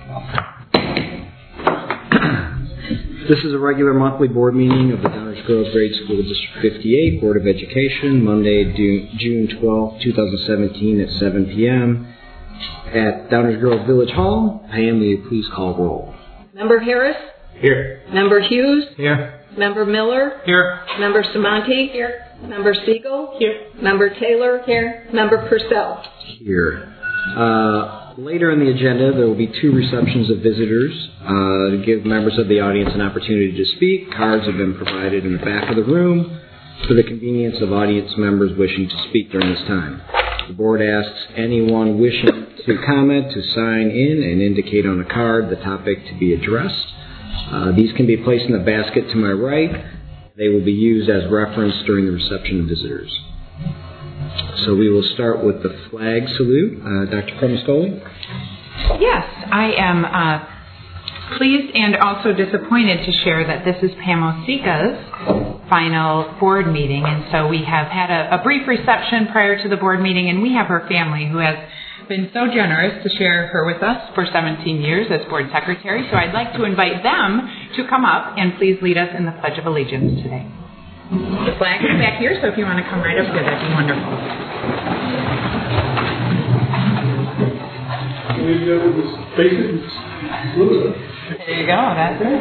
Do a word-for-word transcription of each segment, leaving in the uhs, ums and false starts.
This is a regular monthly board meeting of the Downers Grove Grade School District fifty-eight Board of Education, Monday, June twelfth, twenty seventeen at seven p.m. at Downers Grove Village Hall. Pam, will you please call roll? Member Harris? Here. Member Hughes? Here. Member Miller? Here. Member Samanti? Here. Member Siegel? Here. Member Taylor? Here. Member Purcell? Here. Uh, later in the agenda, there will be two receptions of visitors uh, to give members of the audience an opportunity to speak. Cards have been provided in the back of the room for the convenience of audience members wishing to speak during this time. The board asks anyone wishing to comment to sign in and indicate on a card the topic to be addressed. Uh, these can be placed in the basket to my right. They will be used as reference during the reception of visitors. So we will start with the flag salute. Uh, Doctor Cremascoli? Yes, I am uh, pleased and also disappointed to share that this is Pam Osica's final board meeting, and so we have had a, a brief reception prior to the board meeting, and we have her family who has been so generous to share her with us for seventeen years as board secretary. So I'd like to invite them to come up and please lead us in the Pledge of Allegiance today. The flag is back here, so if you want to come right up here, that'd be wonderful. There you go, that's it.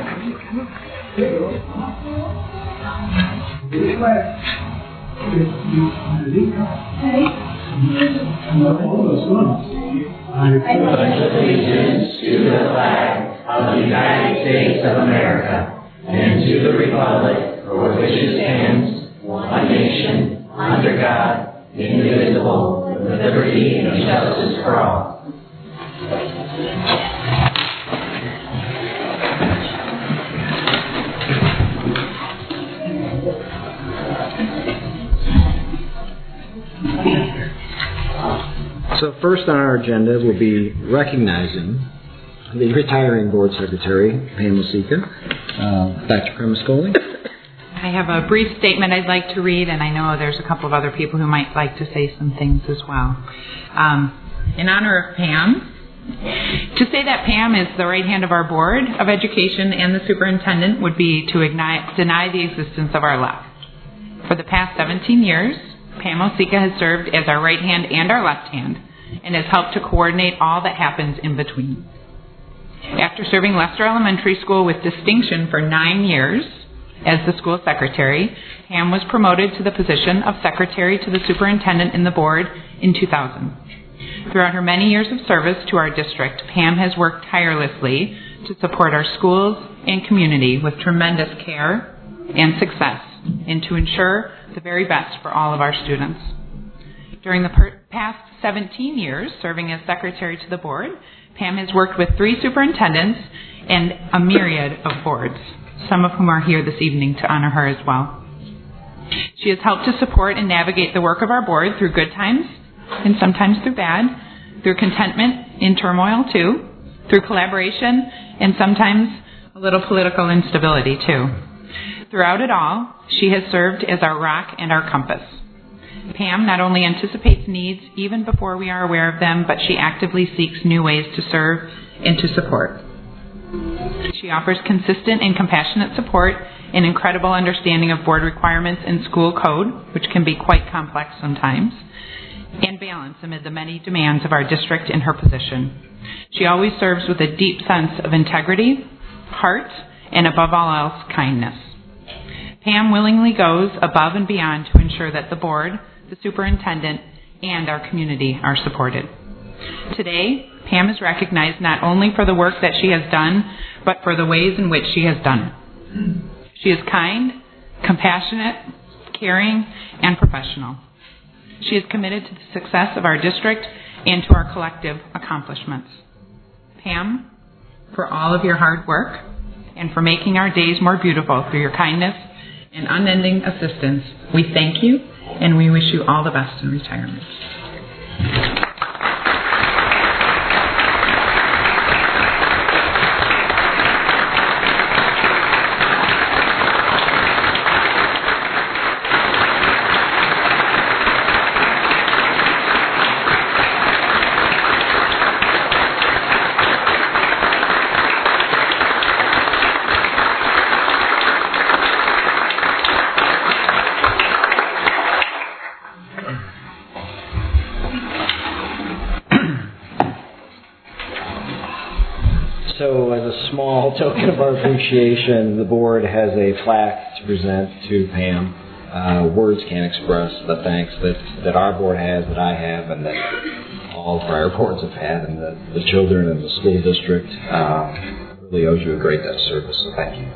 I pledge allegiance to the flag of the United States of America and to the republic for which it stands, one nation, under God, indivisible, with liberty and justice for all. So first on our agenda will be recognizing the retiring board secretary, Pam Osica. Uh, Doctor Cremascoli. I have a brief statement I'd like to read, and I know there's a couple of other people who might like to say some things as well. Um, in honor of Pam, to say that Pam is the right hand of our Board of Education and the superintendent would be to ignite, deny the existence of our left. For the past seventeen years, Pam Osica has served as our right hand and our left hand, and has helped to coordinate all that happens in between. After serving Lester Elementary School with distinction for nine years as the school secretary, Pam was promoted to the position of secretary to the superintendent in the board in two thousand. Throughout her many years of service to our district, Pam has worked tirelessly to support our schools and community with tremendous care and success, and to ensure the very best for all of our students. During the per- past seventeen years serving as secretary to the board, Pam has worked with three superintendents and a myriad of boards, some of whom are here this evening to honor her as well. She has helped to support and navigate the work of our board through good times and sometimes through bad, through contentment in turmoil too, through collaboration and sometimes a little political instability too. Throughout it all, she has served as our rock and our compass. Pam not only anticipates needs even before we are aware of them, but she actively seeks new ways to serve and to support. She offers consistent and compassionate support and incredible understanding of board requirements and school code, which can be quite complex sometimes, and balance amid the many demands of our district and her position. She always serves with a deep sense of integrity, heart, and above all else, kindness. Pam willingly goes above and beyond to ensure that the board, the superintendent, and our community are supported. Today, Pam is recognized not only for the work that she has done, but for the ways in which she has done it. She is kind, compassionate, caring, and professional. She is committed to the success of our district and to our collective accomplishments. Pam, for all of your hard work and for making our days more beautiful through your kindness and unending assistance, we thank you and we wish you all the best in retirement. So as a small token of our appreciation, the board has a plaque to present to Pam. Uh, words can't express the thanks that, that our board has, that I have, and that all prior boards have had, and the, the children and the school district um, really owes you a great debt of service, so thank you.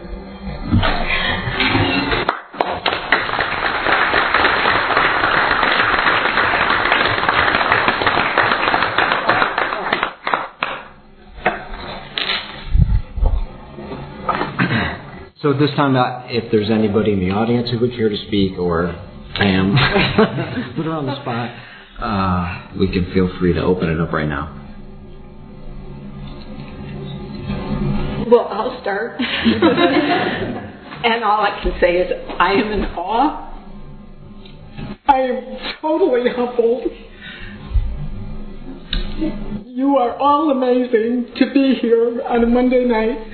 So at this time, uh, if there's anybody in the audience who would care to speak, or Pam, put her on the spot, uh, we can feel free to open it up right now. Well, I'll start. And all I can say is I am in awe. I am totally humbled. You are all amazing to be here on a Monday night.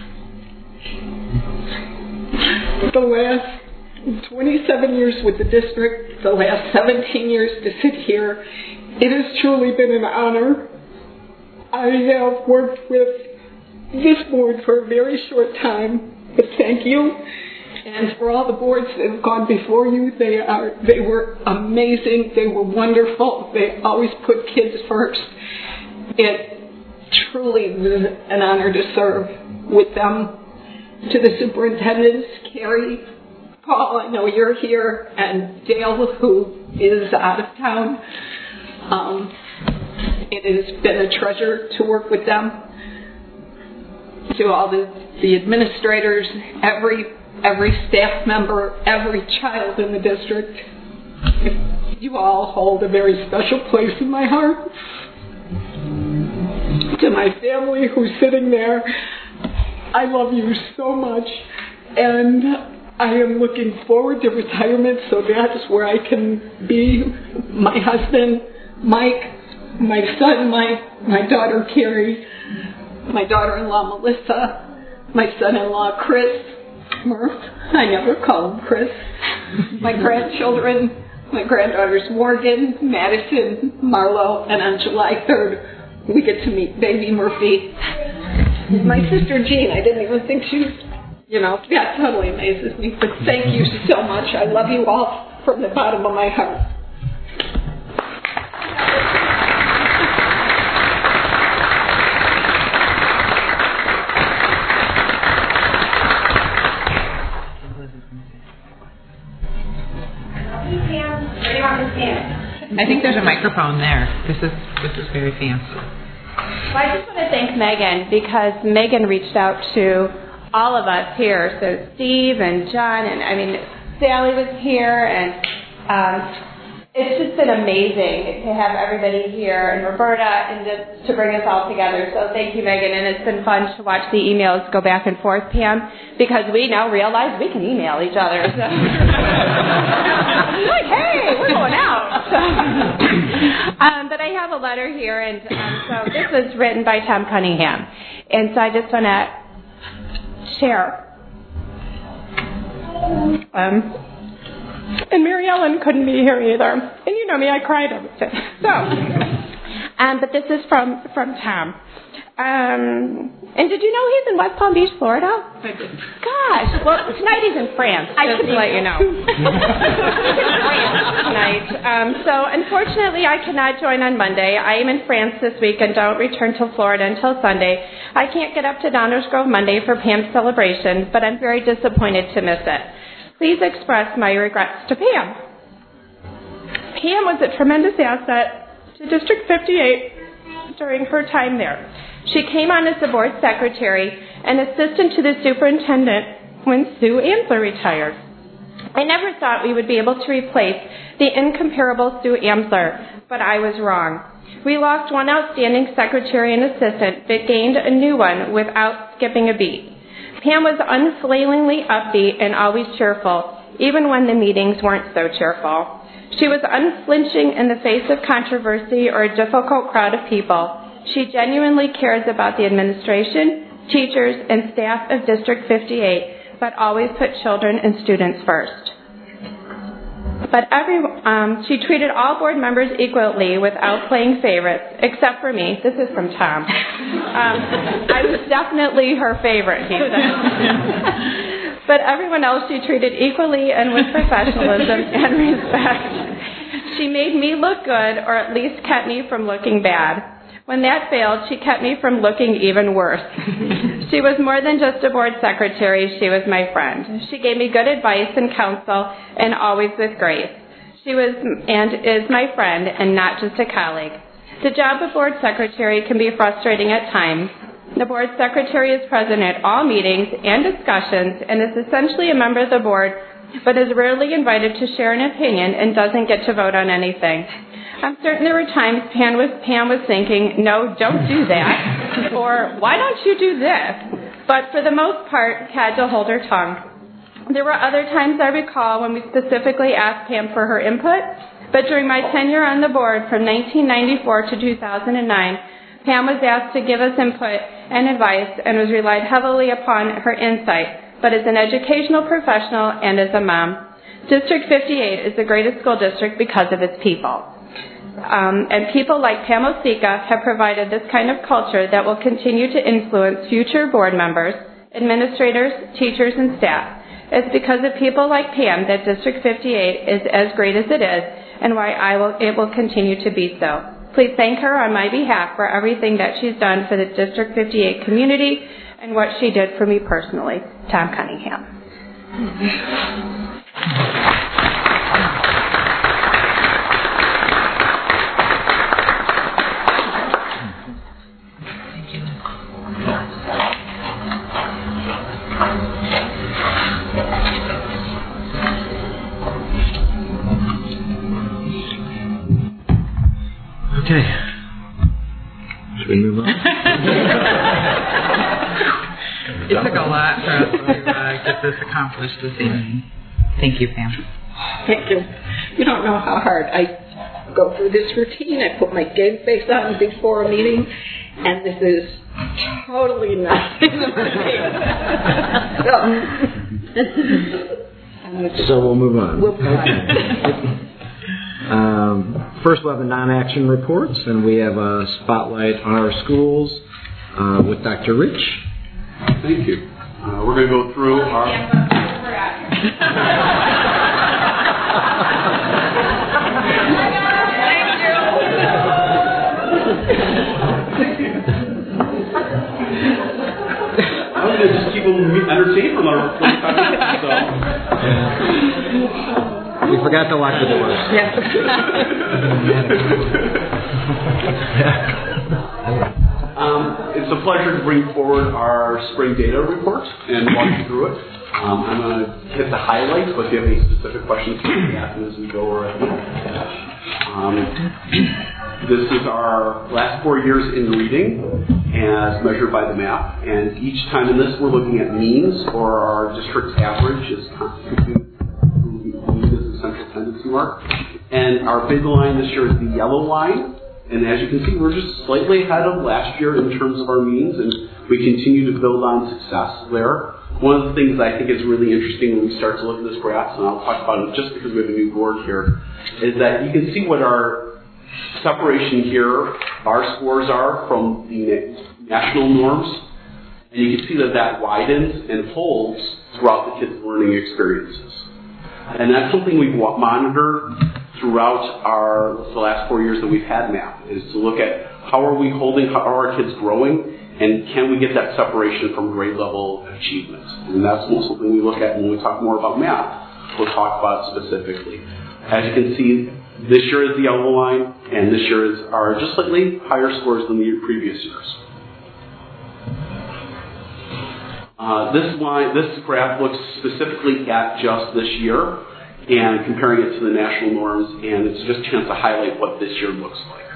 The last twenty-seven years with the district, the last seventeen years to sit here, it has truly been an honor. I have worked with this board for a very short time, but thank you. And for all the boards that have gone before you, they are they were amazing. They were wonderful. They always put kids first. It truly was an honor to serve with them. To the superintendents, Carrie, Paul, I know you're here, and Dale, who is out of town. Um, it has been a treasure to work with them. To all the, the administrators, every every staff member, every child in the district, you all hold a very special place in my heart. To my family who's sitting there, I love you so much, and I am looking forward to retirement, so that's where I can be. My husband, Mike, my son, my, my daughter, Carrie, my daughter-in-law, Melissa, my son-in-law, Chris, Murph, I never call him Chris, my grandchildren, my granddaughters, Morgan, Madison, Marlo, and on July third, we get to meet baby Murphy. My sister Jean, I didn't even think she was, you know, that totally amazes me. But thank you so much. I love you all from the bottom of my heart. I think there's a microphone there. This is this is very fancy. Well, I just want to thank Megan, because Megan reached out to all of us here. So Steve and John, and I mean, Sally was here, and um, it's just been amazing to have everybody here, and Roberta, and to, to bring us all together. So thank you, Megan, and it's been fun to watch the emails go back and forth, Pam, because we now realize we can email each other. So. Like, hey, we're going out. So, um, but I have a letter here, and um, so this was written by Tom Cunningham, and so I just want to share. Um, and Mary Ellen couldn't be here either, and you know me, I cried over it. So, um, but this is from from Tom. Um, and did you know he's in West Palm Beach, Florida? I did. Gosh, well, tonight he's in France, I just to let you know. He's in France tonight. Um, so, unfortunately, I cannot join on Monday. I am in France this week and don't return to Florida until Sunday. I can't get up to Downers Grove Monday for Pam's celebration, but I'm very disappointed to miss it. Please express my regrets to Pam. Pam was a tremendous asset to District fifty-eight during her time there. She came on as the board secretary and assistant to the superintendent when Sue Amsler retired. I never thought we would be able to replace the incomparable Sue Amsler, but I was wrong. We lost one outstanding secretary and assistant, but gained a new one without skipping a beat. Pam was unflailingly upbeat and always cheerful, even when the meetings weren't so cheerful. She was unflinching in the face of controversy or a difficult crowd of people. She genuinely cares about the administration, teachers, and staff of District fifty-eight, but always put children and students first. But every, um, she treated all board members equally without playing favorites, except for me. This is from Tom. Um, I was definitely her favorite, he said. But everyone else she treated equally and with professionalism and respect. She made me look good, or at least kept me from looking bad. When that failed, she kept me from looking even worse. She was more than just a board secretary. She was my friend. She gave me good advice and counsel, and always with grace. She was and is my friend, and not just a colleague. The job of board secretary can be frustrating at times. The board secretary is present at all meetings and discussions, and is essentially a member of the board, but is rarely invited to share an opinion and doesn't get to vote on anything. I'm certain there were times Pam was, Pam was thinking, no, don't do that, or why don't you do this? But for the most part, had to hold her tongue. There were other times I recall when we specifically asked Pam for her input, but during my tenure on the board from nineteen ninety-four to two thousand nine, Pam was asked to give us input and advice and was relied heavily upon her insight, but as an educational professional and as a mom. District fifty-eight is the greatest school district because of its people. Um, and people like Pam Osika have provided this kind of culture that will continue to influence future board members, administrators, teachers, and staff. It's because of people like Pam that District fifty-eight is as great as it is, and why I will, it will continue to be so. Please thank her on my behalf for everything that she's done for the District fifty-eight community and what she did for me personally. Tom Cunningham. Okay. Should we move on? It took a lot for us to uh, get this accomplished this evening. Thank you, Pam. Thank you. You don't know how hard I go through this routine. I put my game face on before a meeting, and this is totally nothing so, so we'll move on. We'll move on. Um, first, we'll have the non-action reports, and we have a spotlight on our schools uh, with Doctor Rich. Thank you. Uh, we're going to go through our... I'm going to just keep them entertained for another forty-five minutes, so... We forgot to lock the doors. Yes. um, it's a pleasure to bring forward our spring data report and walk you through it. Um, I'm going to hit the highlights, but if you have any specific questions, you can ask them as we go right now. Um, this is our last four years in reading as measured by the map, and each time in this we're looking at means, or our district average is constituted central tendency mark. And our big line this year is the yellow line. And as you can see, we're just slightly ahead of last year in terms of our means, and we continue to build on success there. One of the things I think is really interesting when we start to look at this graph, and I'll talk about it just because we have a new board here, is that you can see what our separation here, our scores are from the national norms. And you can see that that widens and holds throughout the kids' learning experiences. And that's something we've monitored throughout our the last four years that we've had MAP, is to look at how are we holding, how are our kids growing, and can we get that separation from grade level achievement. And that's something we look at when we talk more about MAP. We'll talk about specifically. As you can see, this year is the yellow line, and this year is our just slightly higher scores than the previous years. Uh, this line, this graph looks specifically at just this year and comparing it to the national norms, and it's just a chance to highlight what this year looks like.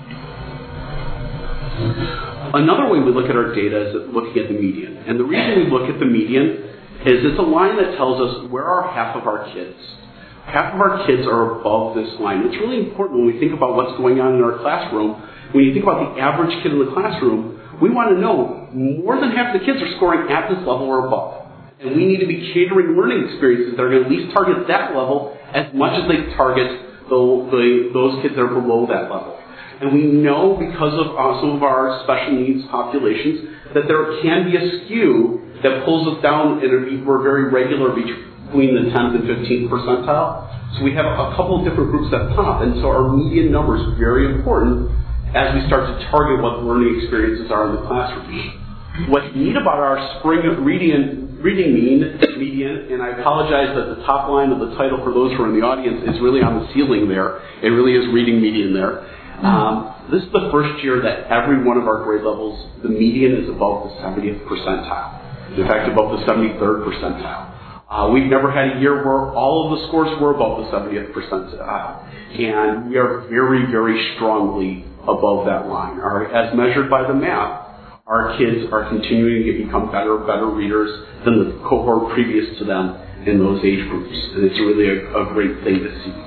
Another way we look at our data is looking at the median. And the reason we look at the median is it's a line that tells us where are half of our kids. Half of our kids are above this line. It's really important when we think about what's going on in our classroom. When you think about the average kid in the classroom, we want to know more than half the kids are scoring at this level or above. And we need to be catering learning experiences that are going to at least target that level as much as they target the, the, those kids that are below that level. And we know because of uh, some of our special needs populations that there can be a skew that pulls us down, and we're very regular between the tenth and fifteenth percentile. So we have a couple of different groups that pop, and so our median number is very important as we start to target what the learning experiences are in the classroom. What's neat about our spring reading, reading mean, median, and I apologize that the top line of the title for those who are in the audience is really on the ceiling there. It really is reading median there. Um, this is the first year that every one of our grade levels, the median is above the seventieth percentile. In fact, above the seventy-third percentile. Uh, we've never had a year where all of the scores were above the seventieth percentile. And we are very, very strongly above that line. Our, as measured by the math, our kids are continuing to become better, better readers than the cohort previous to them in those age groups. And it's really a, a great thing to see.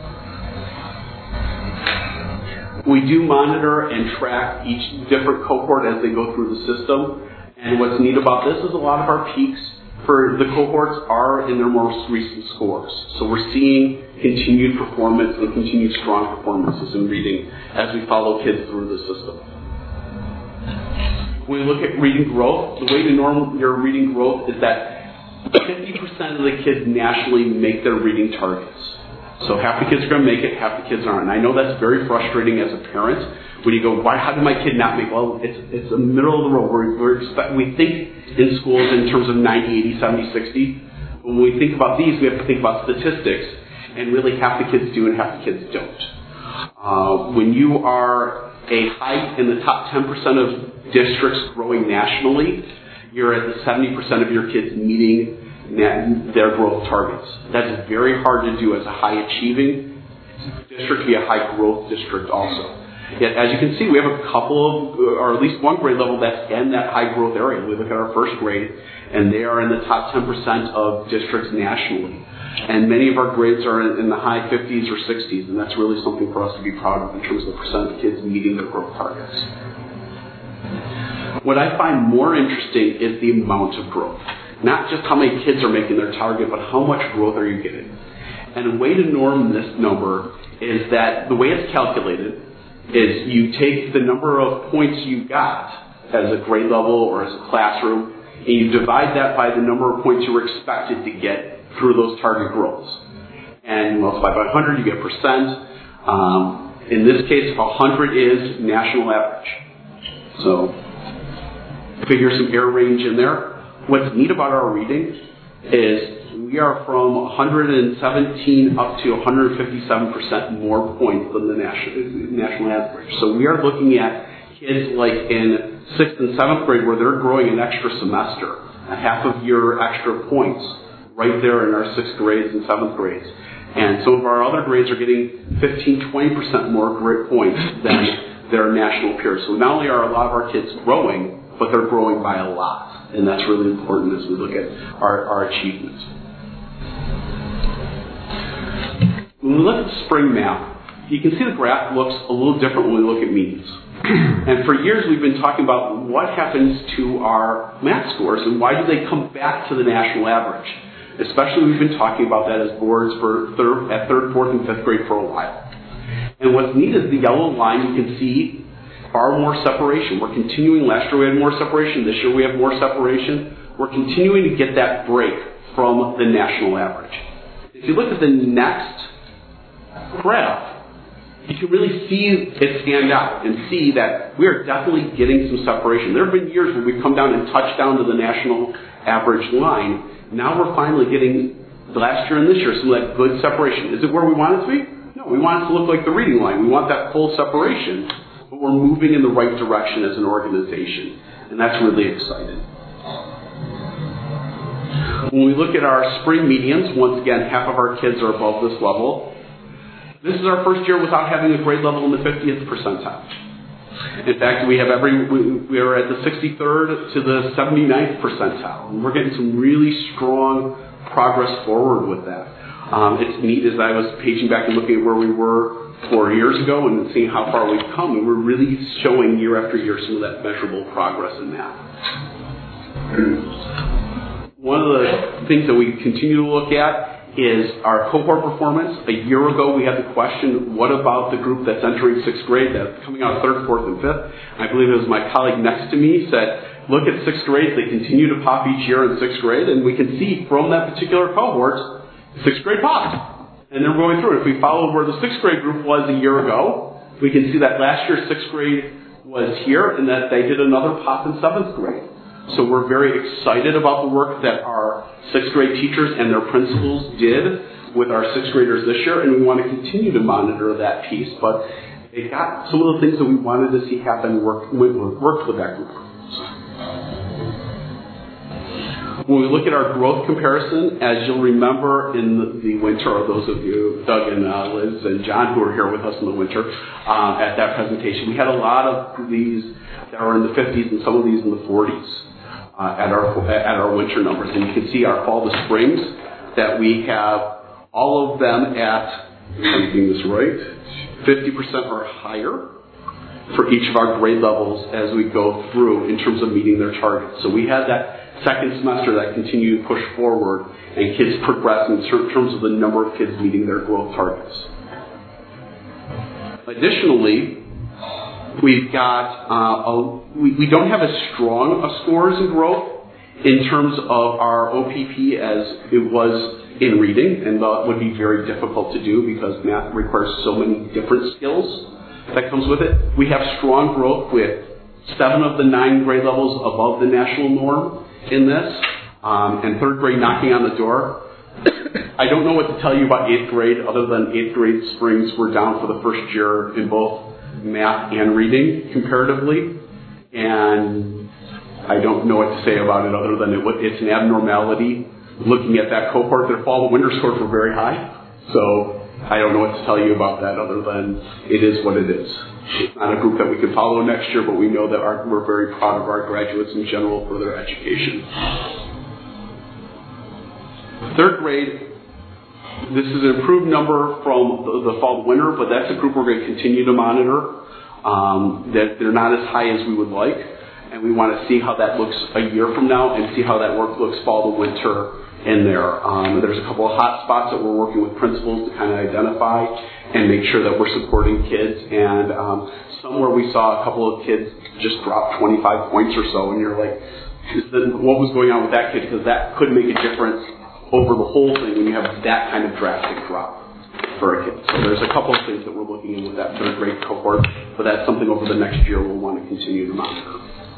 We do monitor and track each different cohort as they go through the system. And what's neat about this is a lot of our peaks for the cohorts are in their most recent scores. So we're seeing continued performance and continued strong performances in reading as we follow kids through the system. When we look at reading growth, the way to norm your reading growth is that fifty percent of the kids nationally make their reading targets. So half the kids are going to make it, half the kids aren't. And I know that's very frustrating as a parent when you go, why, how did my kid not make? Well, it's it's a middle of the road. We're, we're expect, we think in schools in terms of ninety, eighty, seventy, sixty. When we think about these, we have to think about statistics. And really half the kids do and half the kids don't. Uh, when you are a high in the top ten percent of districts growing nationally, you're at the seventy percent of your kids meeting their growth targets. That's very hard to do as a high achieving district to be a high growth district also. Yet, as you can see, we have a couple of, or at least one grade level that's in that high growth area. We look at our first grade, and they are in the top ten percent of districts nationally. And many of our grades are in the high fifties or sixties, and that's really something for us to be proud of in terms of the percent of kids meeting their growth targets. What I find more interesting is the amount of growth. Not just how many kids are making their target, but how much growth are you getting. And a way to norm this number is that the way it's calculated is you take the number of points you got as a grade level or as a classroom, and you divide that by the number of points you were expected to get through those target growths. And you multiply by one hundred, you get percent. Um, in this case, one hundred is national average. So figure some error range in there. What's neat about our reading is we are from one hundred seventeen up to one hundred fifty-seven percent more points than the national, national average. So we are looking at kids like in sixth and seventh grade where they're growing an extra semester, a half of year extra points right there in our sixth grades and seventh grades. And some of our other grades are getting fifteen, twenty percent more grade points than their national peers. So not only are a lot of our kids growing, but they're growing by a lot. And that's really important as we look at our, our achievements. When we look at spring math, you can see the graph looks a little different when we look at means. And for years we've been talking about what happens to our math scores and why do they come back to the national average. Especially we've been talking about that as boards for third, at third, fourth, and fifth grade for a while. And what's neat is the yellow line you can see far more separation. We're continuing. Last year we had more separation. This year we have more separation. We're continuing to get that break from the national average. If you look at the next graph, you can really see it stand out and see that we are definitely getting some separation. There have been years where we've come down and touched down to the national average line. Now we're finally getting, last year and this year, some of that good separation. Is it where we want it to be? No, we want it to look like the reading line. We want that full separation. But we're moving in the right direction as an organization, and that's really exciting. When we look at our spring medians, once again, half of our kids are above this level. This is our first year without having a grade level in the fiftieth percentile. In fact, we have every we, we are at the sixty-third to the seventy-ninth percentile, and we're getting some really strong progress forward with that. Um, it's neat as I was paging back and looking at where we were four years ago and seeing how far we've come, and we're really showing year after year some of that measurable progress in that. One of the things that we continue to look at is our cohort performance. A year ago, we had the question, what about the group that's entering sixth grade, that's coming out third, fourth, and fifth? I believe it was my colleague next to me said, look at sixth grade. They continue to pop each year in sixth grade, and we can see from that particular cohort, sixth grade popped. And then we're going through it. If we followed where the sixth grade group was a year ago, we can see that last year sixth grade was here, and that they did another pop in seventh grade. So we're very excited about the work that our sixth grade teachers and their principals did with our sixth graders this year, and we want to continue to monitor that piece. But it got some of the things that we wanted to see happen worked with, worked with that group. When we look at our growth comparison, as you'll remember in the, the winter, or those of you, Doug and uh, Liz and John, who were here with us in the winter um, at that presentation, we had a lot of these that were in the fifties and some of these in the forties. Uh, at our at our winter numbers, and you can see our fall to springs that we have all of them at, if I'm getting this right, fifty percent or higher for each of our grade levels as we go through in terms of meeting their targets. So we had that second semester that continued to push forward, and kids progress in terms of the number of kids meeting their growth targets. Additionally, we've got, uh, a, we, we don't have as strong a scores in growth in terms of our O P P as it was in reading, and that would be very difficult to do because math requires so many different skills that comes with it. We have strong growth with seven of the nine grade levels above the national norm in this, um, and third grade knocking on the door. I don't know what to tell you about eighth grade other than eighth grade springs were down for the first year in both math and reading comparatively, and I don't know what to say about it other than it, it's an abnormality. Looking at that cohort, their fall and winter scores were very high, so I don't know what to tell you about that other than it is what it is. It's not a group that we can follow next year, but we know that our, we're very proud of our graduates in general for their education. Third grade, this is an improved number from the, the fall to winter, but that's a group we're going to continue to monitor. Um, that they're not as high as we would like, and we want to see how that looks a year from now and see how that work looks fall to winter in there. Um, there's a couple of hot spots that we're working with principals to kind of identify and make sure that we're supporting kids. And um, somewhere we saw a couple of kids just drop twenty-five points or so, and you're like, what was going on with that kid? Because that could make a difference over the whole thing when you have that kind of drastic drop for a kid. So there's a couple of things that we're looking in with that third grade cohort, but that's something over the next year we'll want to continue to monitor.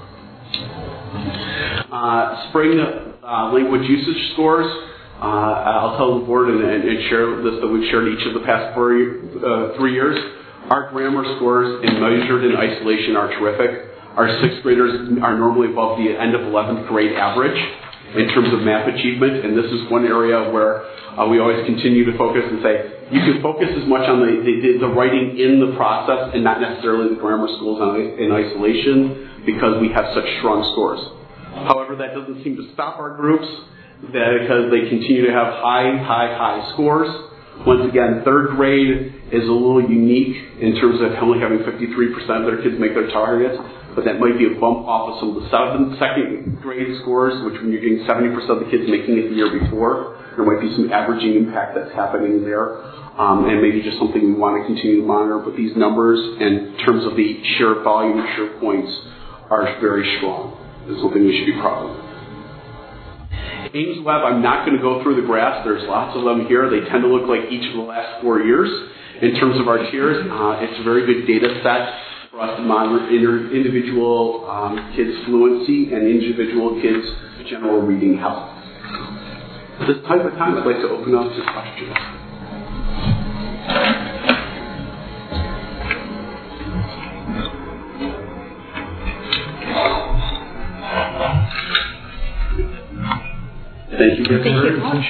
Uh, spring uh, language usage scores. Uh, I'll tell the board and, and, and share this that we've shared each of the past four, uh, three years. Our grammar scores and measured in isolation are terrific. Our sixth graders are normally above the end of eleventh grade average in terms of math achievement, and this is one area where uh, we always continue to focus and say, you can focus as much on the, the, the writing in the process and not necessarily the grammar schools in isolation because we have such strong scores. However, that doesn't seem to stop our groups that because they continue to have high, high, high scores. Once again, third grade is a little unique in terms of only having fifty-three percent of their kids make their targets, but that might be a bump off of some of the seventh, second grade scores, which when you're getting seventy percent of the kids making it the year before, there might be some averaging impact that's happening there, um, and maybe just something we want to continue to monitor. But these numbers, in terms of the sheer volume, sheer points, are very strong. It's something we should be proud of. Ames Web, I'm not going to go through the graphs. There's lots of them here. They tend to look like each of the last four years in terms of our tiers. Uh, it's a very good data set for us to monitor individual um, kids' fluency and individual kids' general reading health. At this type of time, I'd like to open up to questions. Thank you very much.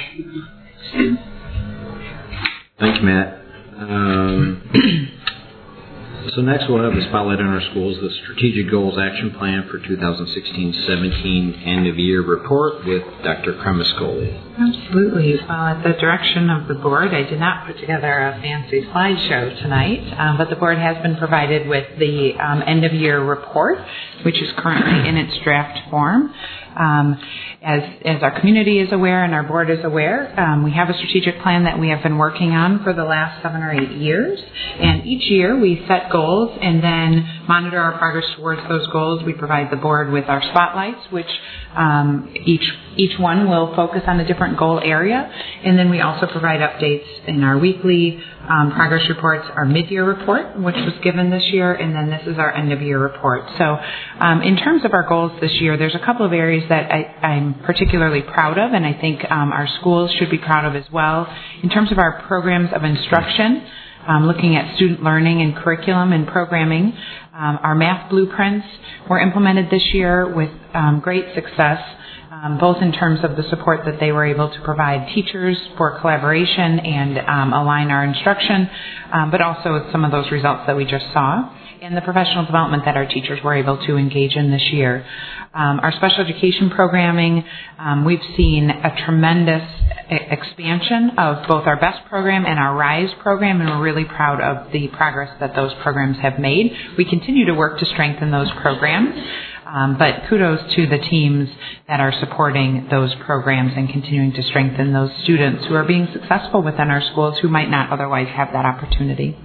Thanks, Matt. Um, so next we'll have the Spotlight on Our Schools, the Strategic Goals Action Plan for twenty sixteen seventeen End of Year Report with Doctor Cremascoli. Absolutely. Well, at the direction of the board, I did not put together a fancy slideshow tonight, um, but the board has been provided with the um, end of year report, which is currently in its draft form. Um, as, as our community is aware and our board is aware, um, we have a strategic plan that we have been working on for the last seven or eight years. And each year we set goals and then monitor our progress towards those goals. We provide the board with our spotlights, which um, each each one will focus on a different goal area. And then we also provide updates in our weekly um, progress reports, our mid-year report, which was given this year, and then this is our end-of-year report. So um, in terms of our goals this year, there's a couple of areas that I, I'm particularly proud of, and I think um, our schools should be proud of as well. In terms of our programs of instruction, um, looking at student learning and curriculum and programming, um, our math blueprints were implemented this year with um, great success. Um, both in terms of the support that they were able to provide teachers for collaboration and um, align our instruction, um, but also some of those results that we just saw, and the professional development that our teachers were able to engage in this year. Um, our special education programming, um, we've seen a tremendous expansion of both our BEST program and our RISE program, and we're really proud of the progress that those programs have made. We continue to work to strengthen those programs. Um, but kudos to the teams that are supporting those programs and continuing to strengthen those students who are being successful within our schools who might not otherwise have that opportunity.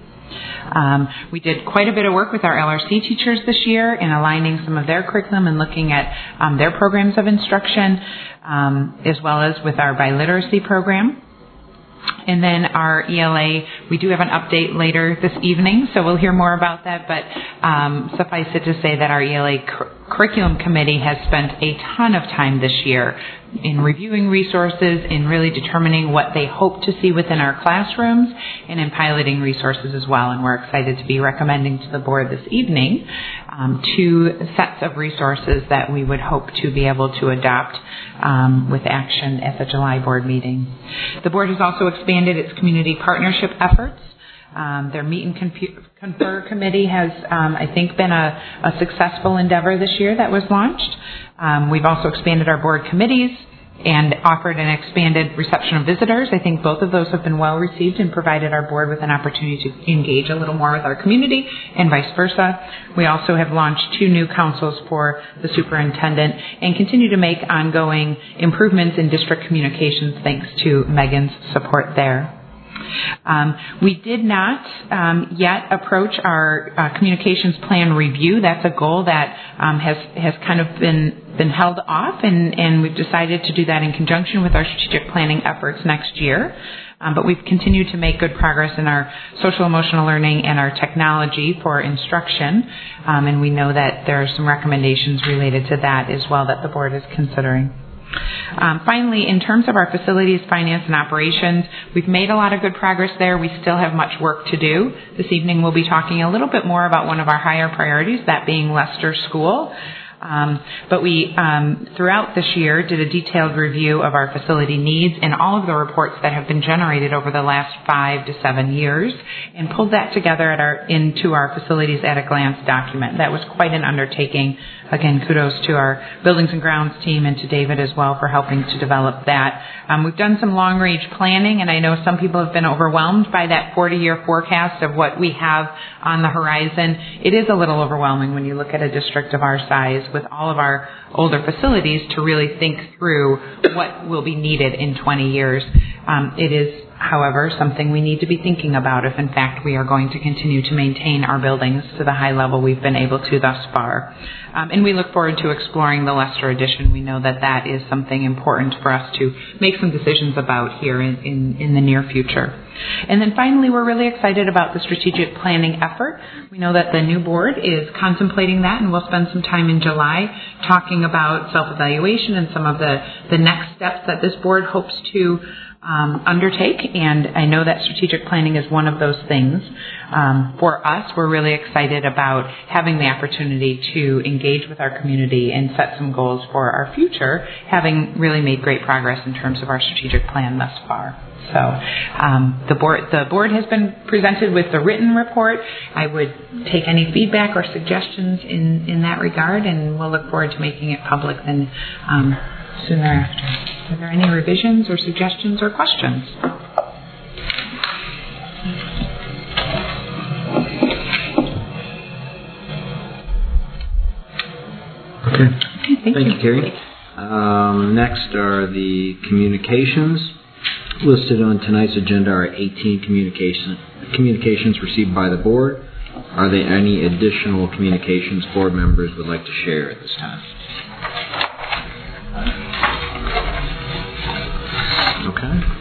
Um, we did quite a bit of work with our L R C teachers this year in aligning some of their curriculum and looking at um, their programs of instruction, um, as well as with our biliteracy program. And then our E L A, we do have an update later this evening, so we'll hear more about that. But um, suffice it to say that our E L A cur- curriculum committee has spent a ton of time this year in reviewing resources, in really determining what they hope to see within our classrooms, and in piloting resources as well. And we're excited to be recommending to the board this evening um, two sets of resources that we would hope to be able to adopt um, with action at the July board meeting. The board has also expanded its community partnership efforts. Um, their Meet and Confer Committee has, um, I think, been a, a successful endeavor this year that was launched. Um, we've also expanded our board committees and offered an expanded reception of visitors. I think both of those have been well received and provided our board with an opportunity to engage a little more with our community and vice versa. We also have launched two new councils for the superintendent and continue to make ongoing improvements in district communications thanks to Megan's support there. Um, we did not um, yet approach our uh, communications plan review. That's a goal that um, has has kind of been been held off, and, and we've decided to do that in conjunction with our strategic planning efforts next year. Um, but we've continued to make good progress in our social emotional learning and our technology for instruction, um, and we know that there are some recommendations related to that as well that the board is considering. Um, finally, in terms of our facilities, finance, and operations, we've made a lot of good progress there. We still have much work to do. This evening we'll be talking a little bit more about one of our higher priorities, that being Lester School. Um, but we, um, throughout this year, did a detailed review of our facility needs and all of the reports that have been generated over the last five to seven years and pulled that together at our, into our Facilities at a Glance document. That was quite an undertaking. Again, kudos to our Buildings and Grounds team and to David as well for helping to develop that. Um, we've done some long-range planning, and I know some people have been overwhelmed by that forty-year forecast of what we have on the horizon. It is a little overwhelming when you look at a district of our size with all of our older facilities to really think through what will be needed in twenty years. Um, it is, however, something we need to be thinking about if, in fact, we are going to continue to maintain our buildings to the high level we've been able to thus far. Um, and we look forward to exploring the Lester addition. We know that that is something important for us to make some decisions about here in, in, in the near future. And then finally, we're really excited about the strategic planning effort. We know that the new board is contemplating that, and we'll spend some time in July talking about self-evaluation and some of the, the next steps that this board hopes to Um, undertake, and I know that strategic planning is one of those things. Um, for us, we're really excited about having the opportunity to engage with our community and set some goals for our future, having really made great progress in terms of our strategic plan thus far. So um, the board the board has been presented with the written report. I would take any feedback or suggestions in, in that regard, and we'll look forward to making it public then um, soon thereafter. Are there any revisions or suggestions or questions? Okay. Okay, thank, Thank you, you, Carrie. Um, next are the communications. Listed on tonight's agenda are eighteen communication, communications received by the board. Are there any additional communications board members would like to share at this time? Okay.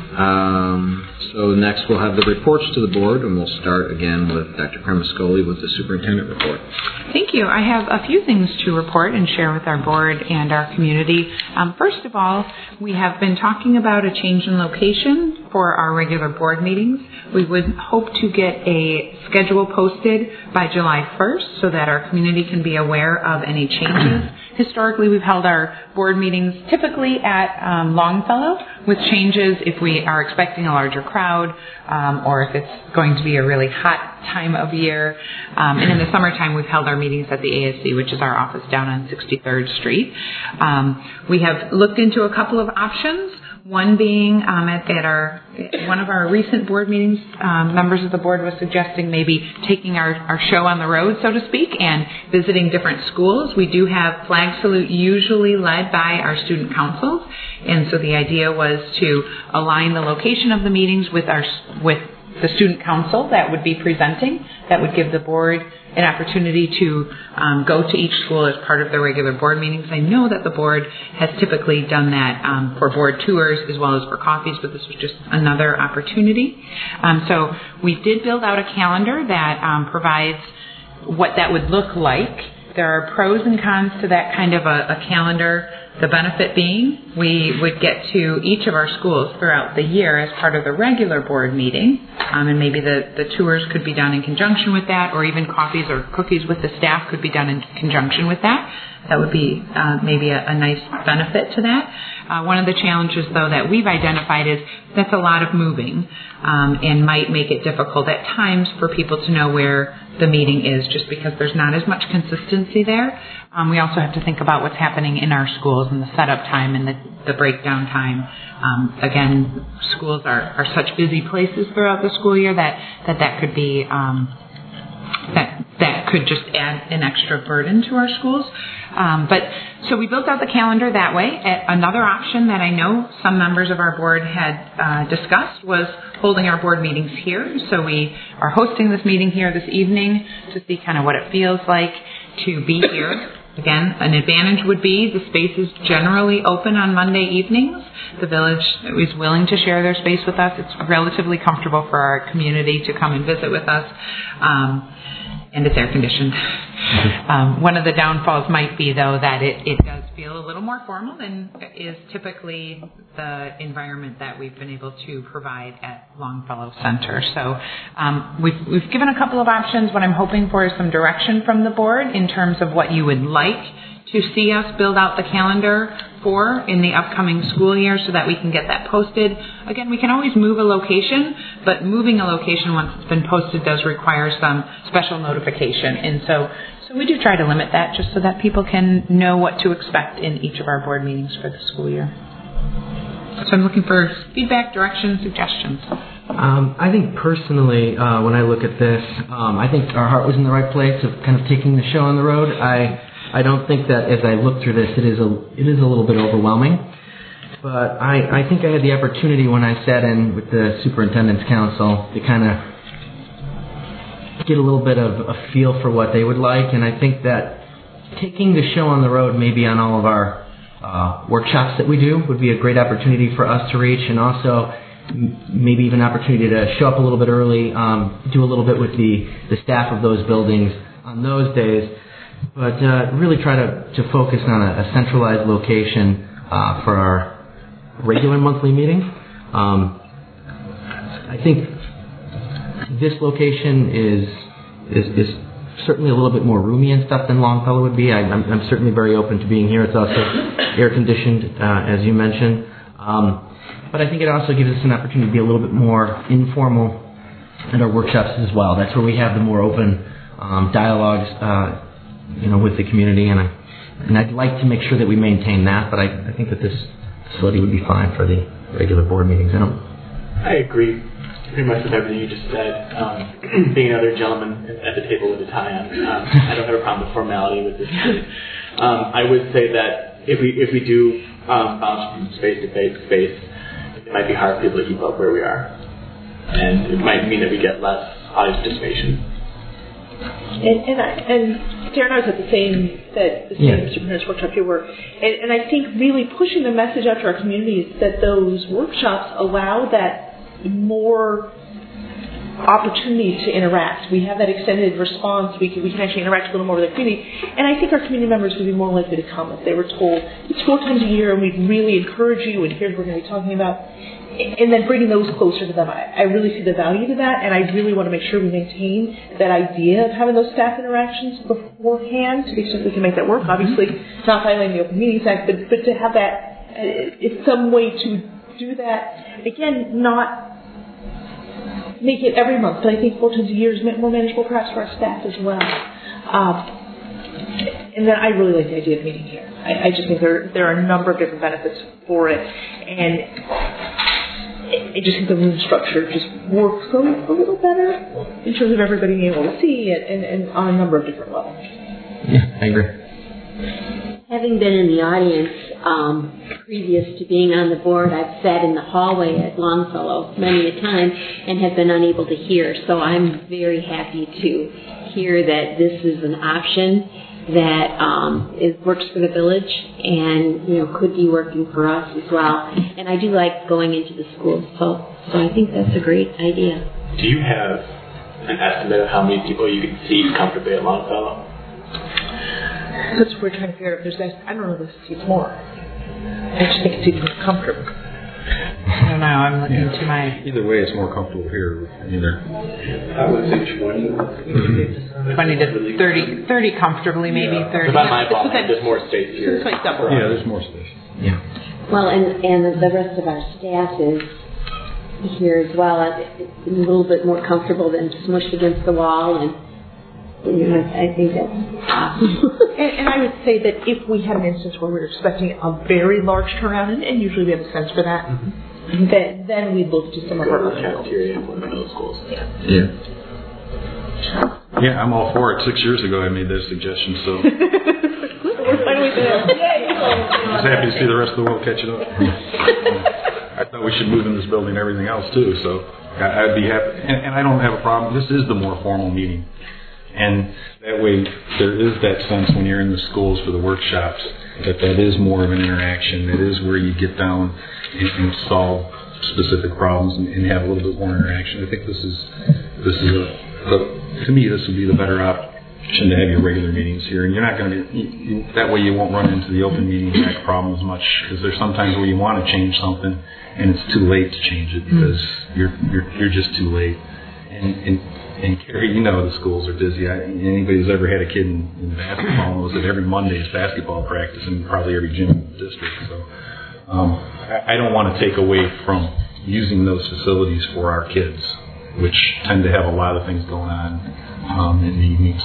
Um, so next we'll have the reports to the board, and we'll start again with Doctor Cremascoli with the superintendent report. Thank you. I have a few things to report and share with our board and our community. Um, first of all, we have been talking about a change in location for our regular board meetings. We would hope to get a schedule posted by July first so that our community can be aware of any changes. Historically, we've held our board meetings typically at um, Longfellow, with changes if we are expecting a larger crowd um, or if it's going to be a really hot time of year. Um, and in the summertime, we've held our meetings at the A S C, which is our office down on sixty-third Street. Um, we have looked into a couple of options. One being um, at, at our one of our recent board meetings, um, members of the board was suggesting maybe taking our, our show on the road, so to speak, and visiting different schools. We do have Flag Salute usually led by our student councils, and so the idea was to align the location of the meetings with our with the student council that would be presenting. That would give the board an opportunity to um, go to each school as part of their regular board meetings. I know that the board has typically done that um, for board tours as well as for coffees, but this was just another opportunity. Um, so we did build out a calendar that um, provides what that would look like. There are pros and cons to that kind of a, a calendar. The benefit being we would get to each of our schools throughout the year as part of the regular board meeting, um, and maybe the, the tours could be done in conjunction with that, or even coffees or cookies with the staff could be done in conjunction with that. That would be uh, maybe a, a nice benefit to that. Uh, one of the challenges, though, that we've identified is that's a lot of moving um, and might make it difficult at times for people to know where the meeting is, just because there's not as much consistency there. Um, we also have to think about what's happening in our schools and the setup time and the, the breakdown time. Um, again, schools are, are such busy places throughout the school year that that, that could be um, that that could just add an extra burden to our schools. Um, but so we built out the calendar that way. Another option that I know some members of our board had uh, discussed was holding our board meetings here. So we are hosting this meeting here this evening to see kind of what it feels like to be here. Again, an advantage would be the space is generally open on Monday evenings. The village is willing to share their space with us. It's relatively comfortable for our community to come and visit with us. Um, and it's air conditioned. Um, one of the downfalls might be, though, that it, it does feel a little more formal than is typically the environment that we've been able to provide at Longfellow Center. So um, we've, we've given a couple of options. What I'm hoping for is some direction from the board in terms of what you would like to see us build out the calendar for in the upcoming school year so that we can get that posted. Again, we can always move a location, but moving a location once it's been posted does require some special notification. And so, so we do try to limit that just so that people can know what to expect in each of our board meetings for the school year. So I'm looking for feedback, direction, suggestions. Um, I think personally, uh, when I look at this, um, I think our heart was in the right place of kind of taking the show on the road. I I don't think that as I look through this, it is a it is a little bit overwhelming. But I, I think I had the opportunity when I sat in with the Superintendent's Council to kind of get a little bit of a feel for what they would like. And I think that taking the show on the road, maybe on all of our uh, workshops that we do, would be a great opportunity for us to reach. And also m- maybe even an opportunity to show up a little bit early, um, do a little bit with the, the staff of those buildings on those days. But uh, really try to, to focus on a, a centralized location uh, for our regular monthly meeting. Um, I think this location is, is is certainly a little bit more roomy and stuff than Longfellow would be. I, I'm, I'm certainly very open to being here. It's also air conditioned, uh, as you mentioned. Um, but I think it also gives us an opportunity to be a little bit more informal at our workshops as well. That's where we have the more open um, dialogues. Uh, you know, with the community, and I and I'd like to make sure that we maintain that, but I, I think that this facility would be fine for the regular board meetings. I don't. I agree pretty much with everything you just said. Um, being another gentleman at the table with a tie on, um, I don't have a problem with formality with this. Um, I would say that if we if we do um, bounce from space to space, space, it might be hard for people to keep up where we are, and it might mean that we get less audience participation. And and, I, and Darren, I was at the same that the same yeah. superintendent's workshop you were, and, and I think really pushing the message out to our communities that those workshops allow that more opportunity to interact. We have that extended response. We can, we can actually interact a little more with the community. And I think our community members would be more likely to come if they were told, it's four times a year and we'd really encourage you and here's what we're going to be talking about. And then bringing those closer to them. I, I really see the value to that, and I really want to make sure we maintain that idea of having those staff interactions beforehand to the extent we can make that work. Obviously, not violating the Open Meetings Act, but, but to have that, uh, it's some way to do that. Again, not make it every month, but I think four times a year is more manageable perhaps for our staff as well. Um, and then I really like the idea of meeting here. I, I just think there there are a number of different benefits for it, and I just think the room structure just works a, a little better in terms of everybody being able to see it, and, and on a number of different levels. Yeah, I agree. Having been in the audience um, previous to being on the board, I've sat in the hallway at Longfellow many a time and have been unable to hear. So I'm very happy to hear that this is an option that um, is, works for the village and, you know, could be working for us as well. And I do like going into the schools, so so I think that's a great idea. Do you have an estimate of how many people you can seat comfortably at Longfellow? That's what we're trying to figure out. If there's, I don't know if there's seats more. I just think it's even comfortable. I don't know. I'm looking yeah. to my. Either way, it's more comfortable here. Either. I would say twenty. Mm-hmm. twenty to thirty, thirty comfortably, maybe yeah. thirty. It's about my fault. There's more space here. It's like double. Yeah, there's more space. Yeah. Well, and and the rest of our staff is here as well. It's a little bit more comfortable than smushed against the wall, and you know, I think that's awesome. and, and I would say that if we had an instance where we were expecting a very large turnout, and, and usually we have a sense for that, mm-hmm. then then we'd look to some of our other cafeteria and one of those schools. Yeah. Yeah. Yeah, I'm all for it. Six years ago, I made that suggestion, so. We're finally there. I was happy to see the rest of the world catch it up. I thought we should move in this building and everything else too, so I'd be happy. And, and I don't have a problem. This is the more formal meeting. And that way, there is that sense when you're in the schools for the workshops that that is more of an interaction. That is where you get down and, and solve specific problems and, and have a little bit more interaction. I think this is this is a, a to me this would be the better option to have your regular meetings here. And you're not going to you, you, that way you won't run into the Open Meetings Act problems much, because there's sometimes where you want to change something and it's too late to change it because you're you're you're just too late. And, and And Carrie, you know the schools are busy. I, anybody who's ever had a kid in, in basketball knows that every Monday is basketball practice in probably every gym in the district. So um, I, I don't want to take away from using those facilities for our kids, which tend to have a lot of things going on um, in the evenings.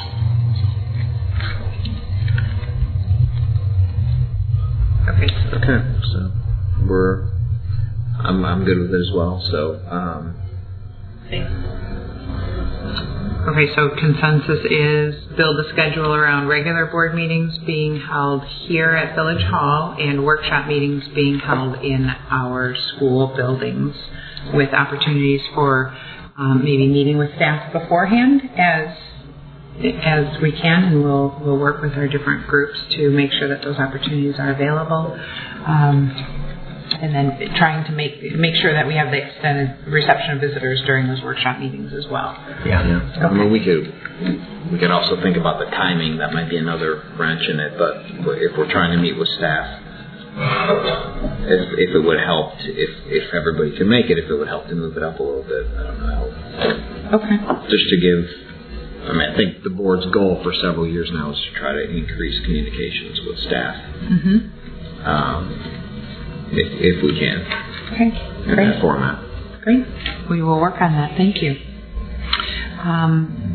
Okay. Okay. So we're I'm I'm good with it as well. So. Um, Thanks. Okay, so consensus is build a schedule around regular board meetings being held here at Village Hall and workshop meetings being held in our school buildings, with opportunities for um, maybe meeting with staff beforehand as as we can, and we'll we'll work with our different groups to make sure that those opportunities are available. Um, And then trying to make make sure that we have the extended reception of visitors during those workshop meetings as well. Yeah, yeah. Okay. I mean, we could we could also think about the timing. That might be another wrench in it. But if we're trying to meet with staff, if, if it would help, to, if if everybody can make it, if it would help to move it up a little bit. I don't know. Okay. Just to give. I mean, I think the board's goal for several years now is to try to increase communications with staff. Mm-hmm. Um, If, if we can. Okay, in great. that format. Great. We will work on that. Thank you. Um,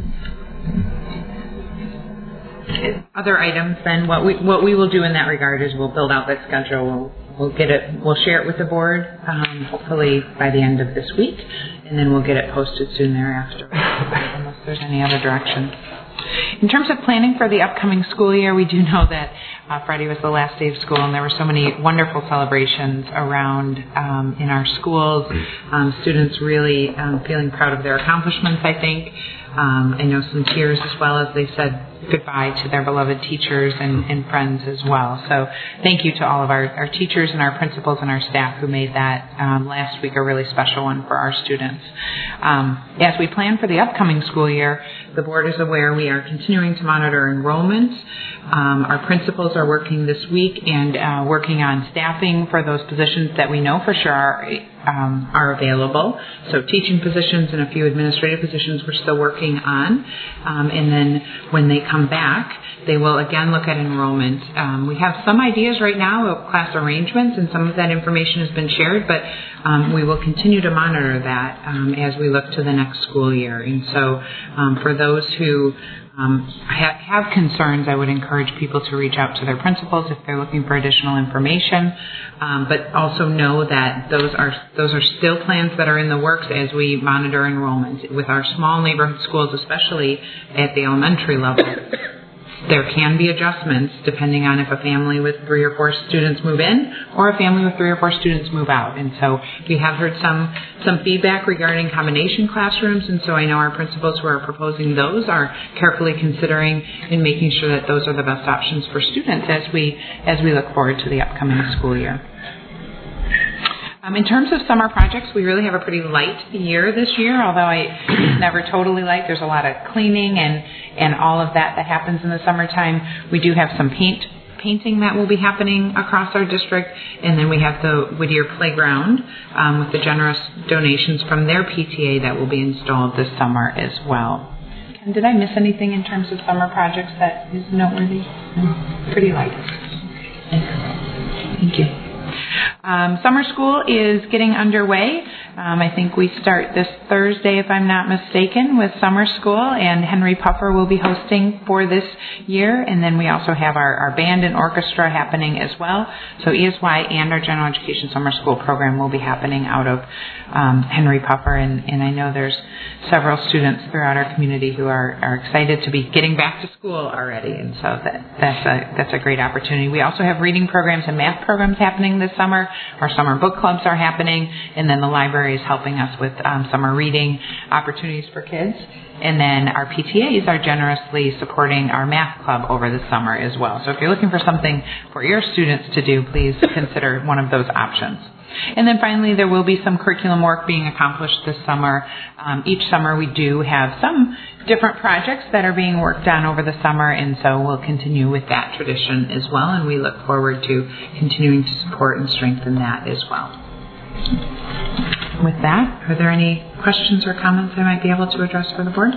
other items, then, what we what we will do in that regard is we'll build out that schedule. We'll, we'll get it. We'll share it with the board, um, hopefully by the end of this week, and then we'll get it posted soon thereafter, unless there's any other direction. In terms of planning for the upcoming school year, we do know that uh, Friday was the last day of school, and there were so many wonderful celebrations around um, in our schools. Um, students really um, feeling proud of their accomplishments, I think. Um, I know some tears as well as they said goodbye to their beloved teachers and, and friends as well. So thank you to all of our, our teachers and our principals and our staff who made that um, last week a really special one for our students. Um, as we plan for the upcoming school year, the board is aware we are continuing to monitor enrollment. Um, our principals are working this week and uh, working on staffing for those positions that we know for sure are, um, are available. So teaching positions and a few administrative positions we're still working on. Um, and then when they come back, they will again look at enrollment. Um, we have some ideas right now of class arrangements, and some of that information has been shared, but um, we will continue to monitor that um, as we look to the next school year. And so um, for those who um, ha- have concerns, I would encourage people to reach out to their principals if they're looking for additional information, um, but also know that those are those are still plans that are in the works as we monitor enrollment. With our small neighborhood schools, especially at the elementary level, there can be adjustments depending on if a family with three or four students move in or a family with three or four students move out. And so we have heard some some feedback regarding combination classrooms, and so I know our principals who are proposing those are carefully considering and making sure that those are the best options for students as we as we look forward to the upcoming school year. Um, in terms of summer projects, we really have a pretty light year this year, although I, it's never totally light. There's a lot of cleaning and, and all of that that happens in the summertime. We do have some paint painting that will be happening across our district, and then we have the Whittier Playground um, with the generous donations from their P T A that will be installed this summer as well. Ken, did I miss anything in terms of summer projects that is noteworthy? No. Pretty light. Thank you. Um, summer school is getting underway. Um, I think we start this Thursday, if I'm not mistaken, with summer school, and Henry Puffer will be hosting for this year. And then we also have our, our band and orchestra happening as well. So E S Y and our general education summer school program will be happening out of um, Henry Puffer. And, and I know there's several students throughout our community who are, are excited to be getting back to school already. And so that, that's a that's a great opportunity. We also have reading programs and math programs happening this summer. Our summer book clubs are happening, and then the library is helping us with um, summer reading opportunities for kids. And then our P T As are generously supporting our math club over the summer as well. So if you're looking for something for your students to do, please consider one of those options. And then finally, there will be some curriculum work being accomplished this summer. Um, each summer we do have some different projects that are being worked on over the summer, and so we'll continue with that tradition as well, and we look forward to continuing to support and strengthen that as well. With that, are there any questions or comments I might be able to address for the board?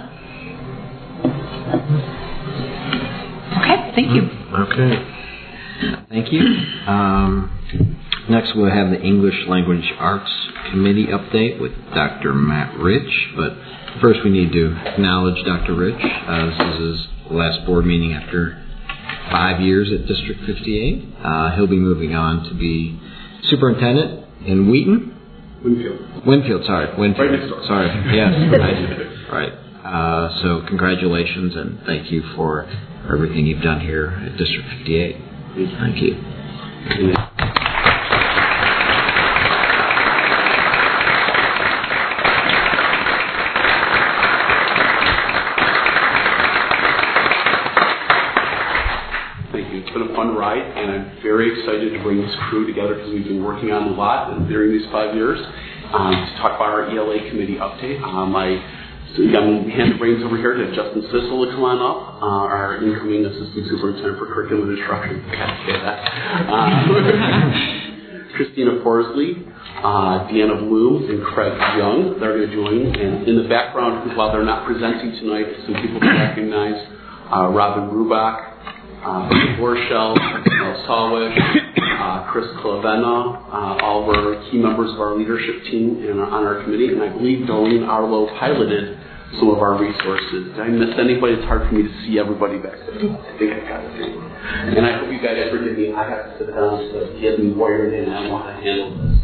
Okay, thank you. Okay. Thank you. Um, next, we'll have the English Language Arts Committee update with Doctor Matt Rich. But first, we need to acknowledge Doctor Rich. Uh, this is his last board meeting after five years at District fifty-eight. Uh, he'll be moving on to be superintendent in Wheaton. Winfield. Winfield, sorry. Winfield. Right next door. Sorry. Yes, right. Right. Uh, so congratulations and thank you for everything you've done here at District fifty-eight. Thank you. Thank you. It's been a fun ride, and I'm very excited to bring this crew together because we've been working on a lot during these five years um, to talk about our E L A committee update. Um, I So I'm going to hand the reins over here to Justin Sissel to come on up, uh, our incoming Assistant Superintendent for Curriculum and Instruction. I can't say that. Uh, Christina Forsley, uh, Deanna Bloom, and Craig Young. They're going to join. And in the background, while they're not presenting tonight, some people to recognize uh, Robin Rubach, uh, Borshell, Mel Sawish, uh, Chris Clavena, uh, all were key members of our leadership team and on our committee. And I believe Doreen Arlo piloted some of our resources. Did I miss anybody? It's hard for me to see everybody back there. I think I got it. And I hope you guys forgive me. I have to sit down to get me wired in. I don't know how to handle this.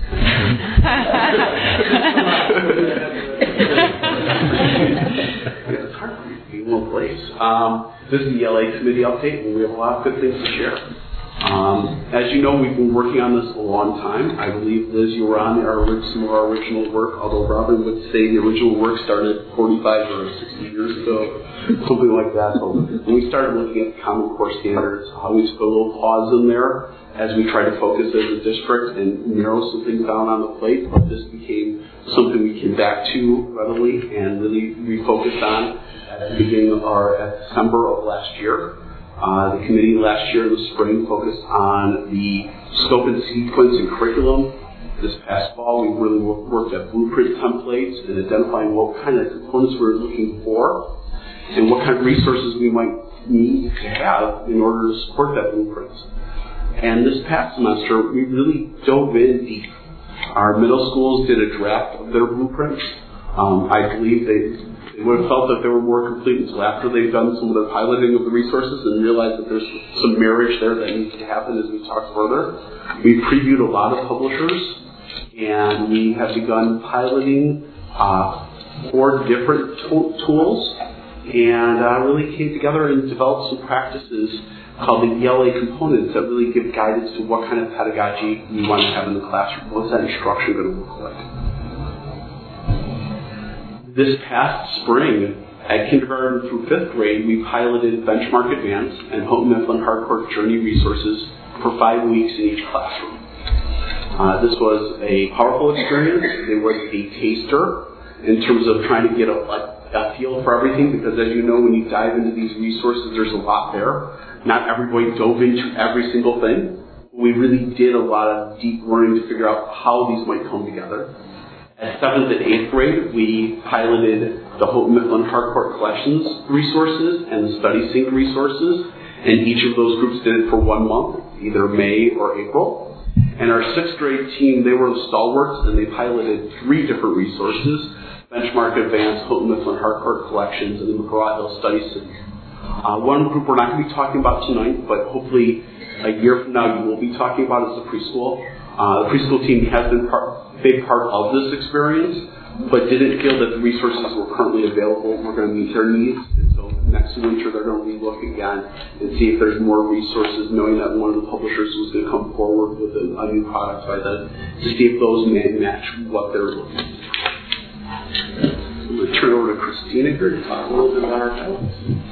It's hard for me to be in one place. Um, this is the L A committee update, and we have a lot of good things to share. Um, as you know, we've been working on this a long time. I believe, Liz, you were on our, some of our original work, although Robin would say the original work started forty-five or sixty years ago, something like that. So when we started looking at Common Core standards, how we put a little pause in there as we try to focus as a district and narrow some things down on the plate. But this became something we came back to readily and really refocused on at the beginning of our at December of last year. Uh, the committee last year in the spring focused on the scope and sequence and curriculum. This past fall, we really worked at blueprint templates and identifying what kind of components we were looking for and what kind of resources we might need to have in order to support that blueprint. And this past semester, we really dove in deep. Our middle schools did a draft of their blueprints. Um, I believe they They would have felt that they were more complete until after they've done some of the piloting of the resources and realized that there's some marriage there that needs to happen as we talk further. We previewed a lot of publishers, and we have begun piloting uh, four different to- tools, and uh, really came together and developed some practices called the E L A components that really give guidance to what kind of pedagogy we want to have in the classroom. What's that instruction going to look like? This past spring, at kindergarten through fifth grade, we piloted Benchmark Advance and Houghton Mifflin Harcourt Journey resources for five weeks in each classroom. Uh, this was a powerful experience. It was a taster in terms of trying to get a, a, a feel for everything, because as you know, when you dive into these resources, there's a lot there. Not everybody dove into every single thing. We really did a lot of deep learning to figure out how these might come together. At seventh and eighth grade, we piloted the Houghton Mifflin Harcourt Collections resources and the Study Sync resources, and each of those groups did it for one month, either May or April. And our sixth grade team, they were the stalwarts, and they piloted three different resources: Benchmark Advanced, Houghton Mifflin Harcourt Collections, and the McGraw-Hill Study Sync. Uh, one group we're not going to be talking about tonight, but hopefully a year from now you will be talking about is the preschool. Uh, the preschool team has been a big part of this experience, but didn't feel that the resources were currently available were going to meet their needs. And so next winter they're going to re-look again and see if there's more resources, knowing that one of the publishers was going to come forward with a, a new product by then, to see if those may match what they're looking for. I'm going to turn over to Christina here to talk a little bit about our titles.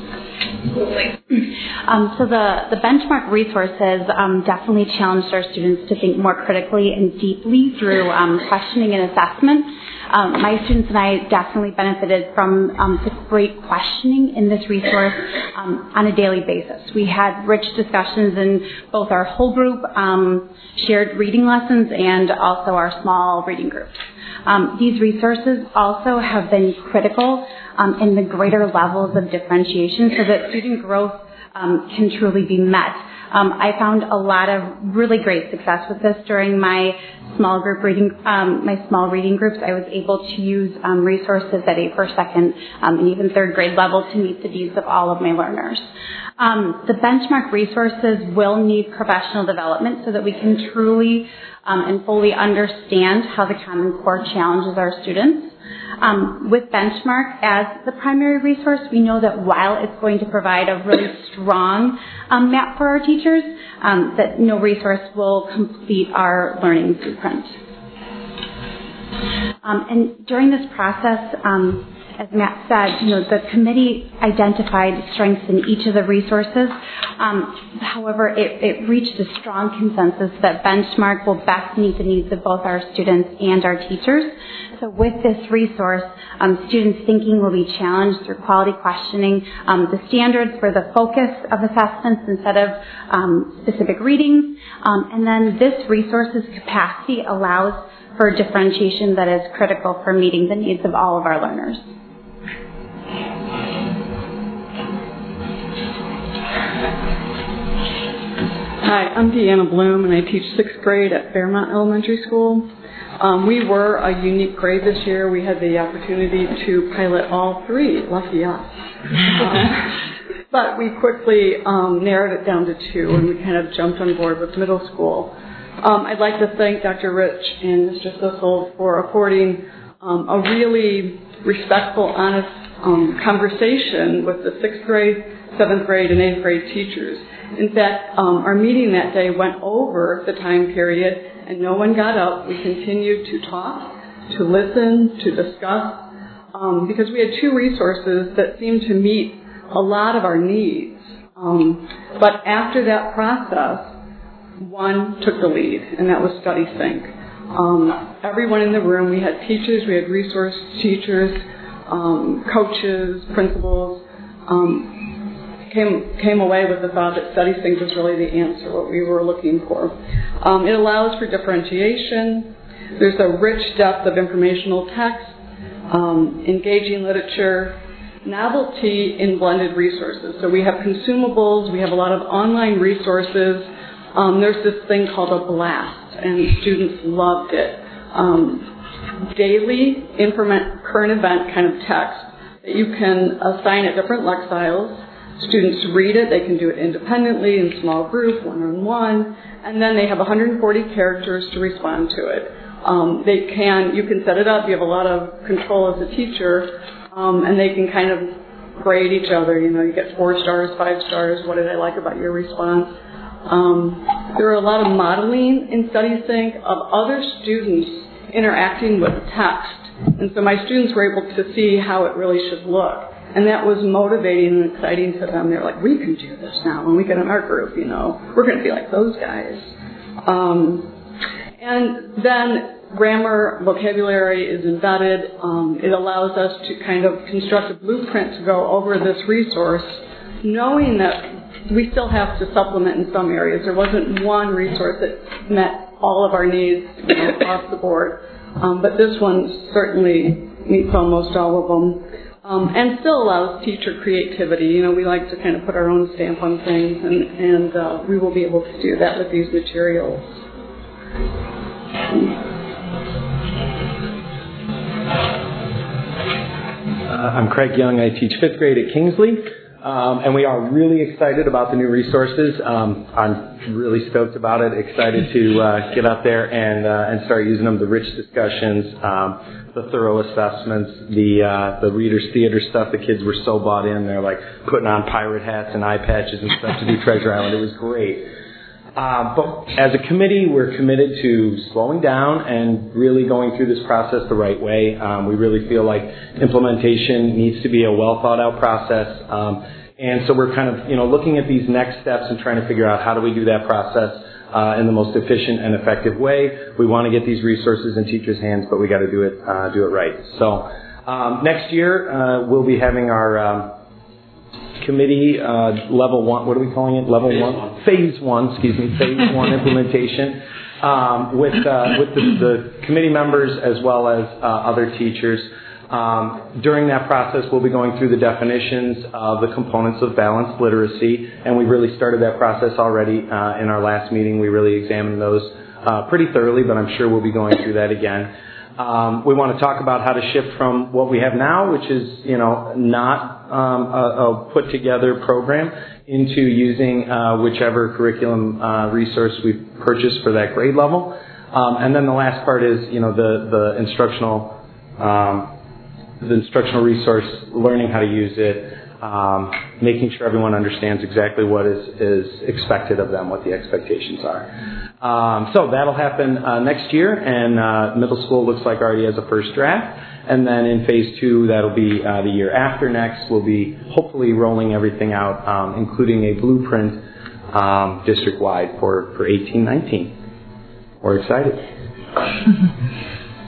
Um, so the, the benchmark resources um, definitely challenged our students to think more critically and deeply through um, questioning and assessment. Um, my students and I definitely benefited from um, the great questioning in this resource um, on a daily basis. We had rich discussions in both our whole group um, shared reading lessons and also our small reading groups. Um, these resources also have been critical um, in the greater levels of differentiation so that student growth um, can truly be met. Um, I found a lot of really great success with this during my small group reading, um, my small reading groups. I was able to use um, resources at eight per second um, and even third grade level to meet the needs of all of my learners. Um, the benchmark resources will need professional development so that we can truly um, and fully understand how the Common Core challenges our students. Um, with Benchmark as the primary resource, we know that while it's going to provide a really strong um, map for our teachers, um, that no resource will complete our learning blueprint. Um, and during this process, um, as Matt said, you know, the committee identified strengths in each of the resources. Um, however, it, it reached a strong consensus that Benchmark will best meet the needs of both our students and our teachers. So with this resource, um, students' thinking will be challenged through quality questioning, um, the standards for the focus of assessments instead of um, specific readings, um, and then this resource's capacity allows for differentiation that is critical for meeting the needs of all of our learners. Hi, I'm Deanna Bloom, and I teach sixth grade at Fairmont Elementary School. Um, we were a unique grade this year. We had the opportunity to pilot all three. Lucky us. um, but we quickly um, narrowed it down to two, and we kind of jumped on board with middle school. Um, I'd like to thank Doctor Rich and Mister Sissel for affording um, a really respectful, honest um, conversation with the sixth grade, seventh grade, and eighth grade teachers. In fact, um, our meeting that day went over the time period, and no one got up. We continued to talk, to listen, to discuss, um, because we had two resources that seemed to meet a lot of our needs. Um, but after that process, one took the lead, and that was StudySync. Um, everyone in the room, we had teachers, we had resource teachers, um, coaches, principals, um, came came away with the thought that StudySync was really the answer, what we were looking for. Um, it allows for differentiation. There's a rich depth of informational text, um, engaging literature, novelty in blended resources. So we have consumables, we have a lot of online resources. Um, there's this thing called a blast, and students loved it. Um, daily informa- current event kind of text that you can assign at different lexile. Students read it, they can do it independently, in small group, one-on-one, and then they have one hundred forty characters to respond to it. Um, they can, you can set it up, you have a lot of control as a teacher, um, and they can kind of grade each other. You know, you get four stars, five stars, what did I like about your response? Um, there are a lot of modeling in StudySync of other students interacting with text, and so my students were able to see how it really should look. And that was motivating and exciting to them. They were like, we can do this now when we get in our group, you know. We're going to be like those guys. Um, and then grammar, vocabulary is embedded. Um, it allows us to kind of construct a blueprint to go over this resource, knowing that we still have to supplement in some areas. There wasn't one resource that met all of our needs, you know, across the board. Um, but this one certainly meets almost all of them. Um, and still allows teacher creativity. You know, we like to kind of put our own stamp on things, and, and uh, we will be able to do that with these materials. Uh, I'm Craig Young. I teach fifth grade at Kingsley, um, and we are really excited about the new resources. Um, I'm really stoked about it, excited to uh, get out there and uh, and start using them, the rich discussions, um, the thorough assessments, the uh, the Reader's Theater stuff. The kids were so bought in. They're like putting on pirate hats and eye patches and stuff to do Treasure Island. It was great. Uh, but as a committee, we're committed to slowing down and really going through this process the right way. Um, we really feel like implementation needs to be a well thought out process. Um, and so we're kind of, you know, looking at these next steps and trying to figure out how do we do that process uh, in the most efficient and effective way. We want to get these resources in teachers' hands, but we got to do it, uh, do it right. So um, next year uh, we'll be having our um, committee uh, level one. What are we calling it? Level phase one? one. Phase one. Excuse me. Phase one implementation um, with uh, with the, the committee members as well as uh, other teachers. Um, during that process, we'll be going through the definitions of the components of balanced literacy, and we really started that process already uh, in our last meeting. We really examined those uh, pretty thoroughly, but I'm sure we'll be going through that again. Um, we want to talk about how to shift from what we have now, which is, you know, not um, a, a put-together program, into using uh, whichever curriculum uh, resource we've purchased for that grade level. Um, and then the last part is, you know, the the instructional um, the instructional resource, learning how to use it, um, making sure everyone understands exactly what is, is expected of them, what the expectations are. Um, so that'll happen uh, next year, and uh, middle school looks like already has a first draft. And then in phase two, that'll be uh, the year after next. We'll be hopefully rolling everything out, um, including a blueprint um, district-wide for, for eighteen nineteen. We're excited.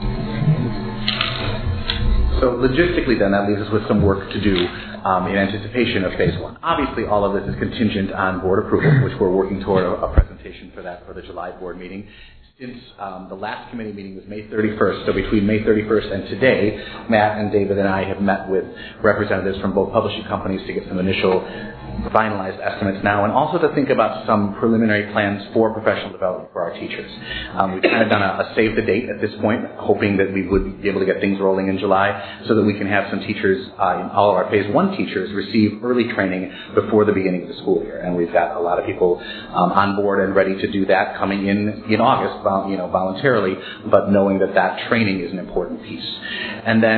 So logistically then, that leaves us with some work to do um, in anticipation of phase one. Obviously, all of this is contingent on board approval, which we're working toward a, a presentation for that for the July board meeting. Since um, the last committee meeting was May thirty-first, so between May thirty-first and today, Matt and David and I have met with representatives from both publishing companies to get some initial finalized estimates now, and also to think about some preliminary plans for professional development for our teachers. Um, we've kind of done a, a save the date at this point, hoping that we would be able to get things rolling in July so that we can have some teachers, uh, all of our phase one teachers, receive early training before the beginning of the school year. And we've got a lot of people um, on board and ready to do that coming in in August, you know, voluntarily, but knowing that that training is an important piece. And then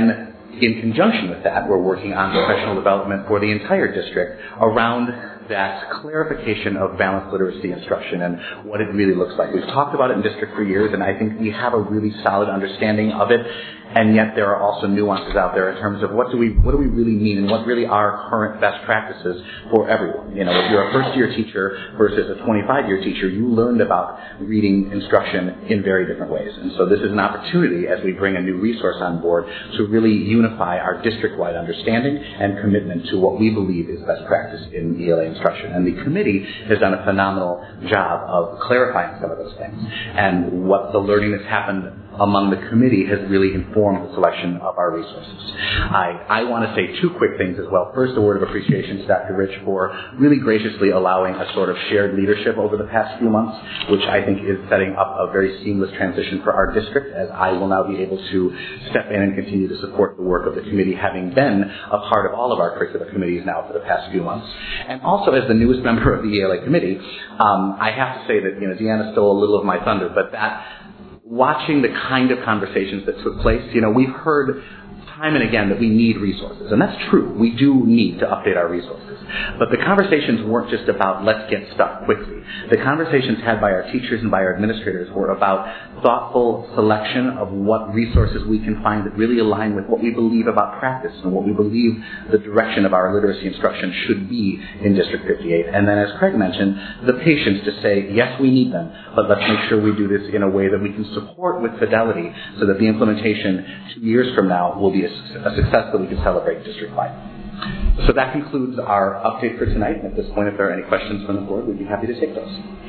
in conjunction with that, we're working on professional development for the entire district around that clarification of balanced literacy instruction and what it really looks like. We've talked about it in district for years, and I think we have a really solid understanding of it. And yet there are also nuances out there in terms of what do we what do we really mean and what really are current best practices for everyone. You know, if you're a first-year teacher versus a twenty-five-year teacher, you learned about reading instruction in very different ways. And so this is an opportunity as we bring a new resource on board to really unify our district-wide understanding and commitment to what we believe is best practice in E L A instruction. And the committee has done a phenomenal job of clarifying some of those things. And what the learning that's happened among the committee has really informed the selection of our resources. I, I want to say two quick things as well. First, a word of appreciation to Doctor Rich for really graciously allowing a sort of shared leadership over the past few months, which I think is setting up a very seamless transition for our district, as I will now be able to step in and continue to support the work of the committee, having been a part of all of our curricular committees now for the past few months. And also, as the newest member of the E L A committee, um, I have to say that, you know, Deanna stole a little of my thunder, but that watching the kind of conversations that took place, you know, we've heard time and again that we need resources. And that's true. We do need to update our resources. But the conversations weren't just about let's get stuff quickly. The conversations had by our teachers and by our administrators were about thoughtful selection of what resources we can find that really align with what we believe about practice and what we believe the direction of our literacy instruction should be in District fifty-eight. And then, as Craig mentioned, the patience to say, yes, we need them, but let's make sure we do this in a way that we can support with fidelity so that the implementation two years from now will be a, a success that we can celebrate district-wide. So that concludes our update for tonight. And at this point, if there are any questions from the board, we'd be happy to take those.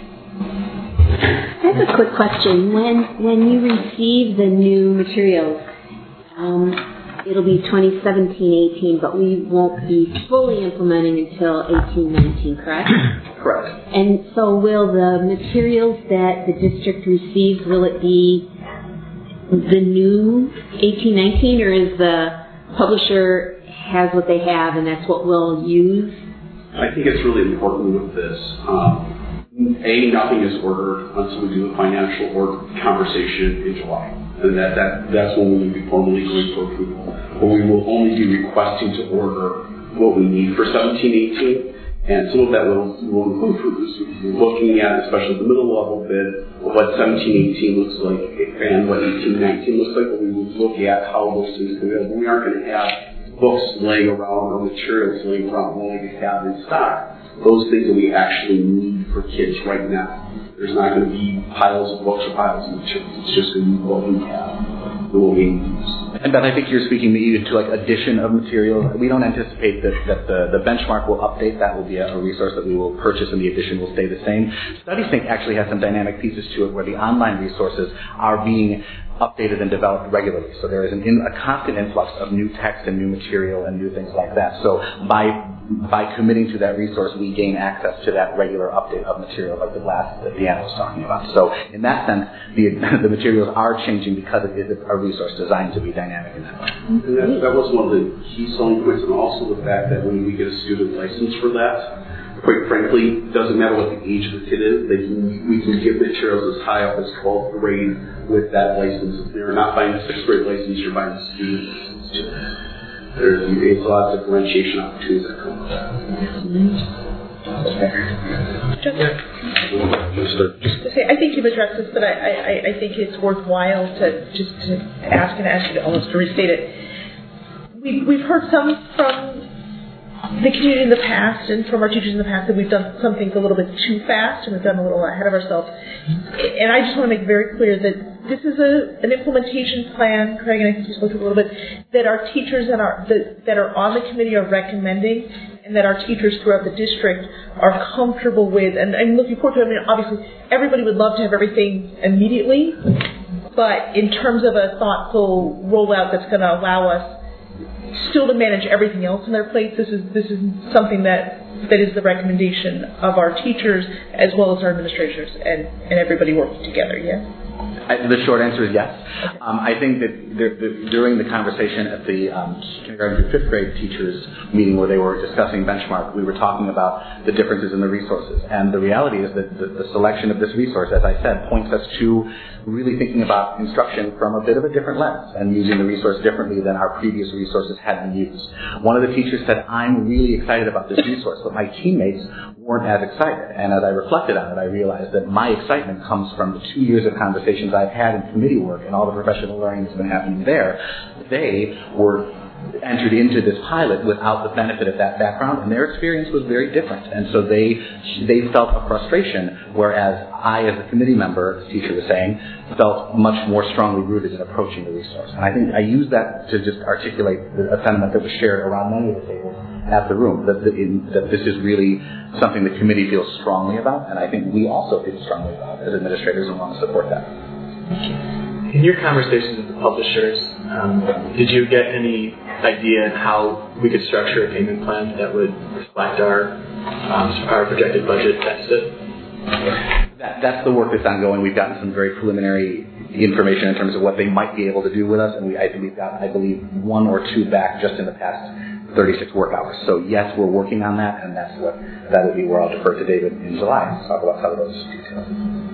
I have a quick question. When when you receive the new materials, um, it'll be twenty seventeen eighteen, but we won't be fully implementing until eighteen nineteen, correct? Correct. And so will the materials that the district receives, will it be the new eighteen nineteen, or is the publisher has what they have and that's what we'll use? I think it's really important with this. Um, A, nothing is ordered until we do the financial order conversation in July. And that, that that's when we will be formally going for approval. But we will only be requesting to order what we need for seventeen eighteen. And some of that will, will include this. We're looking at, especially the middle level bid, what seventeen eighteen looks like and what eighteen nineteen looks like. But we will look at how those things can be available. We aren't going to have books laying around or materials laying around when we have in stock. Those things that we actually need for kids right now. There's not going to be piles of books or piles of materials. It's just going to be what we have, what we use. And Beth, I think you're speaking even to like addition of materials. We don't anticipate that, that the, the benchmark will update. That will be a, a resource that we will purchase, and the addition will stay the same. StudySync actually has some dynamic pieces to it where the online resources are being updated and developed regularly. So there is an in, a constant influx of new text and new material and new things like that. So by by committing to that resource, we gain access to that regular update of material, like the glass that Deanna was talking about. So in that sense, the the materials are changing because it is a resource designed to be dynamic in that way. And that, that was one of the key selling points, and also the fact that when we get a student license for that, quite frankly, it doesn't matter what the age of the kid is, they can, we can give materials as high up as twelfth grade with that license. If they're not buying a sixth grade license, you're buying a student license. There's a lot of differentiation opportunities that come with that. Just, just to say, I think you've addressed this, but I, I, I think it's worthwhile to just to ask and ask you to almost to restate it. We, we've heard some from the community in the past and from our teachers in the past that we've done some things a little bit too fast and we've done a little ahead of ourselves. And I just want to make very clear that this is a, an implementation plan, Craig, and I think you spoke to it a little bit, that our teachers and our, the, that are on the committee are recommending, and that our teachers throughout the district are comfortable with. And I'm looking forward to it. I mean, obviously, everybody would love to have everything immediately, but in terms of a thoughtful rollout that's going to allow us still to manage everything else on their plates, this is this is something that that is the recommendation of our teachers as well as our administrators and, and everybody working together, yeah? I, the short answer is yes. Um, I think that there, the, during the conversation at the um, kindergarten through fifth grade teachers meeting where they were discussing benchmark, we were talking about the differences in the resources. And the reality is that the, the selection of this resource, as I said, points us to really thinking about instruction from a bit of a different lens and using the resource differently than our previous resources had been used. One of the teachers said, I'm really excited about this resource, but my teammates weren't as excited. And as I reflected on it, I realized that my excitement comes from the two years of conversations I've had in committee work and all the professional learning that's been happening there. They were entered into this pilot without the benefit of that background, and their experience was very different. And so they they felt a frustration, whereas I, as a committee member, as the teacher was saying, felt much more strongly rooted in approaching the resource. And I think I use that to just articulate a sentiment that was shared around many of the tables at the room, that, the, in, that this is really something the committee feels strongly about, and I think we also feel strongly about as administrators and want to support that. Thank you. In your conversations with the publishers, um, did you get any idea on how we could structure a payment plan that would reflect our um, our projected budget deficit? That, that's the work that's ongoing. We've gotten some very preliminary information in terms of what they might be able to do with us, and we, I think we've got, I believe, one or two back just in the past thirty-six work hours. So yes, we're working on that, and that's what that will be where I'll defer to David in July to talk about some of those details.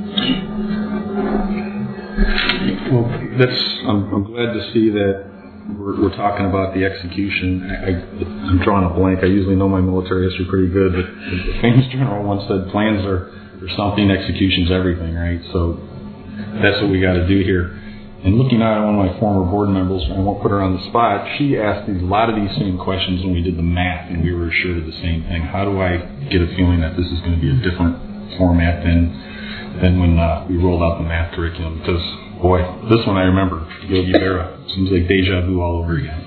Well, that's. I'm, I'm glad to see that we're, we're talking about the execution. I, I, I'm drawing a blank. I usually know my military history pretty good, but the famous general once said, "Plans are, are something, execution's everything." Right? So that's what we got to do here. And looking at one of my former board members, I won't put her on the spot. She asked a lot of these same questions when we did the math, and we were assured of the same thing. How do I get a feeling that this is going to be a different format than? Than when uh, we rolled out the math curriculum, because, boy, this one I remember, Yogi Berra. Seems like deja vu all over again.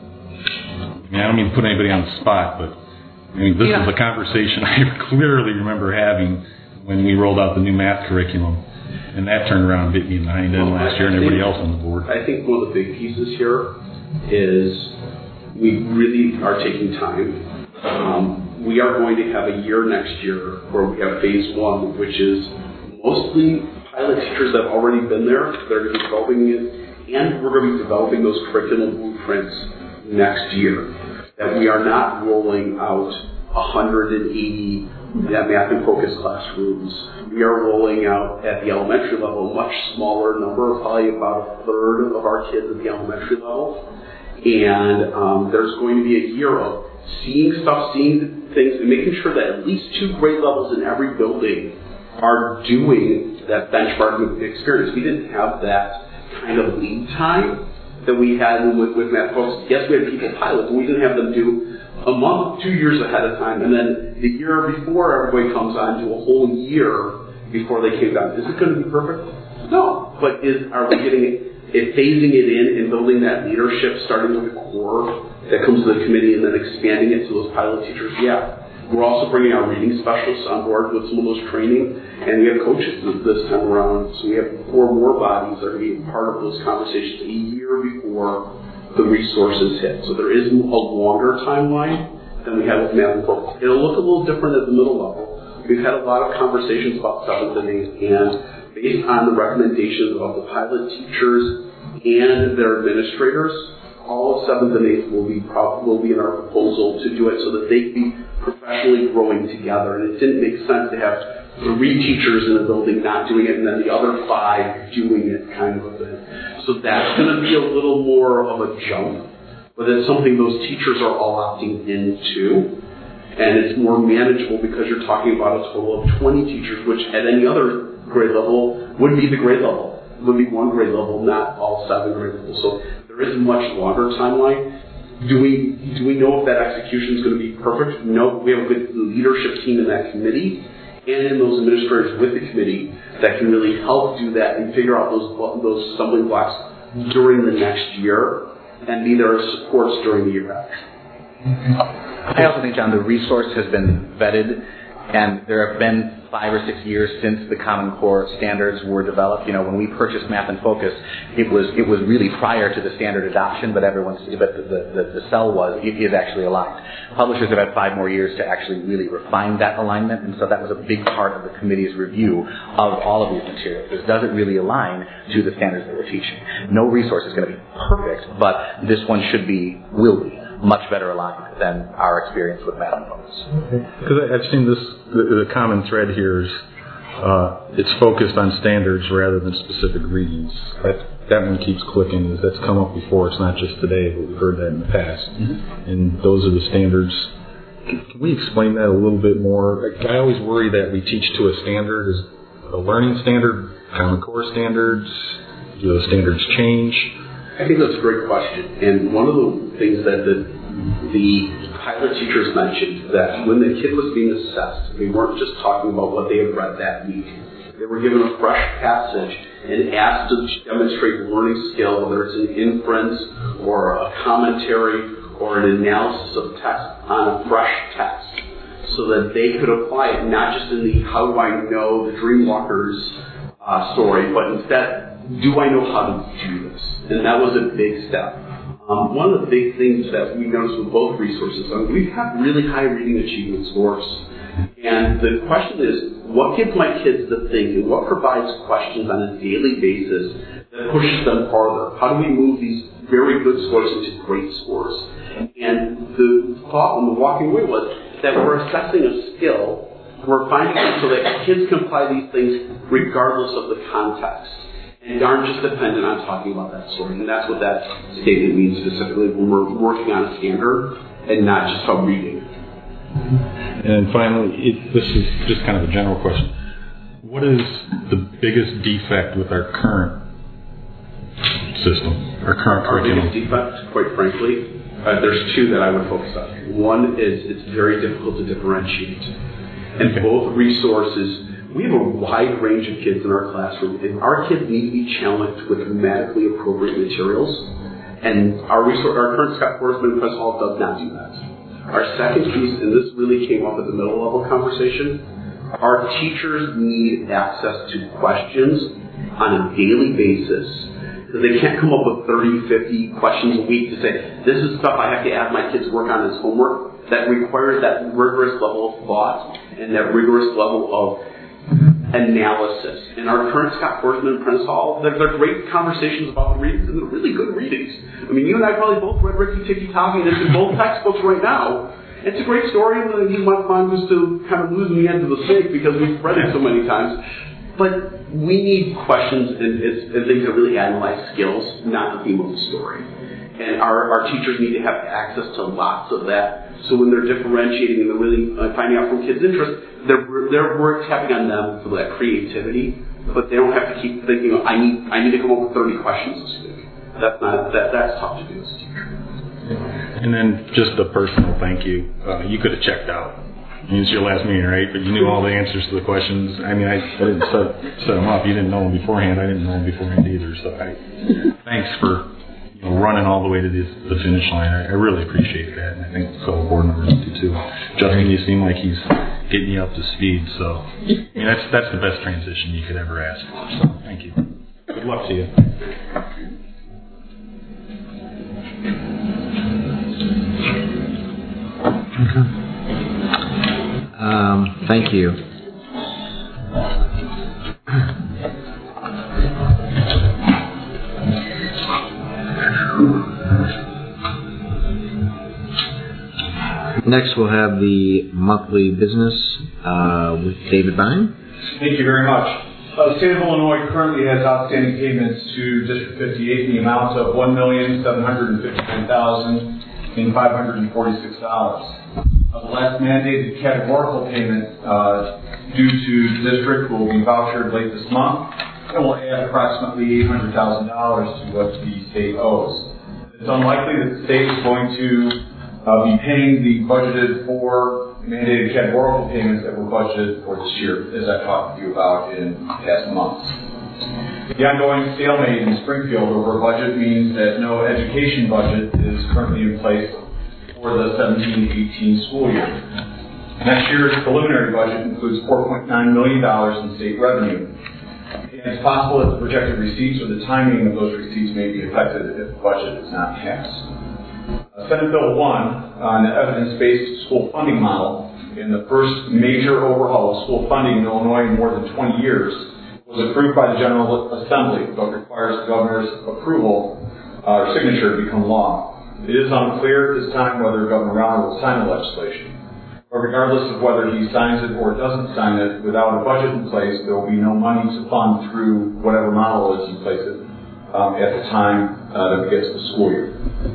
I mean, I don't mean to put anybody on the spot, but I mean, this yeah. is a conversation I clearly remember having when we rolled out the new math curriculum, and that turned around and bit me in the hind end well, last year and everybody else on the board. I think one of the big pieces here is we really are taking time. Um, we are going to have a year next year where we have phase one, which is mostly pilot teachers that have already been there. They're going to be developing it, and we're going to be developing those curriculum blueprints next year. That we are not rolling out one hundred eighty math and focus classrooms. We are rolling out at the elementary level a much smaller number, probably about a third of our kids at the elementary level. And um, there's going to be a year of seeing stuff, seeing things, and making sure that at least two grade levels in every building are doing that benchmarking experience. We didn't have that kind of lead time that we had with, with math folks. Yes, we had people pilot, but we didn't have them do a month, two years ahead of time, and then the year before everybody comes on to a whole year before they came down. Is it going to be perfect? No. But is are we getting it, it phasing it in and building that leadership, starting with the core that comes to the committee and then expanding it to those pilot teachers? Yeah. We're also bringing our reading specialists on board with some of those training, and we have coaches this time around. So we have four more bodies that are going to be part of those conversations a year before the resources hit. So there is a longer timeline than we had with math and focus. It'll look a little different at the middle level. We've had a lot of conversations about seventh and eighth, and based on the recommendations of the pilot teachers and their administrators, all of seventh and eighth will be pro- will be in our proposal to do it so that they can be professionally growing together. And it didn't make sense to have three teachers in a building not doing it and then the other five doing it, kind of a thing. So that's going to be a little more of a jump, but it's something those teachers are all opting into. And it's more manageable because you're talking about a total of twenty teachers, which at any other grade level would be the grade level. It would be one grade level, not all seven grade levels. So there is a much longer timeline. Do we do we know if that execution is going to be perfect? No. We have a good leadership team in that committee and in those administrators with the committee that can really help do that and figure out those those stumbling blocks during the next year and be there as supports during the year after. I also think, John, the resource has been vetted, and there have been five or six years since the Common Core standards were developed. You know, when we purchased Math and Focus, it was it was really prior to the standard adoption, but everyone's but the the, the cell was it is actually aligned. Publishers have had five more years to actually really refine that alignment, and so that was a big part of the committee's review of all of these materials. Is does it really align to the standards that we're teaching? No resource is going to be perfect, but this one should be, will be, much better aligned than our experience with Math and Focus. Because I've seen this, the, the common thread here is uh, it's focused on standards rather than specific readings. That, that one keeps clicking. Is that's come up before. It's not just today, but we've heard that in the past. Mm-hmm. And those are the standards. Can we explain that a little bit more? I always worry that we teach to a standard. Is a learning standard, Common Core standards? Do those standards change? I think that's a great question. And one of the things that the, the pilot teachers mentioned, that when the kid was being assessed, they weren't just talking about what they had read that week. They were given a fresh passage and asked to demonstrate learning skill, whether it's an inference or a commentary or an analysis of text on a fresh text, so that they could apply it not just in the how do I know the Dreamwalkers uh, story, but instead, do I know how to do this? And that was a big step. Um, one of the big things that we noticed with both resources, um, we have really high reading achievement scores. And the question is, what gets my kids to think, and what provides questions on a daily basis that pushes them farther? How do we move these very good scores into great scores? And the thought when the walking away was that we're assessing a skill, we're finding it so that kids can apply these things regardless of the context. And aren't just dependent on talking about that story. And that's what that statement means specifically when we're working on a standard and not just about reading. And finally, it, this is just kind of a general question. What is the biggest defect with our current system, our current our curriculum? Biggest defect, quite frankly, uh, there's two that I would focus on. One is it's very difficult to differentiate. And okay. both resources, we have a wide range of kids in our classroom, and our kids need to be challenged with grammatically appropriate materials. And our resource, our current Scott Forsman Press Hall does not do that. Our second piece, and this really came up at the middle level conversation, our teachers need access to questions on a daily basis. Because they can't come up with thirty, fifty questions a week to say, this is stuff I have to have my kids work on as homework. That requires that rigorous level of thought and that rigorous level of analysis. In our current Scott Forsman Prentice Hall, they're, they're great conversations about the readings, and they're really good readings. I mean, you and I probably both read Ricky Tikki Tavi, and it's in both textbooks right now. It's a great story, and you might find us to kind of losing the end of the snake because we've read it so many times. But we need questions and, and things that really analyze skills, not the theme of the story. And our, our teachers need to have access to lots of that. So when they're differentiating and they're really uh, finding out from kids' interest, they're, they're, we're tapping on them for that creativity, but they don't have to keep thinking, I need I need to come up with thirty questions this week. That's not that that's tough to do as a teacher. And then just a personal thank you. Uh, you could have checked out. I mean, it's your last meeting, right? But you knew all the answers to the questions. I mean, I, I didn't set, set them up. You didn't know them beforehand. I didn't know them beforehand either. So I, thanks for you know, running all the way to this, the finish line. I, I really appreciate that, and I think fellow board members do too. Justin, you seem like he's getting you up to speed. So I mean, that's that's the best transition you could ever ask for. So thank you. Good luck to you. Okay. Um, thank you. Next, we'll have the monthly business uh, with David Bine. Thank you very much. Uh, the state of Illinois currently has outstanding payments to District fifty-eight in the amount of one million seven hundred fifty-nine thousand five hundred forty-six dollars. Uh, the last mandated categorical payment uh, due to the district will be vouchered late this month and will add approximately eight hundred thousand dollars to what the state owes. It's unlikely that the state is going to uh, be paying the budgeted for mandated categorical payments that were budgeted for this year, as I've talked with you about in past months. The ongoing stalemate in Springfield over budget means that no education budget is currently in place for the seventeen eighteen school year. Next year's preliminary budget includes four point nine million dollars in state revenue. And it's possible that the projected receipts or the timing of those receipts may be affected if the budget is not passed. Uh, Senate Bill one on the evidence-based school funding model, in the first major overhaul of school funding in Illinois in more than twenty years, was approved by the General Assembly, but requires the governor's approval uh, or signature to become law. It is unclear at this time whether Governor Rauner will sign the legislation. But regardless of whether he signs it or doesn't sign it, without a budget in place, there will be no money to fund through whatever model is in place at, um, at the time uh, that we get to the school year.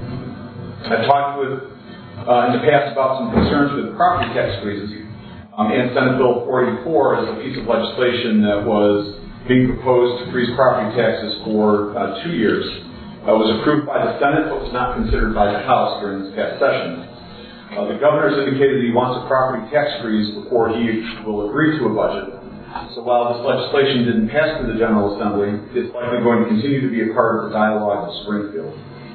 I talked with, uh, in the past about some concerns with property tax freezes, um, and Senate Bill forty-four is a piece of legislation that was being proposed to freeze property taxes for uh, two years. It uh, was approved by the Senate, but was not considered by the House during this past session. Uh, the governor has indicated that he wants a property tax freeze before he will agree to a budget. So while this legislation didn't pass through the General Assembly, it's likely going to continue to be a part of the dialogue in Springfield.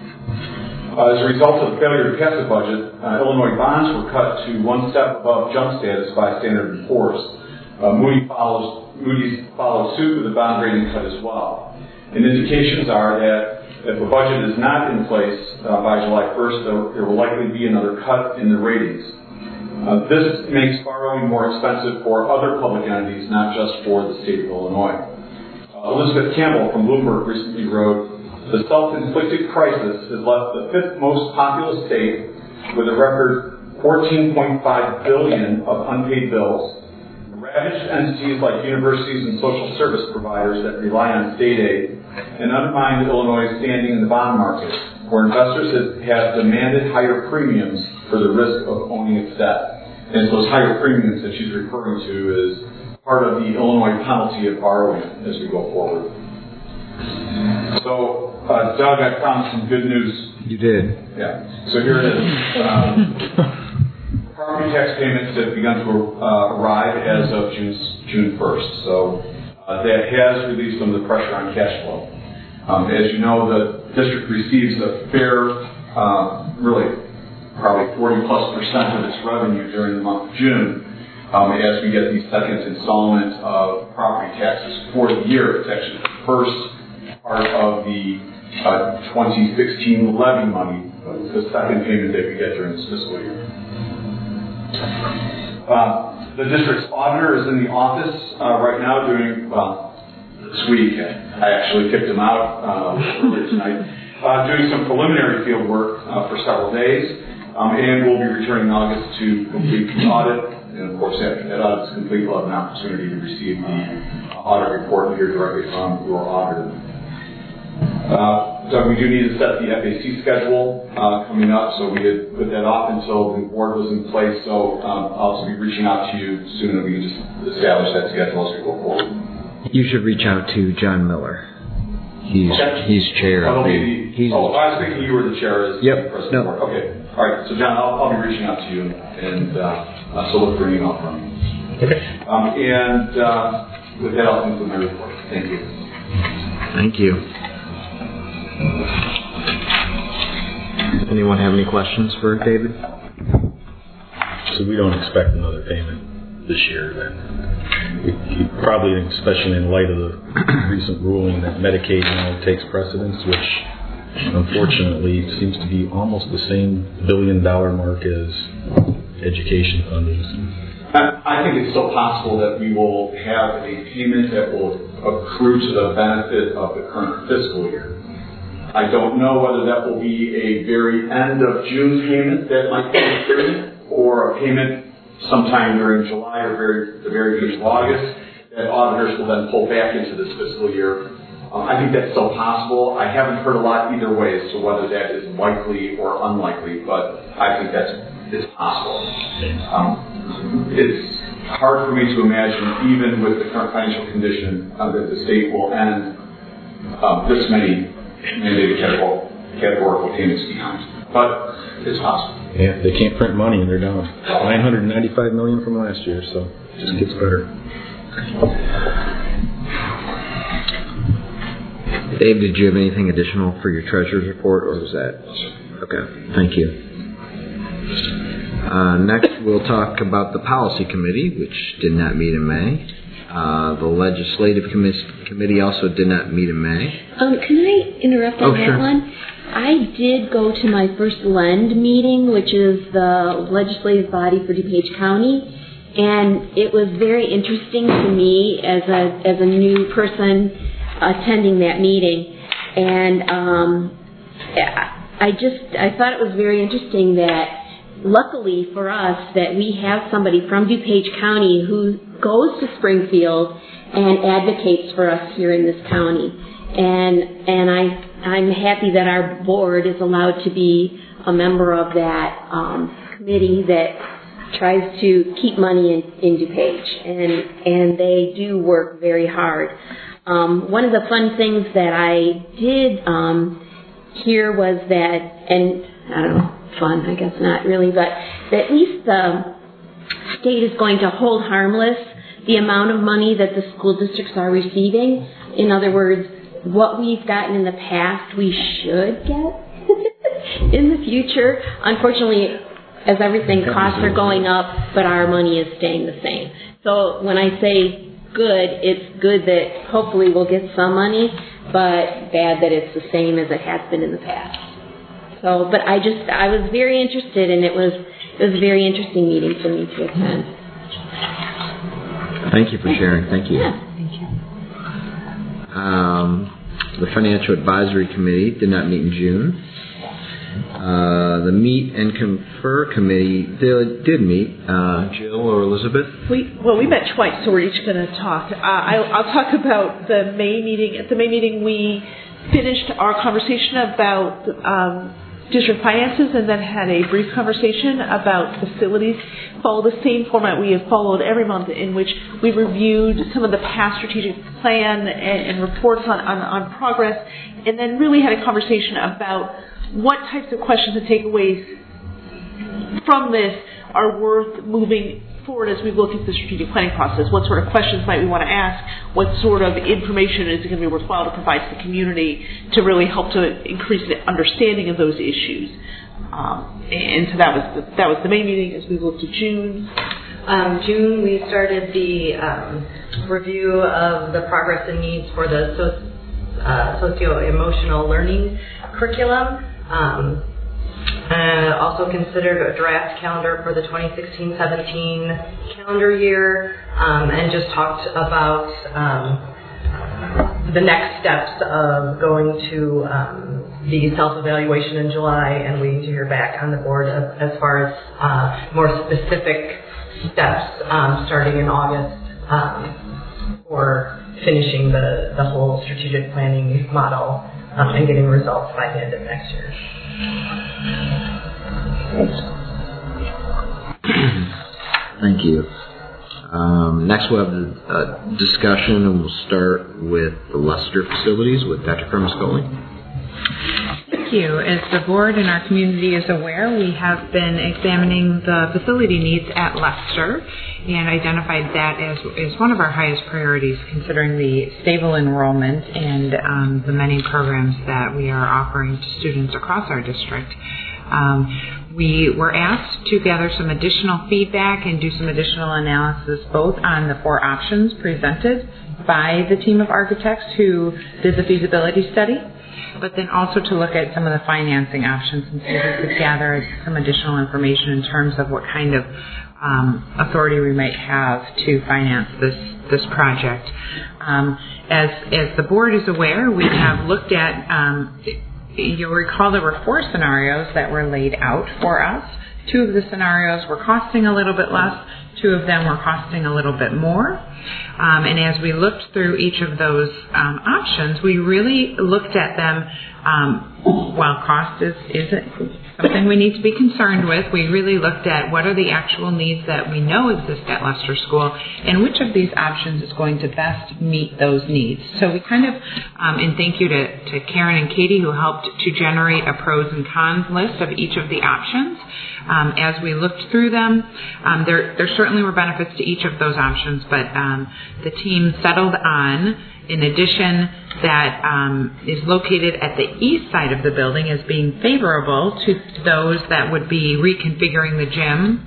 Uh, as a result of the failure to pass the budget, uh, Illinois bonds were cut to one step above junk status by Standard and Poor's. Uh, Moody follows, Moody's followed suit with a bond rating cut as well. And indications are that if a budget is not in place uh, by July first, there, there will likely be another cut in the ratings. Uh, this makes borrowing more expensive for other public entities, not just for the state of Illinois. Uh, Elizabeth Campbell from Bloomberg recently wrote, "The self-inflicted crisis has left the fifth most populous state with a record fourteen point five billion dollars of unpaid bills, ravaged entities like universities and social service providers that rely on state aid, and undermined Illinois' standing in the bond market, where investors have, have demanded higher premiums for the risk of owning its debt." And it's those higher premiums that she's referring to as part of the Illinois penalty of borrowing as we go forward. So, uh, Doug, I found some good news. You did. Yeah. So here it is. Um, property tax payments have begun to uh, arrive as of June, June first. So uh, that has relieved some of the pressure on cash flow. Um, as you know, the district receives a fair, uh, really, probably forty plus percent of its revenue during the month of June. Um, as we get the second installment of property taxes for the year. It's actually the first part of the uh, twenty sixteen levy money. It's the second payment that we get during this fiscal year. Uh, the district's auditor is in the office uh, right now doing, well, this week. I actually kicked him out uh, earlier tonight. Uh, doing some preliminary field work uh, for several days. Um, and we'll be returning in August to complete the audit. And of course, after that audit is complete, we'll have an opportunity to receive the uh, audit report here directly from your auditor. Uh, so we do need to set the F A C schedule uh, coming up, so we had put that off until the board was in place. So um, I'll also be reaching out to you soon, and we can just establish that schedule as we go forward. You should reach out to John Miller. He's okay. he's chair oh, of the. the he's oh, I was thinking you were the chair as yep. the president. No. Okay. All right. So John, I'll, I'll be reaching out to you, and uh, uh, so look for an email from you. Okay. Um, and uh, with that, I'll conclude my report. Thank you. Thank you. Anyone have any questions for David? So we don't expect another payment this year then? We, we probably, especially in light of the recent ruling that Medicaid now takes precedence, which unfortunately seems to be almost the same billion dollar mark as education funding. I think it's still possible that we will have a payment that will accrue to the benefit of the current fiscal year. I don't know whether that will be a very end of June payment that might come through, or a payment sometime during July or very, the very beginning of August that auditors will then pull back into this fiscal year. Um, I think that's still possible. I haven't heard a lot either way as to whether that is likely or unlikely, but I think that's it's possible. Um, it's hard for me to imagine, even with the current financial condition, uh, that the state will end uh, this many mandated categorical payments behind. But it's possible. Yeah, they can't print money and they're down nine hundred ninety-five million dollars from last year, so it just gets better. Dave, did you have anything additional for your treasurer's report, or was that okay? Thank you. Uh, next, we'll talk about the Policy Committee, which did not meet in May. Uh, the Legislative commis- Committee also did not meet in May. Um, can I interrupt on oh, that sure. one? I did go to my first LEND meeting, which is the legislative body for DuPage County, and it was very interesting to me as a as a new person attending that meeting. And um, I just I thought it was very interesting that, luckily for us, that we have somebody from DuPage County who goes to Springfield and advocates for us here in this county. And and I I'm happy that our board is allowed to be a member of that um, committee that tries to keep money in, in DuPage, and and they do work very hard. Um, one of the fun things that I did um, hear was that, and I don't know, fun, I guess not really, but that at least the state is going to hold harmless the amount of money that the school districts are receiving. In other words, what we've gotten in the past, we should get in the future. Unfortunately, as everything, costs are going up, but our money is staying the same. So when I say good, it's good that hopefully we'll get some money, but bad that it's the same as it has been in the past. So, but I just, I was very interested, and it was, it was a very interesting meeting for me to attend. Thank you for sharing. Thank you. Yeah. Thank you. Um, the Financial Advisory Committee did not meet in June. Uh, the Meet and Confer Committee did, did meet. Uh, Jill or Elizabeth? We, well, we met twice, so we're each going to talk. Uh, I'll, I'll talk about the May meeting. At the May meeting, we finished our conversation about um, district finances and then had a brief conversation about facilities. Follow the same format we have followed every month, in which we reviewed some of the past strategic plan and, and reports on, on, on progress, and then really had a conversation about what types of questions and takeaways from this are worth moving forward as we look at the strategic planning process. What sort of questions might we want to ask? What sort of information is going to be worthwhile to provide to the community to really help to increase the understanding of those issues? Um, and so that was the, that was the main meeting. As we looked at June. Um, June, we started the um, review of the progress and needs for the so, uh, socio-emotional learning curriculum. Um, Uh, also considered a draft calendar for the twenty sixteen seventeen calendar year, um, and just talked about um, the next steps of going to um, the self-evaluation in July and waiting to hear back on the board of, as far as uh, more specific steps um, starting in August um, for finishing the, the whole strategic planning model um, and getting results by the end of next year. Thank you. Um, next we'll have a discussion, and we'll start with the Lester facilities with Doctor Kermascoli. Thank you. As the board and our community is aware, we have been examining the facility needs at Lester and identified that as, as one of our highest priorities, considering the stable enrollment and um, the many programs that we are offering to students across our district. Um, we were asked to gather some additional feedback and do some additional analysis both on the four options presented by the team of architects who did the feasibility study, but then also to look at some of the financing options and see if we could gather some additional information in terms of what kind of um, authority we might have to finance this this project. Um, as as the board is aware, we have looked at. Um, You'll recall there were four scenarios that were laid out for us. Two of the scenarios were costing a little bit less. Two of them were costing a little bit more. Um, and as we looked through each of those um, options, we really looked at them, um, while cost is, is something we need to be concerned with, we really looked at what are the actual needs that we know exist at Lester School and which of these options is going to best meet those needs. So we kind of, um, and thank you to, to Karen and Katie who helped to generate a pros and cons list of each of the options. Um, as we looked through them, um, there, there certainly were benefits to each of those options, but um, um, the team settled on an addition that um, is located at the east side of the building as being favorable to those that would be reconfiguring the gym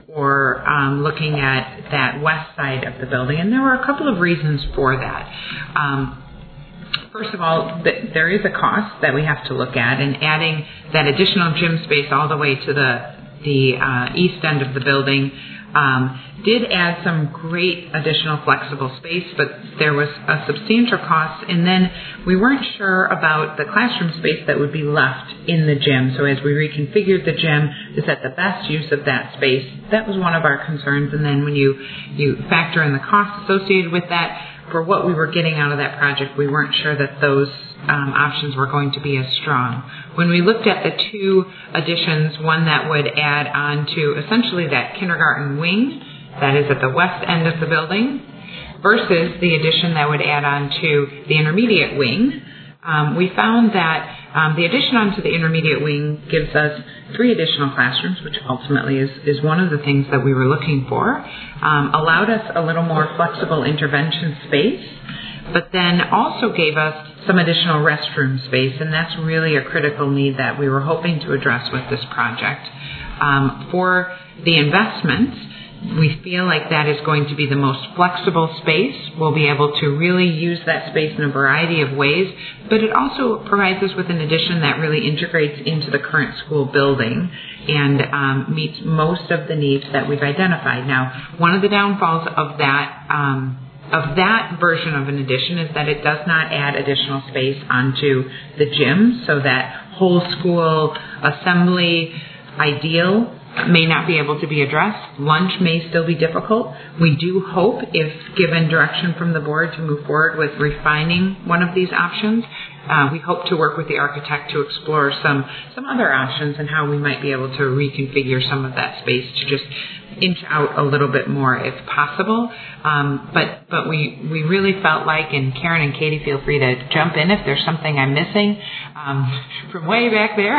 or um, looking at that west side of the building. And there were a couple of reasons for that. Um, First of all, th- there is a cost that we have to look at, and adding that additional gym space all the way to the the uh, east end of the building um, did add some great additional flexible space, but there was a substantial cost, and then we weren't sure about the classroom space that would be left in the gym. So as we reconfigured the gym, is that the best use of that space? That was one of our concerns, and then when you, you factor in the cost associated with that, for what we were getting out of that project, we weren't sure that those um, options were going to be as strong. When we looked at the two additions, one that would add on to essentially that kindergarten wing that is at the west end of the building versus the addition that would add on to the intermediate wing, um, we found that um, the addition onto the intermediate wing gives us three additional classrooms, which ultimately is, is one of the things that we were looking for, um, allowed us a little more flexible intervention space, but then also gave us some additional restroom space, and that's really a critical need that we were hoping to address with this project. Um, for the investment, we feel like that is going to be the most flexible space. We'll be able to really use that space in a variety of ways, but it also provides us with an addition that really integrates into the current school building and um, meets most of the needs that we've identified. Now, one of the downfalls of that um, of that version of an addition is that it does not add additional space onto the gym, so that whole school assembly ideal may not be able to be addressed. Lunch may still be difficult. We do hope, if given direction from the board, to move forward with refining one of these options. Uh, we hope to work with the architect to explore some, some other options and how we might be able to reconfigure some of that space to just inch out a little bit more if possible. Um, but but we, we really felt like, and Karen and Katie, feel free to jump in if there's something I'm missing um, from way back there.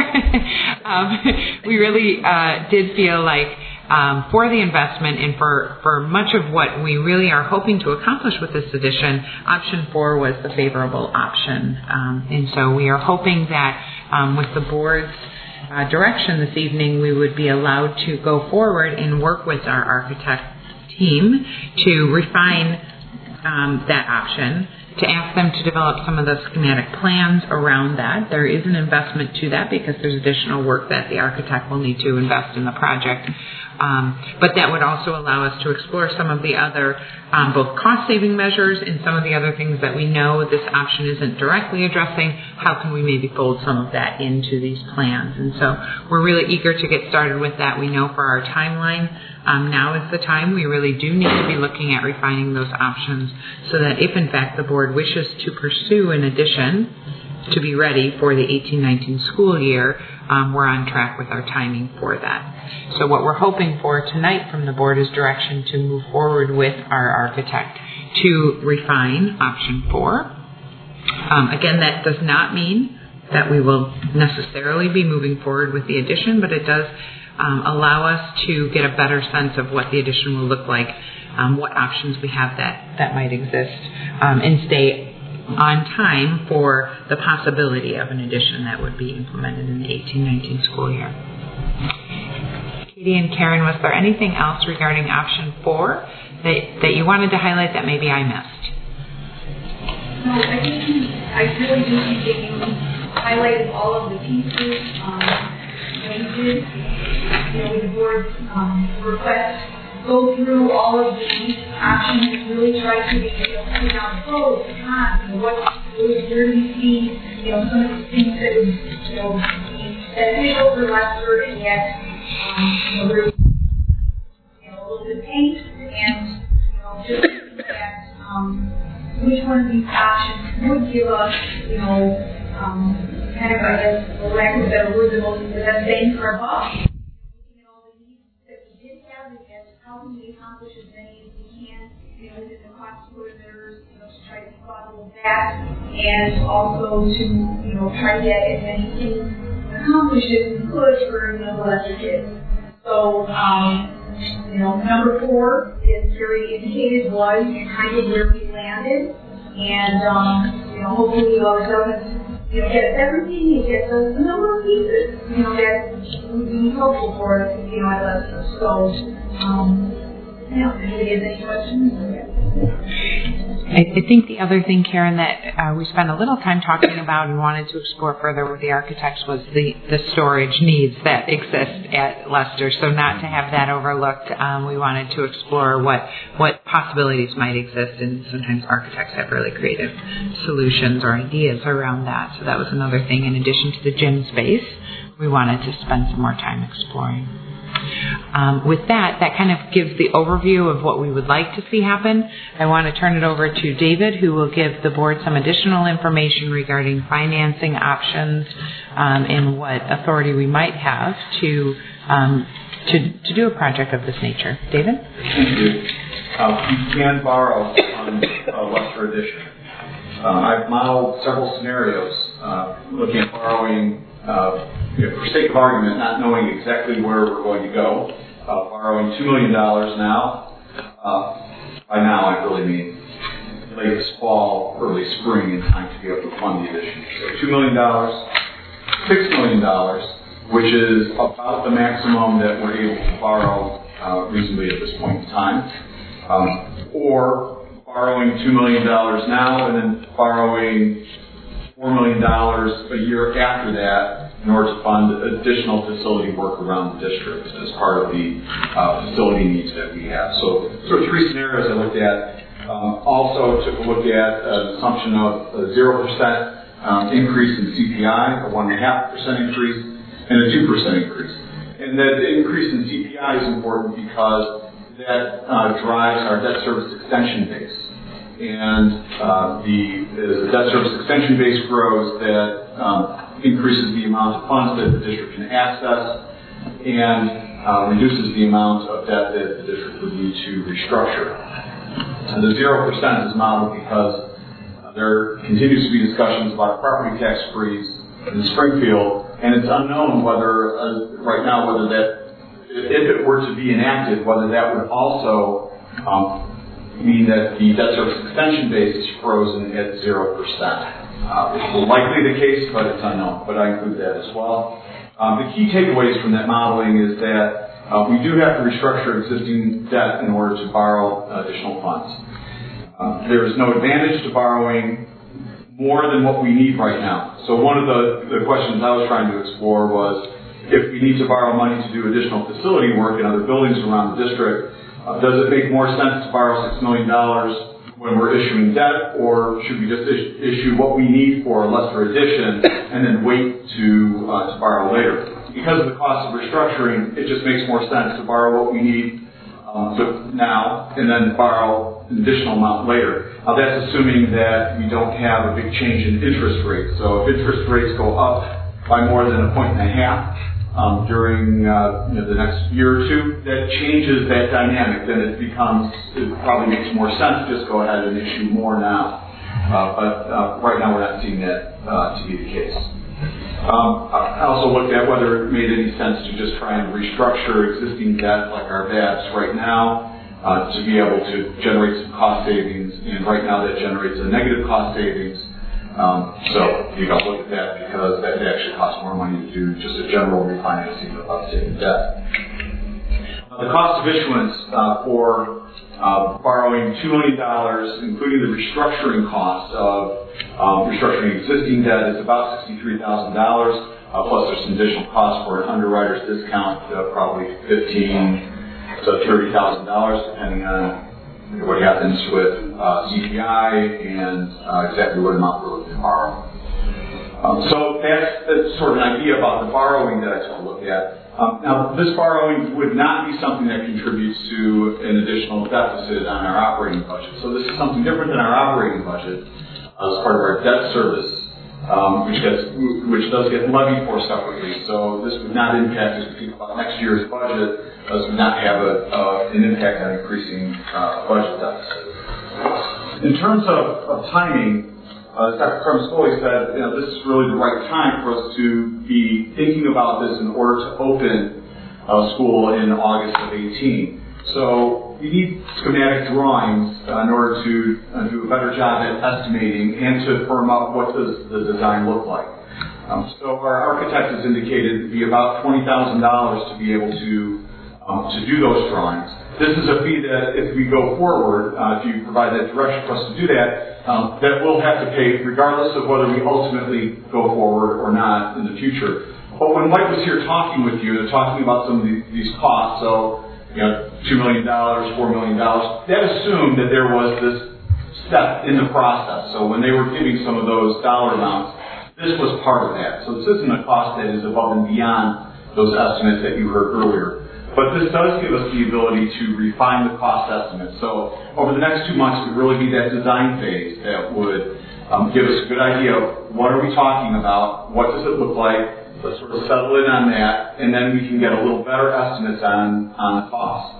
um, we really uh, did feel like um, for the investment and for, for much of what we really are hoping to accomplish with this addition, option four was the favorable option. Um, and so we are hoping that um, with the board's Uh, direction this evening, we would be allowed to go forward and work with our architect team to refine um, that option, to ask them to develop some of the schematic plans around that. There is an investment to that because there's additional work that the architect will need to invest in the project. Um, but that would also allow us to explore some of the other um, both cost-saving measures and some of the other things that we know this option isn't directly addressing. How can we maybe fold some of that into these plans? And so we're really eager to get started with that. We know for our timeline, um, now is the time. We really do need to be looking at refining those options so that if, in fact, the board wishes to pursue an addition to be ready for the eighteen nineteen school year, um, we're on track with our timing for that. So what we're hoping for tonight from the board is direction to move forward with our architect to refine option four. Um, again, that does not mean that we will necessarily be moving forward with the addition, but it does um, allow us to get a better sense of what the addition will look like, um, what options we have that, that might exist, um, and stay on time for the possibility of an addition that would be implemented in the eighteen nineteen school year. Katie and Karen, was there anything else regarding option four that, that you wanted to highlight that maybe I missed? No, I think I really do think that you highlighted all of the pieces. Um, you know, we did, you know, with the board's um, request, go through all of these options, really try to, you know, figure out pros and cons, you know, what, where do we see, you know, some of the things that would, you know, be beneficial for Lester, and yet, um, you know, where we, you know, a little bit of paint, and, you know, just that, um, which one of these options would give us, you know, um, kind of, I guess, for lack of a better word, the most, the best bang for our buck. How can we accomplish as many as we can, you know, within the cost parameters, you know, to try to be thoughtful of that, and also to, you know, try to get as many things accomplished as we could for, you know, the lesser kids. So, um, you know, number four as Terry indicated, was kind of where we landed. And, um, you know, hopefully uh, it doesn't, you know, get us everything, it gets us a number of pieces, you know, that would be helpful for us, you know, at Lester. So, um, yeah, anybody has any questions? I, I think the other thing, Karen, that uh, we spent a little time talking about and wanted to explore further with the architects was the, the storage needs that exist at Lester. So not to have that overlooked, um, we wanted to explore what, what possibilities might exist, and sometimes architects have really creative solutions or ideas around that. So that was another thing in addition to the gym space we wanted to spend some more time exploring. Um, with that, that kind of gives the overview of what we would like to see happen. I want to turn it over to David, who will give the board some additional information regarding financing options um, and what authority we might have to, um, to to do a project of this nature. David? Thank you. Uh, you can borrow on uh, Lester Addition. Uh, I've modeled several scenarios uh, looking at borrowing. Uh, you know, for sake of argument, not knowing exactly where we're going to go, uh, borrowing two million dollars now. Uh, by now, I really mean late this fall, early spring, in time to be able to fund the addition. So two million dollars, six million dollars, which is about the maximum that we're able to borrow uh, reasonably at this point in time. Um, or borrowing two million dollars now and then borrowing four million dollars a year after that in order to fund additional facility work around the district as part of the uh, facility needs that we have. So sort of three scenarios I looked at. Um, also took a look at an assumption of a zero percent um, increase in C P I, a one point five percent increase, and a two percent increase. And that increase in C P I is important because that uh, drives our debt service extension base. And uh, the, the debt service extension base grows, that um, increases the amount of funds that the district can access and uh, reduces the amount of debt that the district would need to restructure. And the zero percent is modeled because uh, there continues to be discussions about a property tax freeze in Springfield, and it's unknown whether, uh, right now, whether that, if it were to be enacted, whether that would also um, mean that the debt service extension base is frozen at zero percent. Uh, it's likely the case, but it's unknown. But I include that as well. Um, the key takeaways from that modeling is that uh, we do have to restructure existing debt in order to borrow additional funds. Uh, there is no advantage to borrowing more than what we need right now. So one of the, the questions I was trying to explore was, if we need to borrow money to do additional facility work in other buildings around the district, Uh, does it make more sense to borrow six million dollars when we're issuing debt, or should we just is- issue what we need for a Lester addition and then wait to, uh, to borrow later? Because of the cost of restructuring, it just makes more sense to borrow what we need um, to now and then borrow an additional amount later. Now that's assuming that we don't have a big change in interest rates. So if interest rates go up by more than a point and a half, Um, during uh, you know, the next year or two, that changes that dynamic. Then it becomes, it probably makes more sense to just go ahead and issue more now. Uh, but uh, right now we're not seeing that uh, to be the case. Um, I also looked at whether it made any sense to just try and restructure existing debt like our V A Bs right now uh, to be able to generate some cost savings. And right now that generates a negative cost savings. Um, so you got to look at that because that actually costs more money to do just a general refinancing of outstanding debt. Uh, the cost of issuance uh, for uh, borrowing two million dollars, including the restructuring cost of um, restructuring existing debt, is about sixty-three thousand dollars. Uh, plus there's some additional costs for an underwriter's discount, uh, probably fifteen thousand to thirty thousand dollars, depending on what happens with uh, C P I and uh, exactly what amount we're looking to borrow. Um, so that's, that's sort of an idea about the borrowing that I took a look at. Um, now, this borrowing would not be something that contributes to an additional deficit on our operating budget. So this is something different than our operating budget uh, as part of our debt service, um, which gets which does get levied for separately. So this would not impact, as we think about next year's budget, does not have a, uh, an impact on increasing uh, budget deficit. In terms of, of timing, uh, as Doctor Kremskoli said, you know, this is really the right time for us to be thinking about this in order to open uh, school in August of eighteen. So we need schematic drawings uh, in order to uh, do a better job at estimating and to firm up what does the design look like. Um, so our architect has indicated it would be about twenty thousand dollars to be able to um, to do those drawings. This is a fee that if we go forward, uh, if you provide that direction for us to do that, um, that we'll have to pay regardless of whether we ultimately go forward or not in the future. But when Mike was here talking with you, they're talking about some of these, these costs, so you know, two million dollars, four million dollars, that assumed that there was this step in the process. So when they were giving some of those dollar amounts, this was part of that. So this isn't a cost that is above and beyond those estimates that you heard earlier. But this does give us the ability to refine the cost estimate. So over the next two months would really be that design phase that would um, give us a good idea of what are we talking about, what does it look like, let's sort of settle in on that, and then we can get a little better estimates on, on the cost.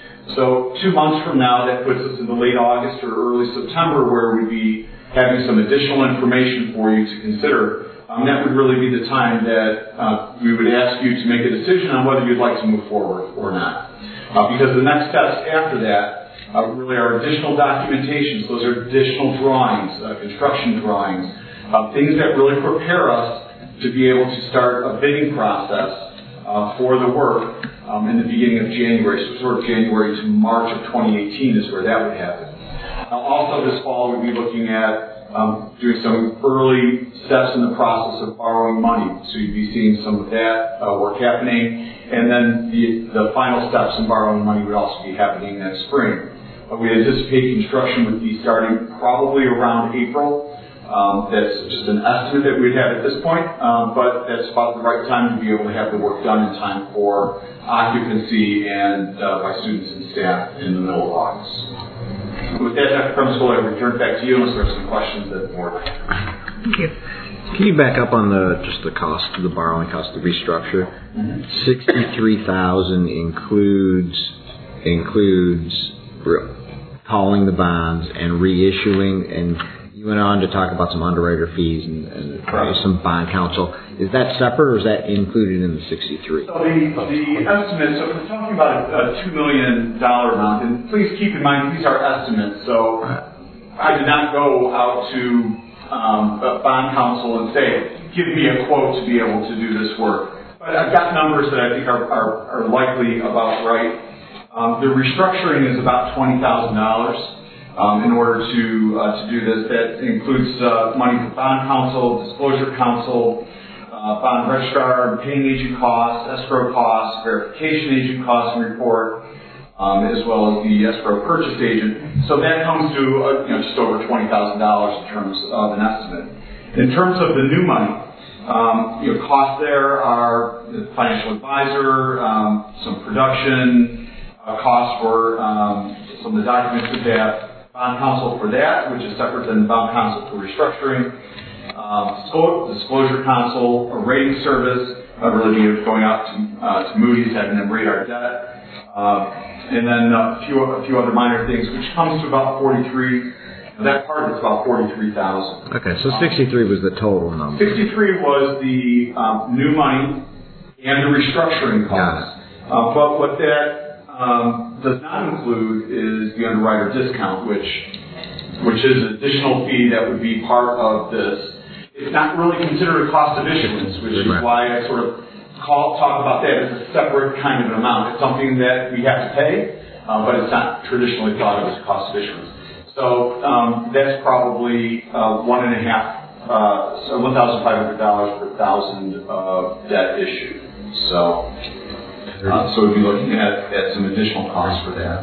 So two months from now, that puts us into late August or early September where we'd be having some additional information for you to consider. Um, that would really be the time that uh, we would ask you to make a decision on whether you'd like to move forward or not. Uh, because the next steps after that uh, really are additional documentations. Those are additional drawings, uh, construction drawings, uh, things that really prepare us to be able to start a bidding process uh, for the work um, in the beginning of January. So sort of January to March of twenty eighteen is where that would happen. Uh, also this fall we'd be looking at Um, doing some early steps in the process of borrowing money. So you'd be seeing some of that uh, work happening. And then the, the final steps in borrowing money would also be happening next spring. Uh, we anticipate construction would be starting probably around April. Um, that's just an estimate that we'd have at this point, um, but that's about the right time to be able to have the work done in time for occupancy and uh, by students and staff in the middle of August. With that, Doctor Principal, I return back to you unless there's some questions that the board. Thank you. Can you back up on the just the cost, the borrowing cost, the restructure? Mm-hmm. Sixty-three thousand includes includes calling the bonds and reissuing, and you went on to talk about some underwriter fees and, and right. some bond counsel. Is that separate or is that included in the sixty-three? So the, the estimate, so we're talking about a, a two million dollars amount, and please keep in mind these are estimates. So I did not go out to um, a bond counsel and say, give me a quote to be able to do this work. But I've got numbers that I think are, are, are likely about right. Um, the restructuring is about twenty thousand dollars. Um, in order to uh, to do this, that includes uh, money for bond counsel, disclosure counsel, uh, bond registrar, paying agent costs, escrow costs, verification agent costs and report, um, as well as the escrow purchase agent. So that comes to uh, you know just over twenty thousand dollars in terms of an estimate. In terms of the new money, um, you know costs there are the financial advisor, um, some production uh, costs for um, some of the documents that they have. Bond counsel for that, which is separate than the bond counsel for restructuring. Um, disclosure counsel, a rating service, uh, really going out to, uh, to Moody's, having them rate our debt. Uh, and then a few, a few other minor things, which comes to about forty-three. That part of it's about forty-three thousand. Okay, so sixty-three was the total number. sixty-three was the um, new money and the restructuring costs. Uh, but what that Um, does not include is the underwriter discount, which which is an additional fee that would be part of this. It's not really considered a cost of issuance, which is why I sort of call, talk about that as a separate kind of amount. It's something that we have to pay, uh, but it's not traditionally thought of as a cost of issuance. So um, that's probably uh, one and a half, uh, so one thousand five hundred dollars per thousand of debt issued. So. Uh, so we'd be looking at, at some additional costs for that.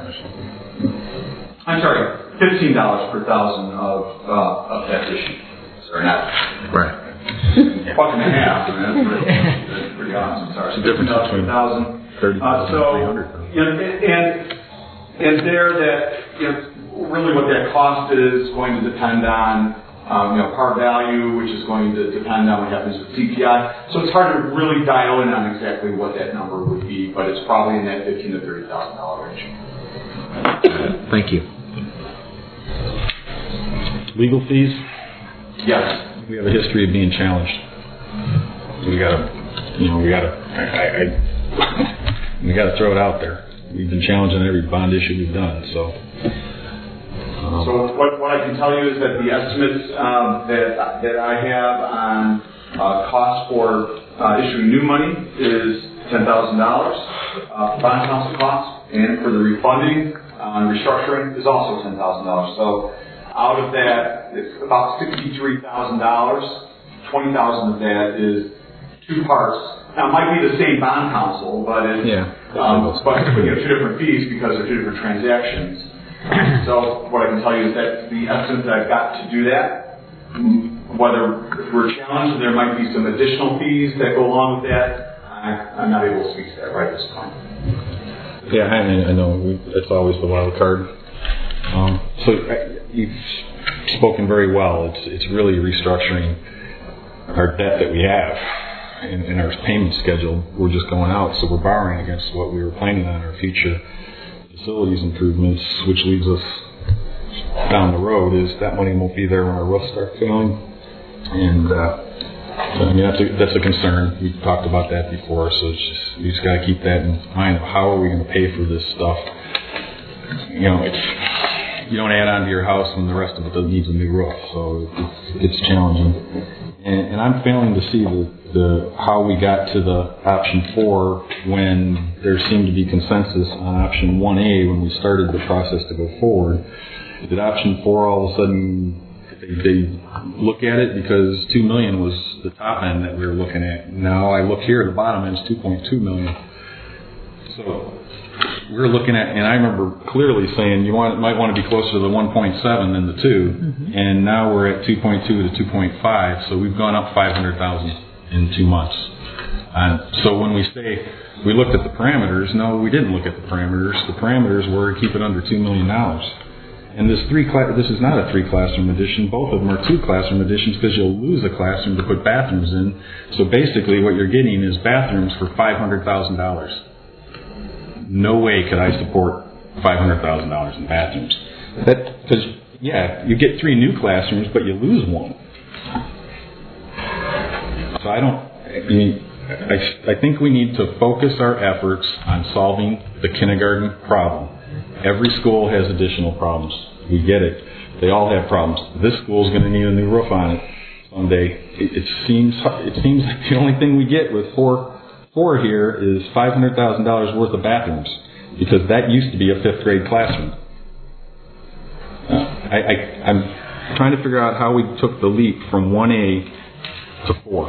I'm sorry, fifteen dollars per thousand of uh, of that issue. Sorry, not right. Buck and a half. I mean, that's, pretty, that's pretty awesome. Sorry, so fifteen dollars per thousand. Thirty thousand. Uh, so you know, and and there that you know really what that cost is going to depend on. Um, you know, par value, which is going to depend on what happens with C P I. So it's hard to really dial in on exactly what that number would be, but it's probably in that fifteen to thirty thousand dollar range. Thank you. Legal fees? Yes. We have a history of being challenged. We gotta, you know, we gotta, I, I, we gotta throw it out there. we've been challenged on every bond issue we've done. So, um, so what, what I can tell you is that the estimates um, that that I have on uh, costs for uh, issuing new money is ten thousand dollars. Uh, bond counsel costs and for the refunding on uh, restructuring is also ten thousand dollars. So out of that, it's about sixty-three thousand dollars. twenty thousand dollars of that is two parts. Now, it might be the same bond counsel, but it's yeah. um, but you know, two different fees because they're two different transactions. So what I can tell you is that the estimate that I've got to do that, whether we're challenged, there might be some additional fees that go along with that. I, I'm not able to speak to that right at this point. Yeah, I, I know we, it's always the wild card. Um, so I, you've spoken very well. It's it's really restructuring our debt that we have. In, in our payment schedule, we're just going out, so we're borrowing against what we were planning on our future facilities improvements, which leads us down the road is that money won't be there when our roofs start failing. And uh, so, I mean, that's a, that's a concern. We've talked about that before, so it's just, you just got to keep that in mind of how are we going to pay for this stuff. You know, it's, you don't add on to your house when the rest of it needs a new roof, so it's, it's challenging. And, and I'm failing to see the The, how we got to the option four when there seemed to be consensus on option one A when we started the process to go forward. Did option four all of a sudden they, they look at it because two million was the top end that we were looking at. Now I look here at the bottom and it's two point two million. So we're looking at, and I remember clearly saying you want might want to be closer to the one point seven than the two, mm-hmm. and now we're at two point two to two point five. So we've gone up five hundred thousand. In two months. And so when we say we looked at the parameters, no, we didn't look at the parameters. The parameters were to keep it under two million dollars. And this three cla- this is not a three classroom addition. Both of them are two classroom additions because you'll lose a classroom to put bathrooms in. So basically what you're getting is bathrooms for five hundred thousand dollars. No way could I support five hundred thousand dollars in bathrooms. That, because, yeah, you get three new classrooms, but you lose one. So I don't, I mean, I, I think we need to focus our efforts on solving the kindergarten problem. Every school has additional problems. We get it. They all have problems. This school is going to need a new roof on it someday. It, it seems it seems like the only thing we get with four, four here is five hundred thousand dollars worth of bathrooms because that used to be a fifth grade classroom. Uh, I, I, I'm trying to figure out how we took the leap from one A to four.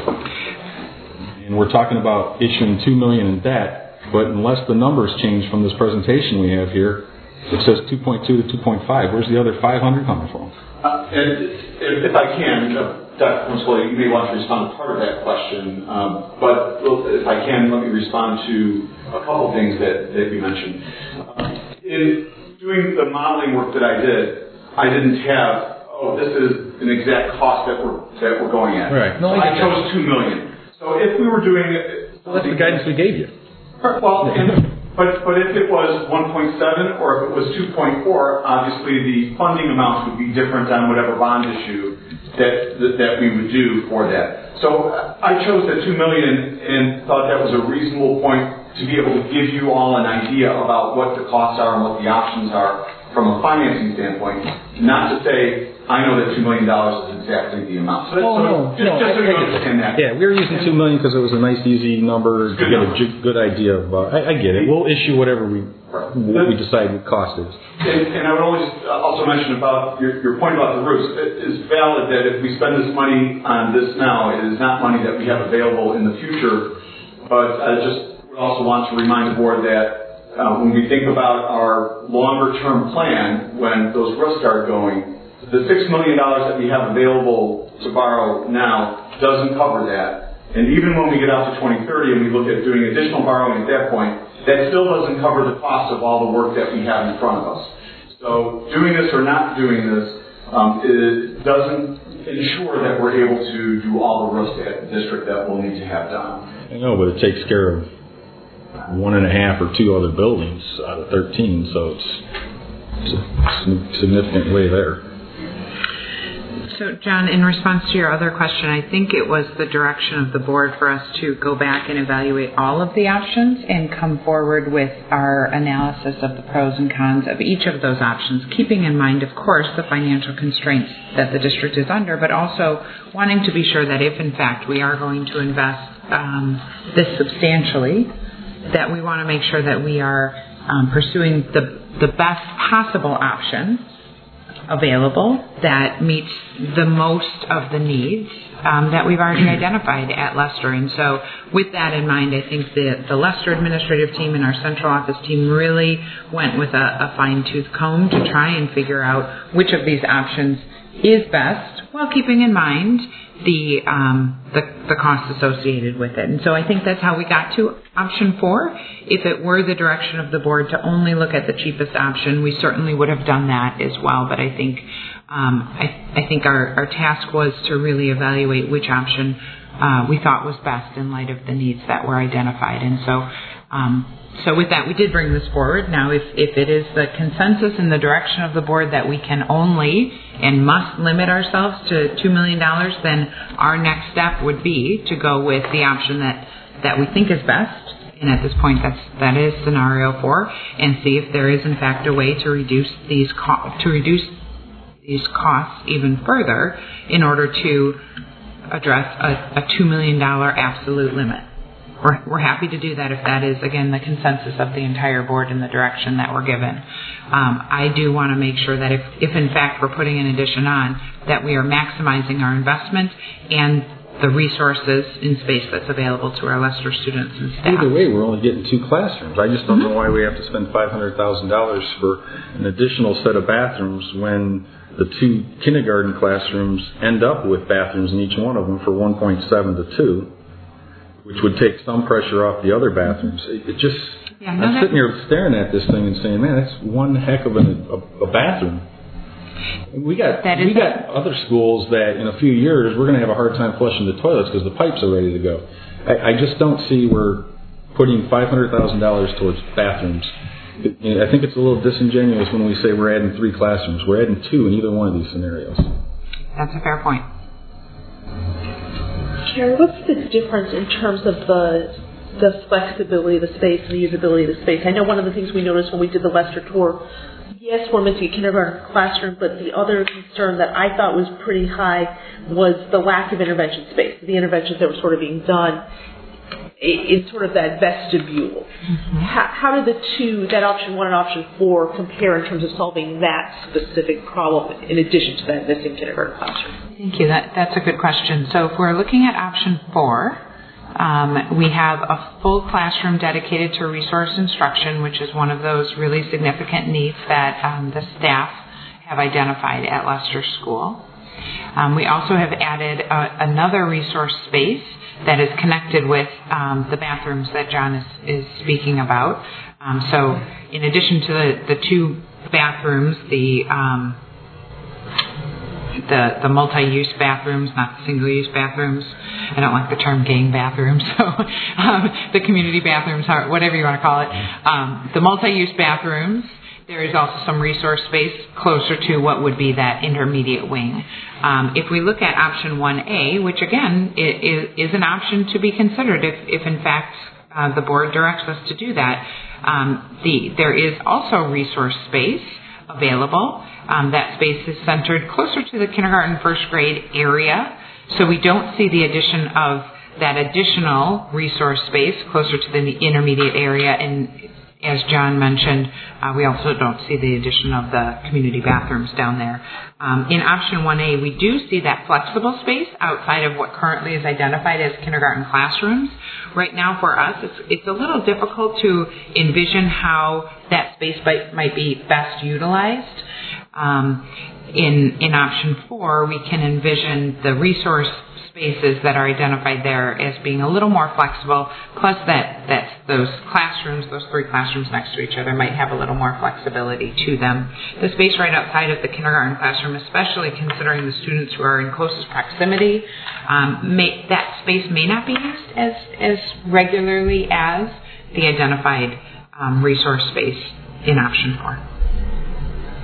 And we're talking about issuing two million dollars in debt, but unless the numbers change from this presentation we have here, it says two point two to two point five. Where's the other five hundred coming from? Uh, and if, if I can, uh, Doctor Principal, you may want to respond to part of that question, um, but if I can, let me respond to a couple things that, that you mentioned. Uh, in doing the modeling work that I did, I didn't have oh, this is an exact cost that we're that we're going at. Right. No, so I, I chose two million. So if we were doing it, well, that's the guidance we gave you. Well, and, but but if it was one point seven or if it was two point four, obviously the funding amounts would be different on whatever bond issue that that, that we would do for that. So I chose the two million and thought that was a reasonable point to be able to give you all an idea about what the costs are and what the options are from a financing standpoint. Not to say I know that two million dollars is exactly the amount. So, oh, so no, just, no, just so I, you I understand that. Yeah, we were using two million dollars because it was a nice, easy number to good get number. a j- good idea of. Uh, I, I get it. We'll issue whatever we what we decide what cost is. And, and I would only just also mention about your, your point about the roofs. It is valid that if we spend this money on this now, it is not money that we have available in the future. But I just would also want to remind the board that uh, when we think about our longer-term plan, when those roofs start going, the six million dollars that we have available to borrow now doesn't cover that. And even when we get out to twenty thirty and we look at doing additional borrowing at that point, that still doesn't cover the cost of all the work that we have in front of us. So doing this or not doing this, um, it doesn't ensure that we're able to do all the roofs at the district that we'll need to have done. I know, but it takes care of one and a half or two other buildings out of thirteen, so it's, it's a significant way there. So, John, in response to your other question, I think it was the direction of the board for us to go back and evaluate all of the options and come forward with our analysis of the pros and cons of each of those options, keeping in mind, of course, the financial constraints that the district is under, but also wanting to be sure that if, in fact, we are going to invest um, this substantially, that we want to make sure that we are um, pursuing the, the best possible option available that meets the most of the needs um, that we've already identified at Lester. And so with that in mind, I think the, the Lester administrative team and our central office team really went with a, a fine-tooth comb to try and figure out which of these options is best while keeping in mind the, um, the the costs associated with it. And so I think that's how we got to option four. If it were the direction of the board to only look at the cheapest option, we certainly would have done that as well. But I think um, I, I think our, our task was to really evaluate which option uh, we thought was best in light of the needs that were identified. And so um, so with that, we did bring this forward. Now, if, if it is the consensus in the direction of the board that we can only and must limit ourselves to two million dollars, then our next step would be to go with the option that, that we think is best. And at this point, that's, that is scenario four, and see if there is, in fact, a way to reduce these co- to reduce these costs even further in order to address a, a two million dollars absolute limit. We're, we're happy to do that if that is, again, the consensus of the entire board in the direction that we're given. Um, I do want to make sure that if, if, in fact, we're putting an addition on, that we are maximizing our investment and the resources in space that's available to our Lester students and staff. Either way, we're only getting two classrooms. I just don't mm-hmm. know why we have to spend five hundred thousand dollars for an additional set of bathrooms when the two kindergarten classrooms end up with bathrooms in each one of them for one point seven to two. Which would take some pressure off the other bathrooms. It, it just, yeah, no, I'm sitting here staring at this thing and saying, man, that's one heck of an, a, a bathroom. We got we got other schools that in a few years we're going to have a hard time flushing the toilets because the pipes are ready to go. I, I just don't see we're putting five hundred thousand dollars towards bathrooms. It, I think it's a little disingenuous when we say we're adding three classrooms. We're adding two in either one of these scenarios. That's a fair point. Karen, what's the difference in terms of the the flexibility of the space and the usability of the space? I know one of the things we noticed when we did the Lester tour, yes, we're missing a kindergarten classroom, but the other concern that I thought was pretty high was the lack of intervention space, the interventions that were sort of being done in sort of that vestibule. Mm-hmm. How, how did the two, that option one and option four, compare in terms of solving that specific problem in addition to that missing kindergarten classroom? Thank you. That, that's a good question. So if we're looking at option four, um, we have a full classroom dedicated to resource instruction, which is one of those really significant needs that um, the staff have identified at Lester School. Um, we also have added a, another resource space that is connected with um, the bathrooms that John is, is speaking about. Um, so in addition to the, the two bathrooms, the um, the, the multi-use bathrooms, not the single-use bathrooms. I don't like the term gang bathrooms, so um, the community bathrooms, whatever you want to call it. Um, the multi-use bathrooms, there is also some resource space closer to what would be that intermediate wing. Um, if we look at option one A, which again is, is an option to be considered if, if in fact uh, the board directs us to do that, um, the, there is also resource space available. Um, that space is centered closer to the kindergarten first grade area, so we don't see the addition of that additional resource space closer to the intermediate area. And as John mentioned, uh, we also don't see the addition of the community bathrooms down there. Um, in option one A, we do see that flexible space outside of what currently is identified as kindergarten classrooms. Right now for us, it's, it's a little difficult to envision how that space might, might be best utilized. Um, in, in option four, we can envision the resource spaces that are identified there as being a little more flexible, plus that, that those classrooms, those three classrooms next to each other might have a little more flexibility to them. The space right outside of the kindergarten classroom, especially considering the students who are in closest proximity, um, may, that space may not be used as, as regularly as the identified um, resource space in option four.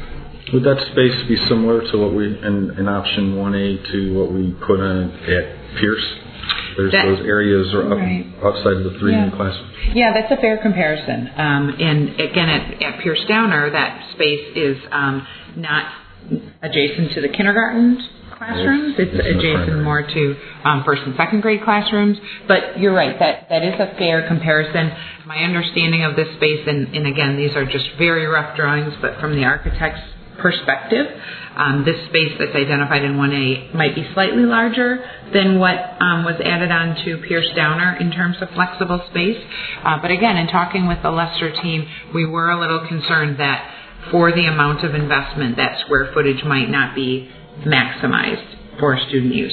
Would that space be similar to what we, in, in option one A, to what we put in at Pierce? There's that, those areas are up, right. outside of the three yeah. new classrooms. Yeah, that's a fair comparison. Um, and again, at, at Pierce Downer, that space is um, not adjacent to the kindergarten classrooms. It's, it's adjacent more to um, first and second grade classrooms. But you're right, that, that is a fair comparison. My understanding of this space, and, and again, these are just very rough drawings, but from the architect's perspective, um, this space that's identified in one A might be slightly larger than what um, was added on to Pierce Downer in terms of flexible space. Uh, but again, in talking with the Lester team, we were a little concerned that for the amount of investment, that square footage might not be maximized for student use.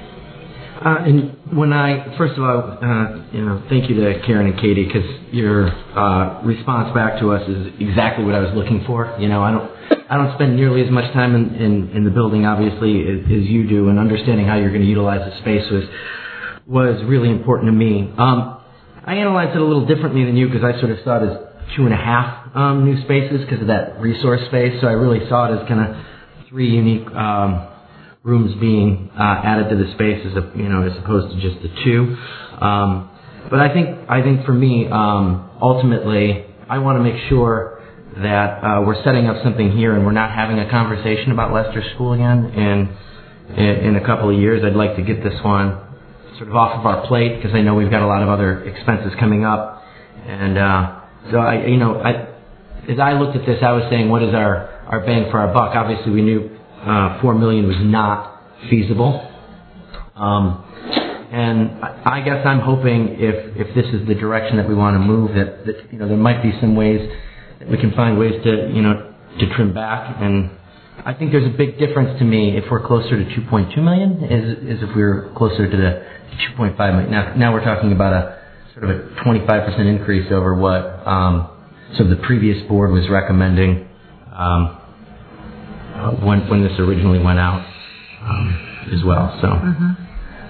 Uh, and when I, first of all, uh, you know, thank you to Karen and Katie, because your uh, response back to us is exactly what I was looking for. You know, I don't, I don't spend nearly as much time in, in, in the building, obviously, as, as you do, and understanding how you're going to utilize the space was was really important to me. Um, I analyzed it a little differently than you because I sort of saw it as two and a half um, new spaces because of that resource space. So I really saw it as kind of three unique um, rooms being uh, added to the space, as a, you know, as opposed to just the two. Um, but I think I think for me, um, ultimately, I want to make sure that uh, we're setting up something here and we're not having a conversation about Lester School again. And in, in a couple of years, I'd like to get this one sort of off of our plate because I know we've got a lot of other expenses coming up. And uh, so, I, you know, I, as I looked at this, I was saying, what is our, our bang for our buck? Obviously, we knew uh, four million dollars was not feasible. Um, and I guess I'm hoping if, if this is the direction that we want to move, that, that you know there might be some ways that we can find ways to you know to trim back. And I think there's a big difference to me if we're closer to two point two million dollars as, as if we were closer to the two point five million dollars. Now, now we're talking about a sort of a twenty-five percent increase over what um, so the previous board was recommending um, when when this originally went out um, as well. So. Mm-hmm.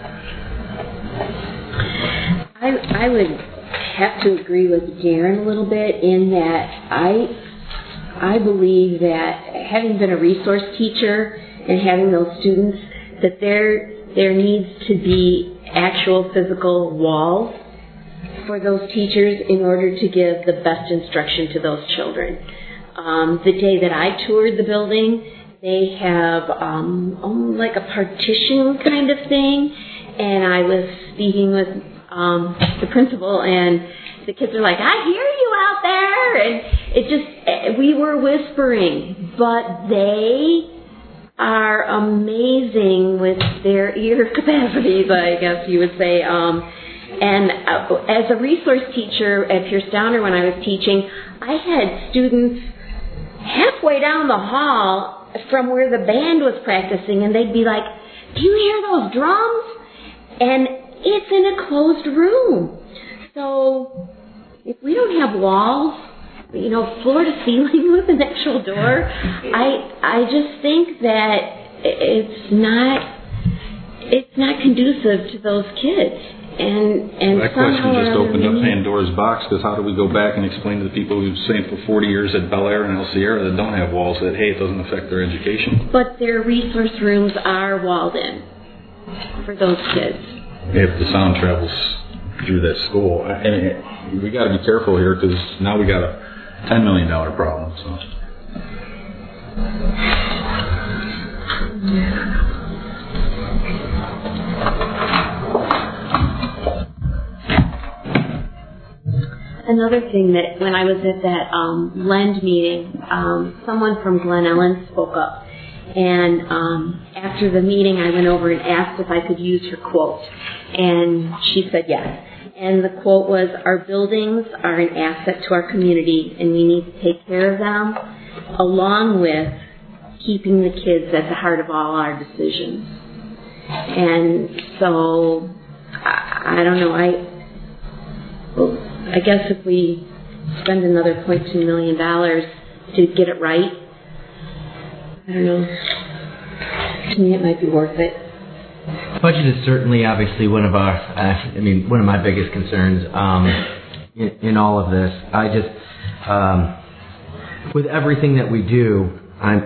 I, I would have to agree with Darren a little bit in that I I believe that having been a resource teacher and having those students, that there there needs to be actual physical walls for those teachers in order to give the best instruction to those children. Um, the day that I toured the building, they have um, um, like a partition kind of thing, and I was speaking with Um, the principal, and the kids are like, I hear you out there, and it just, we were whispering, but they are amazing with their ear capacities, I guess you would say. Um, and uh, as a resource teacher at Pierce Downer when I was teaching, I had students halfway down the hall from where the band was practicing, and they'd be like, do you hear those drums? And it's in a closed room. So if we don't have walls, you know, floor to ceiling with an actual door, I I just think that it's not it's not conducive to those kids. And and well, that question just opened up need... Pandora's box, because how do we go back and explain to the people who've stayed for forty years at Bel Air and El Sierra that don't have walls that, hey, it doesn't affect their education? But their resource rooms are walled in for those kids. If the sound travels through that school. And it, we got to be careful here, because now we got a ten million dollars problem. So. Another thing that when I was at that um, Lend meeting, um, someone from Glen Ellen spoke up. And um, after the meeting, I went over and asked if I could use her quote. And she said yes. And the quote was, our buildings are an asset to our community, and we need to take care of them, along with keeping the kids at the heart of all our decisions. And so, I, I don't know, I, well, I guess if we spend another zero point two million dollars to get it right, I don't know. To me, it might be worth it. Budget is certainly, obviously, one of our, uh, I mean, one of my biggest concerns um, in, in all of this. I just, um, with everything that we do, I'm,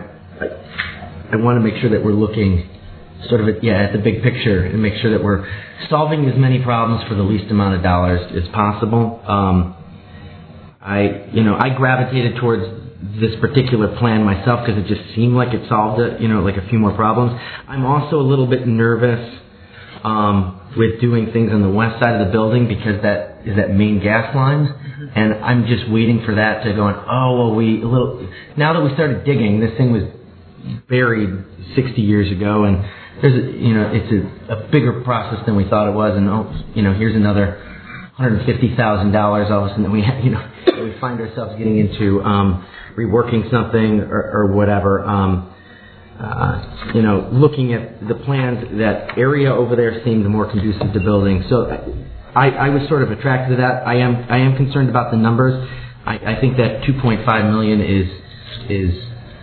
I, I want to make sure that we're looking sort of at, yeah, at the big picture and make sure that we're solving as many problems for the least amount of dollars as possible. Um, I, you know, I gravitated towards this particular plan myself because it just seemed like it solved it, you know, like a few more problems. I'm also a little bit nervous um, with doing things on the west side of the building because that is that main gas line, mm-hmm. and I'm just waiting for that to go on. Oh well, we a little now that we started digging, this thing was buried sixty years ago, and there's a, you know it's a, a bigger process than we thought it was, and oh, you know here's another one hundred fifty thousand dollars all of a sudden that we you know we find ourselves getting into um, reworking something or, or whatever. Um, Uh, you know, looking at the plans, that area over there seemed more conducive to building. So I, I was sort of attracted to that. I am I am concerned about the numbers. I, I think that two point five million is is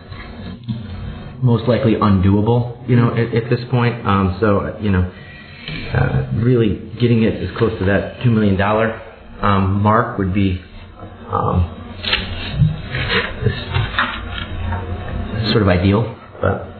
most likely undoable, you know, at, at this point. Um, so, you know, uh, really getting it as close to that two million dollars um, mark would be um, sort of ideal. But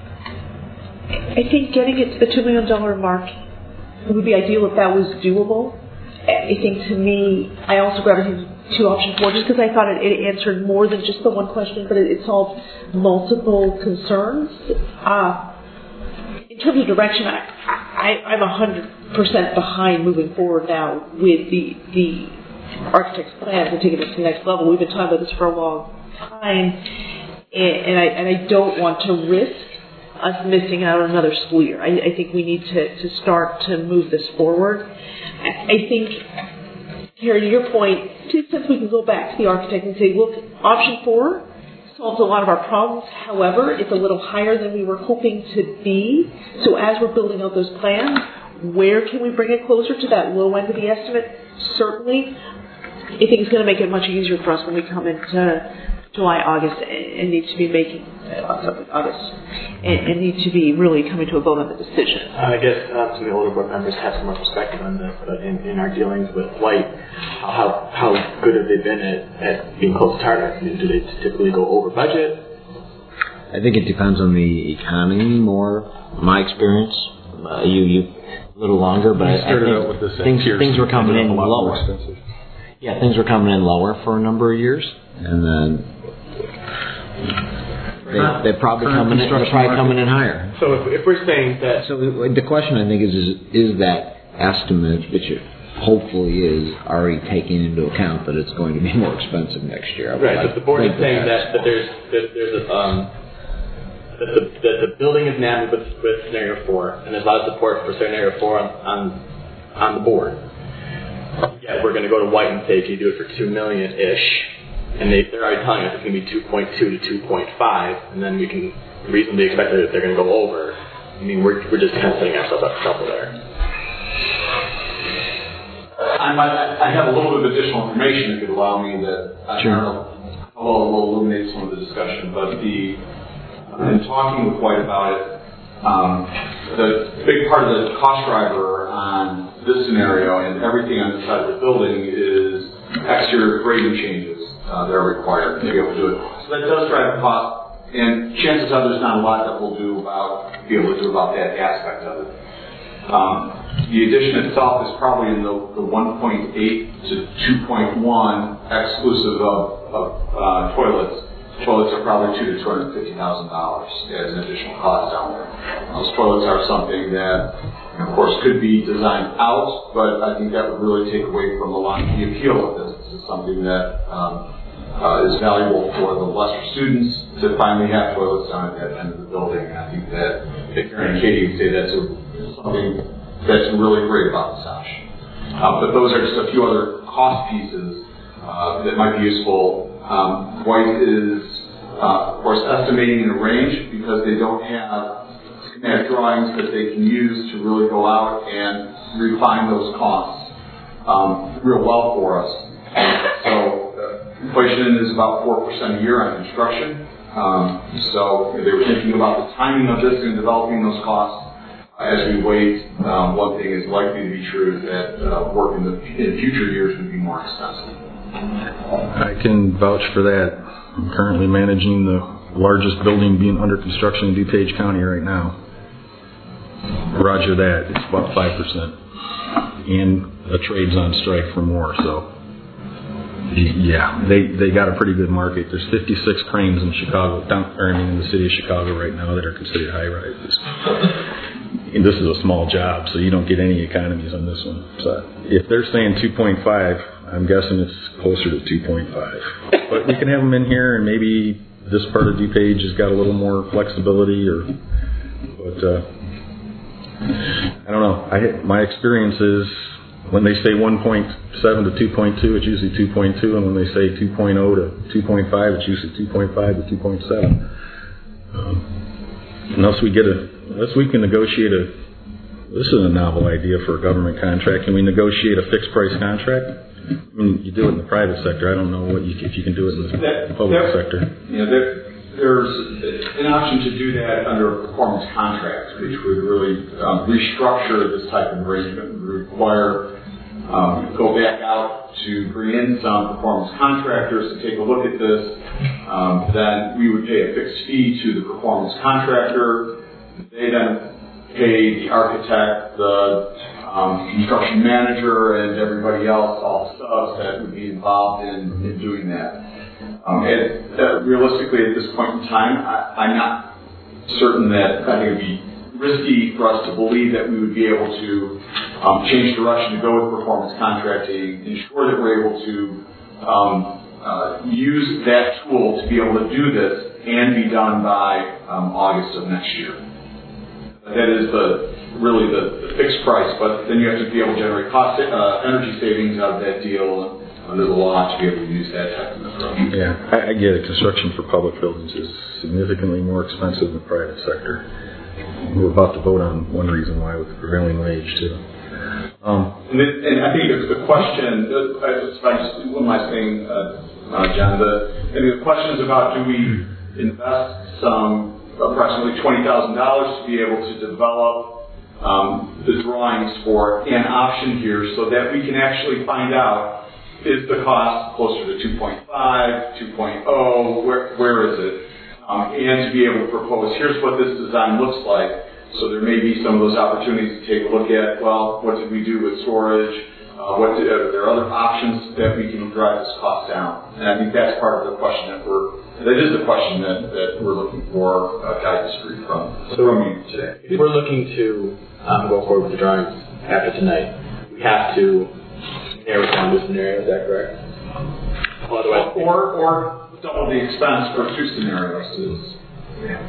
I think getting it to the two million dollars mark would be ideal if that was doable. I think to me, I also gravitated to option four just because I thought it, it answered more than just the one question, but it, it solved multiple concerns. Uh, in terms of direction, I, I, I'm one hundred percent behind moving forward now with the, the architect's plans and taking it to the next level. We've been talking about this for a long time. And I, and I don't want to risk us missing out on another school year. I, I think we need to, to start to move this forward. I, I think, Karen, to your point, to the extent we can go back to the architect and say, look, option four solves a lot of our problems. However, it's a little higher than we were hoping to be. So as we're building out those plans, where can we bring it closer to that low end of the estimate? Certainly. I think it's going to make it much easier for us when we come into July, August, and need to be making uh, August, and, and need to be really coming to a vote on the decision. I guess uh, some of the older board members have some more perspective on this, but in, in our dealings with White, how how good have they been at, at being close to target? Do they typically go over budget? I think it depends on the economy more. My experience, uh, you you a little longer, but I, I think things things were coming in lower. Yeah, things were coming in lower for a number of years, and then. They, they're probably coming in. They're probably coming in higher. So if, if we're saying that, so the question I think is, is is that estimate, which it hopefully is, already taking into account that it's going to be more expensive next year? Right. Like But the board is saying that, that there's that there's a um, that the that the building is enamored with with scenario four, and there's a lot of support for scenario four on on, on the board. Yeah, we're going to go to White and say, can you do it for two million ish? And they, they're already telling us it's going to be two point two to two point five, and then we can reasonably expect that they're going to go over. I mean, we're we're just kind of setting ourselves up for trouble there. I might, I have a little bit of additional information, if you'd allow me, that I sure. will, will illuminate some of the discussion. But the uh, in talking with White about it, um, the big part of the cost driver on this scenario and everything on the side of the building is exterior grading changes. Uh, that are required to be able to do it. So that does drive the cost, and chances are there's not a lot that we'll do about, be able to do about that aspect of it. Um, the addition itself is probably in the, the one point eight to two point one exclusive of, of uh, toilets. Toilets are probably two to two hundred fifty thousand dollars as an additional cost down there. Those toilets are something that, of course, could be designed out, but I think that would really take away from a lot of the appeal of this. This is something that um, Uh, is valuable for the lesser students to finally have toilets down at that end of the building. I think that Karen and Katie would say that's a, something that's really great about this option. Uh, but those are just a few other cost pieces uh, that might be useful. Um, White is, uh, of course, estimating in a range because they don't have schematic drawings that they can use to really go out and refine those costs um, real well for us. So inflation is about four percent a year on construction. Um, so they were thinking about the timing of this and developing those costs. As we wait, um, one thing is likely to be true that uh, work in the in future years would be more expensive. I can vouch for that. I'm currently managing the largest building being under construction in DuPage County right now. Roger that, it's about five percent. And a trade's on strike for more, so yeah, they they got a pretty good market. There's fifty-six cranes in Chicago, down, or I mean in the city of Chicago right now that are considered high rises. And this is a small job, so you don't get any economies on this one. So if they're saying two point five, I'm guessing it's closer to two point five. But we can have them in here, and maybe this part of DuPage has got a little more flexibility, or but. Uh, I don't know. I, my experience is when they say one point seven to two point two, it's usually two point two, and when they say two point oh to two point five, it's usually two point five to two point seven. Um, unless we get a, unless we can negotiate a, this is a novel idea for a government contract. Can we negotiate a fixed price contract? I mean, you do it in the private sector. I don't know what you, if you can do it in the that, public that, sector. You know, there, there's an option to do that under a performance contract, which would really um, restructure this type of arrangement, require um, go back out to bring in some performance contractors to take a look at this. Um, then we would pay a fixed fee to the performance contractor. They then pay the architect, the um, construction manager, and everybody else, all the subs that would be involved in, in doing that. Um, and, uh, realistically, at this point in time, I, I'm not certain that I think it would be risky for us to believe that we would be able to um, change direction to go with performance contracting, ensure that we're able to um, uh, use that tool to be able to do this and be done by um, August of next year. That is the really the, the fixed price, but then you have to be able to generate cost uh, energy savings out of that deal. Under the law, to be able to use that type of approach. Yeah, I, I get it. Construction for public buildings is significantly more expensive than the private sector. We're about to vote on one reason why with the prevailing wage, too. Um, and, it, and I think the question, uh, if I just, what am I saying, uh, uh, John? The, I think the question is about do we invest some approximately twenty thousand dollars to be able to develop um, the drawings for an option here so that we can actually find out is the cost closer to two point five, two point oh, where, where is it? Um, and to be able to propose, here's what this design looks like. So there may be some of those opportunities to take a look at, well, what did we do with storage? Uh, what did, are there other options that we can drive this cost down? And I think that's part of the question that we're, that is the question that, that we're looking for uh, guidance from, so from you today. If we're looking to um, go forward with the drawings after tonight, we have to narrow down the scenario, is that correct? Otherwise, or, or double the expense for two scenarios. Is, yeah.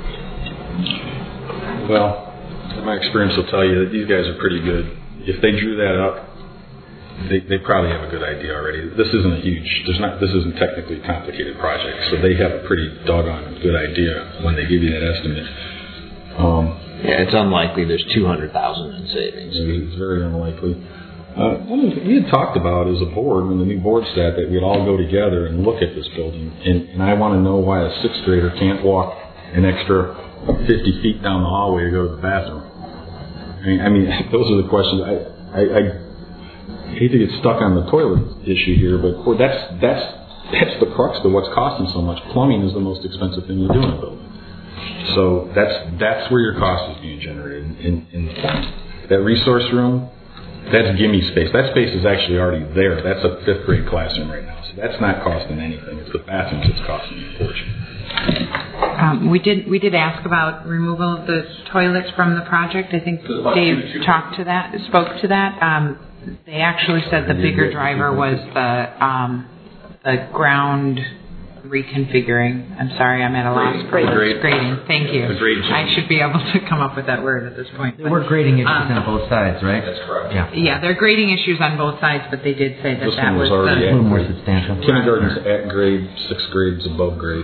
Well, my experience will tell you that these guys are pretty good. If they drew that up, they, they probably have a good idea already. This isn't a huge, there's not, this isn't technically a complicated project, so they have a pretty doggone good idea when they give you that estimate. Um, yeah, it's unlikely there's two hundred thousand in savings. It's very unlikely. Uh, one of the, we had talked about as a board when the new board sat that we'd all go together and look at this building, and, and I want to know why a sixth grader can't walk an extra fifty feet down the hallway to go to the bathroom. I mean, I mean those are the questions. I, I, I hate to get stuck on the toilet issue here, but boy, that's that's that's the crux of what's costing so much. Plumbing is the most expensive thing you do in a building, so that's that's where your cost is being generated. In, in that resource room. That's gimme space. That space is actually already there. That's a fifth grade classroom right now. So that's not costing anything. It's the bathrooms that's costing a fortune. Um, we did we did ask about removal of the toilets from the project. I think Dave talked to that, spoke to that. Um, they actually said the bigger driver was the um, the ground reconfiguring. I'm sorry, I'm at a loss for words. Grading. Thank you. I should be able to come up with that word at this point. There were grading issues um, on both sides, right? That's correct. Yeah. Yeah, there are grading issues on both sides, but they did say that this that one was, was already the, a little more substantial. Kindergarten's at grade, sixth grade's above grade.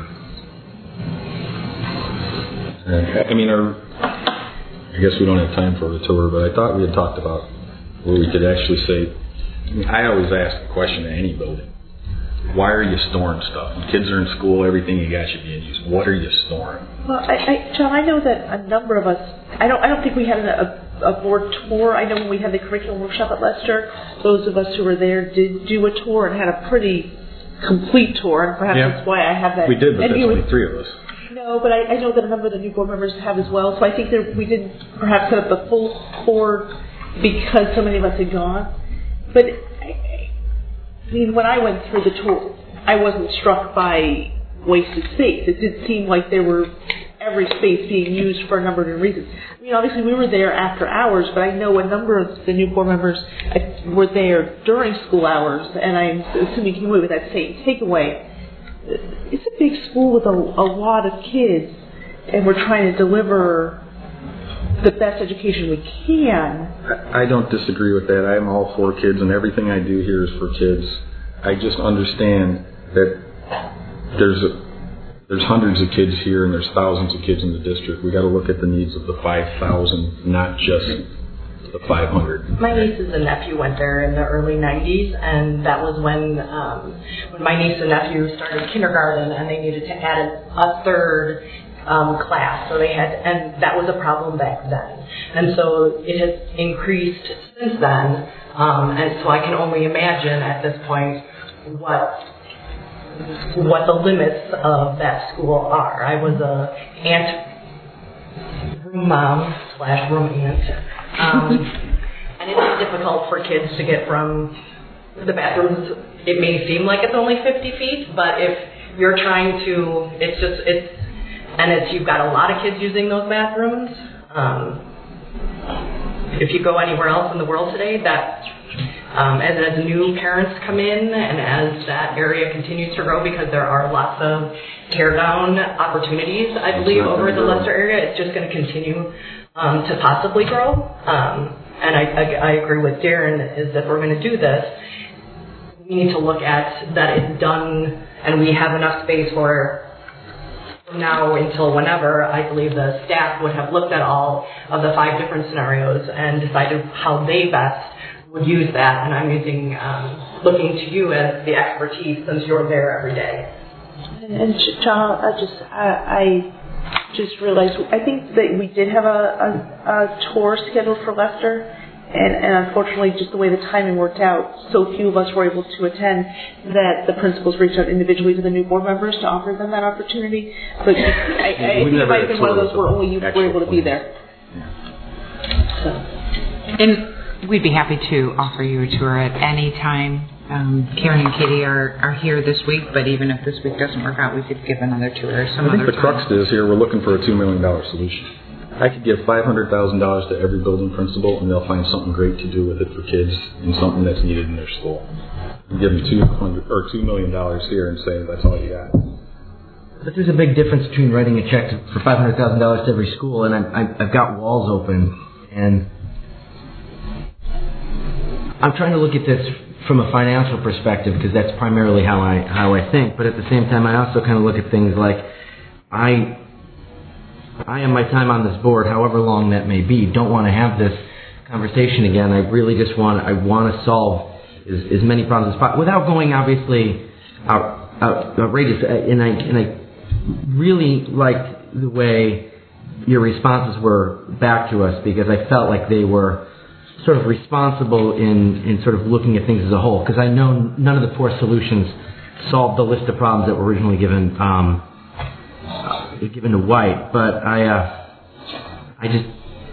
Uh, I mean, our, I guess we don't have time for a tour, but I thought we had talked about where we could actually say, I mean, I always ask the question to any building. Why are you storing stuff? When kids are in school, everything you got should be in use. What are you storing? Well, I, I, John, I know that a number of us, I don't I don't think we had a, a board tour. I know when we had the curriculum workshop at Lester, those of us who were there did do a tour and had a pretty complete tour, and perhaps yeah. that's why I have that. We did, but and that's you only would, three of us. No, No, but I, I know that a number of the new board members have as well. So I think that we didn't perhaps set up the full board because so many of us had gone. But I, I mean, when I went through the tour, I wasn't struck by wasted space. It did seem like there were every space being used for a number of different reasons. I mean, obviously we were there after hours, but I know a number of the new board members were there during school hours, and I'm assuming you came away with that same takeaway. It's a big school with a, a lot of kids, and we're trying to deliver the best education we can. I don't disagree with that. I'm all for kids, and everything I do here is for kids. I just understand that there's a There's hundreds of kids here, and there's thousands of kids in the district. We got to look at the needs of the five thousand, not just the five hundred. My nieces and nephew went there in the early nineties, and that was when um, when my niece and nephew started kindergarten, and they needed to add a, a third um, class. So they had, and that was a problem back then. And so it has increased since then, um, and so I can only imagine at this point what. what the limits of that school are. I was a aunt, room mom slash room aunt, um, and it is difficult for kids to get from the bathrooms. It may seem like it's only fifty feet, but if you're trying to, it's just it's, and it's you've got a lot of kids using those bathrooms. Um, if you go anywhere else in the world today, that. Um, and as new parents come in and as that area continues to grow, because there are lots of tear down opportunities, I believe, over the Leicester area, it's just going to continue um, to possibly grow. Um, and I, I, I agree with Darren, is that we're going to do this. We need to look at that it's done and we have enough space for from now until whenever. I believe the staff would have looked at all of the five different scenarios and decided how they best would use that, and I'm using, um, looking to you as the expertise since you're there every day. And, and John, I just, I, I just realized, I think that we did have a, a, a tour scheduled for Leicester, and, and unfortunately, just the way the timing worked out, so few of us were able to attend that the principals reached out individually to the new board members to offer them that opportunity. But I, I think it might have been one of those where only you were able to be there. So. And we'd be happy to offer you a tour at any time. Um, Karen and Katie are, are here this week, but even if this week doesn't work out, we could give another tour some I think other the time. crux is here, we're looking for a two million dollars solution. I could give five hundred thousand dollars to every building principal, and they'll find something great to do with it for kids and something that's needed in their school. You give them two hundred or two million dollars here and say that's all you got. But there's a big difference between writing a check for five hundred thousand dollars to every school, and I, I've got walls open, and I'm trying to look at this from a financial perspective because that's primarily how I how I think. But at the same time, I also kind of look at things like I I am my time on this board, however long that may be, don't want to have this conversation again. I really just want I want to solve as, as many problems as possible without going obviously out, out, outrageous. And I and I really liked the way your responses were back to us because I felt like they were sort of responsible in, in sort of looking at things as a whole, because I know none of the four solutions solved the list of problems that were originally given um, uh, given to White. But I, uh, I just,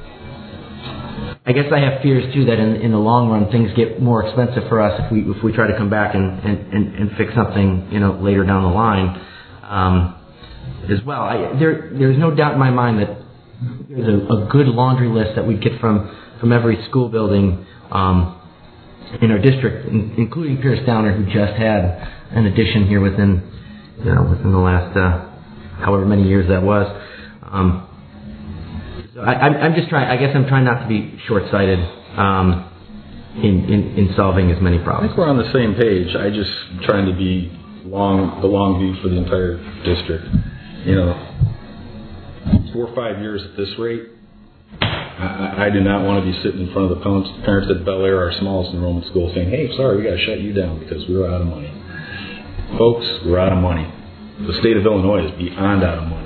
I guess I have fears too that in, in the long run things get more expensive for us if we if we try to come back and, and, and, and fix something, you know, later down the line um, as well. I, there there's no doubt in my mind that there's a, a good laundry list that we get from. from every school building um, in our district, in, including Pierce Downer, who just had an addition here within, you know, within the last uh, however many years that was. Um, so I, I'm, I'm just trying. I guess I'm trying not to be short-sighted um, in, in in solving as many I problems. think we're on the same page. I just trying to be long, the long view for the entire district. You know, four or five years at this rate. I, I do not want to be sitting in front of the parents, parents at Bel Air, our smallest enrollment school, saying, hey, sorry, we got to shut you down because we're out of money. Folks, we're out of money. The state of Illinois is beyond out of money.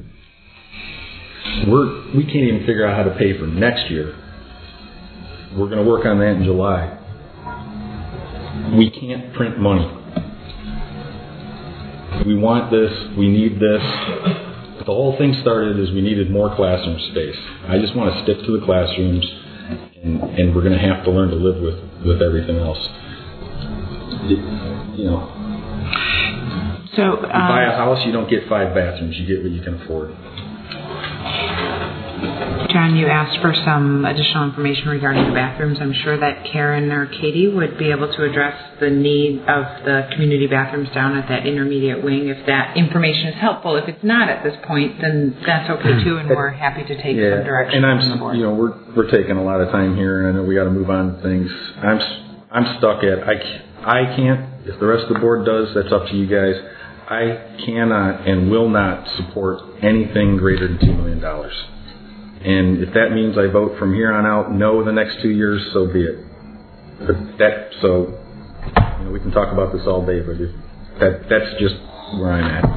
We're, we can't even figure out how to pay for next year. We're going to work on that in July. We can't print money. We want this. We need this. the whole thing started is we needed more classroom space. I just want to stick to the classrooms, and, and we're going to have to learn to live with, with everything else. You know, so um, you buy a house, you don't get five bathrooms. You get what you can afford. John, you asked for some additional information regarding the bathrooms. I'm sure that Karen or Katie would be able to address the need of the community bathrooms down at that intermediate wing if that information is helpful. If it's not at this point, then that's okay too, and we're happy to take yeah, some direction and I'm, from the board. You know, we're we're taking a lot of time here, and I know we got to move on to things. I'm I'm stuck at I I can't. If the rest of the board does, that's up to you guys. I cannot and will not support anything greater than two million dollars. And if that means I vote from here on out no the next two years, so be it. But that so you know we can talk about this all day, but if that that's just where I'm at.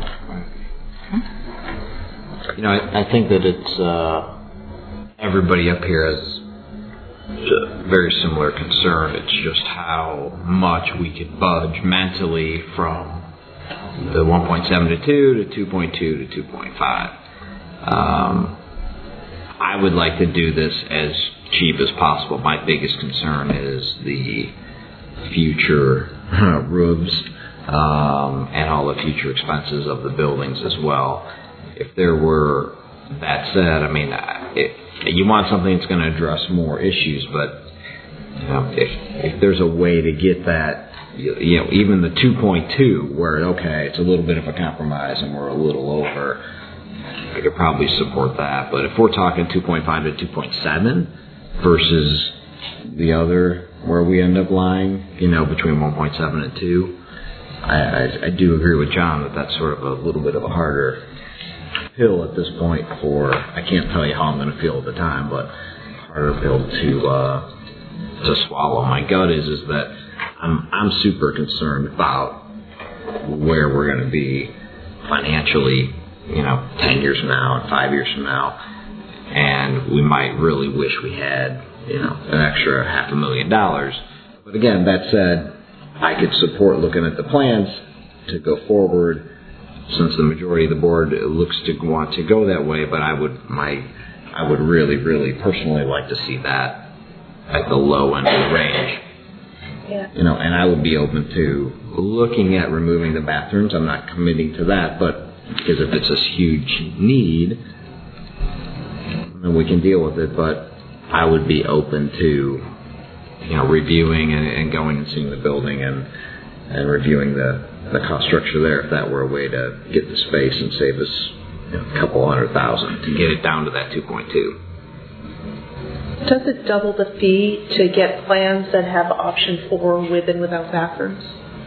You know, I, I think that it's uh, everybody up here has a very similar concern. It's just how much we could budge mentally from the one point seven to two to two point two to two point five. Um, I would like to do this as cheap as possible. My biggest concern is the future roofs um, and all the future expenses of the buildings as well. If there were, that said, I mean, it, you want something that's going to address more issues, but you know, if, if there's a way to get that, you, you know, even the two point two, where, okay, it's a little bit of a compromise and we're a little over, I could probably support that. But if we're talking two point five to two point seven versus the other, where we end up lying, you know, between one point seven and two, I, I, I do agree with John that that's sort of a little bit of a harder pill at this point for, I can't tell you how I'm going to feel at the time, but harder pill to uh, to swallow. My gut is is that I'm I'm super concerned about where we're going to be financially, you know, ten years from now and five years from now, and we might really wish we had, you know, an extra half a million dollars. But again, that said, I could support looking at the plans to go forward, since the majority of the board looks to want to go that way. But I would my I would really, really personally like to see that at the low end of the range. Yeah. You know, and I would be open to looking at removing the bathrooms. I'm not committing to that, but because if it's this huge need, then we can deal with it. But I would be open to, you know, reviewing and, and going and seeing the building and and reviewing the, the cost structure there, if that were a way to get the space and save us, you know, a couple hundred thousand to get it down to that two point two. Does it double the fee to get plans that have option four with and without bathrooms?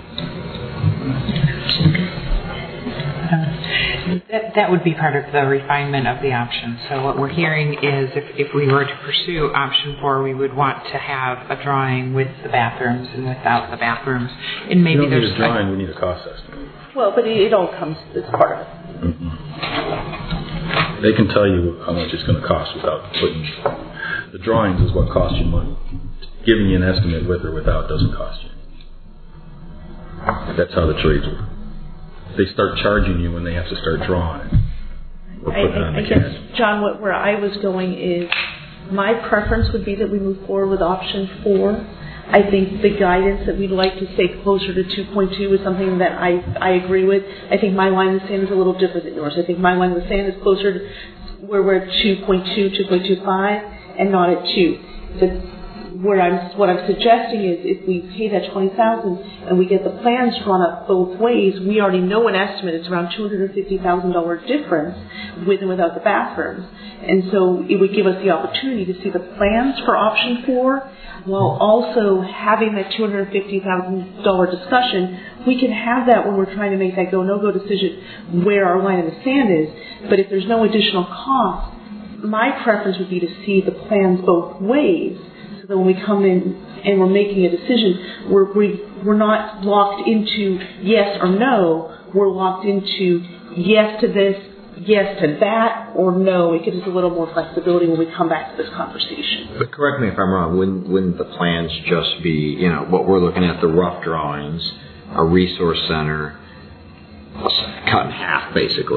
That, that would be part of the refinement of the option. So what we're hearing is if, if we were to pursue option four, we would want to have a drawing with the bathrooms and without the bathrooms. And maybe we don't there's need a drawing, we need a cost estimate. Well, but it, it all comes as part of it. Mm-hmm. They can tell you how much it's going to cost without putting... The drawings is what costs you money. Giving you an estimate with or without doesn't cost you. That's how the trades work. They start charging you when they have to start drawing it. Or I, putting it on I, I the guess, CAD. John, what, where I was going is my preference would be that we move forward with option four. I think the guidance that we'd like to stay closer to two point two is something that I, I agree with. I think my line in the sand is a little different than yours. I think my line in the sand is closer to where we're at two point two, two point two five, and not at two. The, where I'm, what I'm suggesting is if we pay that twenty thousand dollars and we get the plans drawn up both ways, we already know an estimate. It's around two hundred fifty thousand dollars difference with and without the bathrooms. And so it would give us the opportunity to see the plans for option four while also having that two hundred fifty thousand dollars discussion. We can have that when we're trying to make that go, no-go decision where our line in the sand is. But if there's no additional cost, my preference would be to see the plans both ways. So that when we come in and we're making a decision, we're, we, we're not locked into yes or no. We're locked into yes to this, yes to that, or no. It gives us a little more flexibility when we come back to this conversation. But correct me if I'm wrong, wouldn't, wouldn't the plans just be, you know, what we're looking at, the rough drawings, a resource center cut in half basically,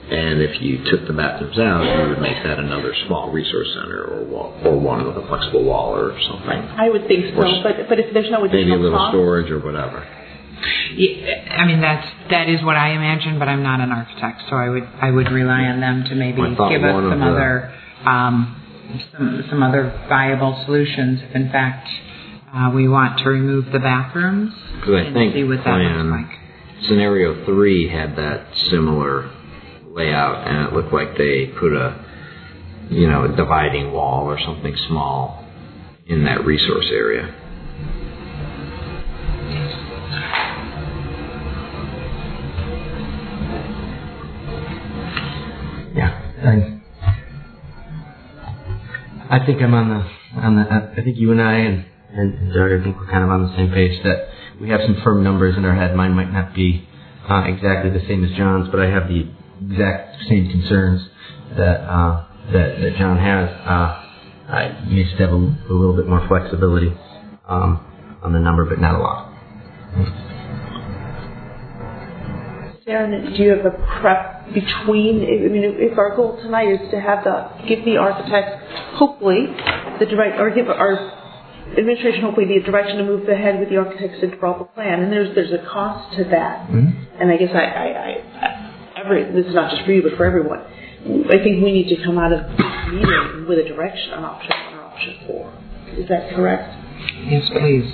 And if you took the bathrooms out, you would make that another small resource center or wall, or one with a flexible wall or something. I would think so, Or but but if there's no additional maybe a little cost, storage or whatever. Yeah, I mean, that's that is what I imagine, but I'm not an architect, so I would I would rely on them to maybe I thought give us one of some the- other um, some some other viable solutions. If in fact uh, we want to remove the bathrooms, Because I and think see what that plan looks like. scenario three had that similar layout, and it looked like they put a, you know, a dividing wall or something small in that resource area. Yeah, I, I think I'm on the on the. I think you and I and and Doug, I think we're kind of on the same page that we have some firm numbers in our head. Mine might not be uh, exactly the same as John's, but I have the exact same concerns that uh, that that John has. Uh, I you just have a, a little bit more flexibility um, on the number, but not a lot. Darren, do you have a prep between, I mean, if our goal tonight is to have the, give the architects, hopefully, the direct, or give our administration hopefully the direction to move ahead with the architects to develop a plan, and there's there's a cost to that. Mm-hmm. And I guess I, I, I, every, this is not just for you, but for everyone. I think we need to come out of this meeting with a direction on option one or option four. Is that correct? Yes, please.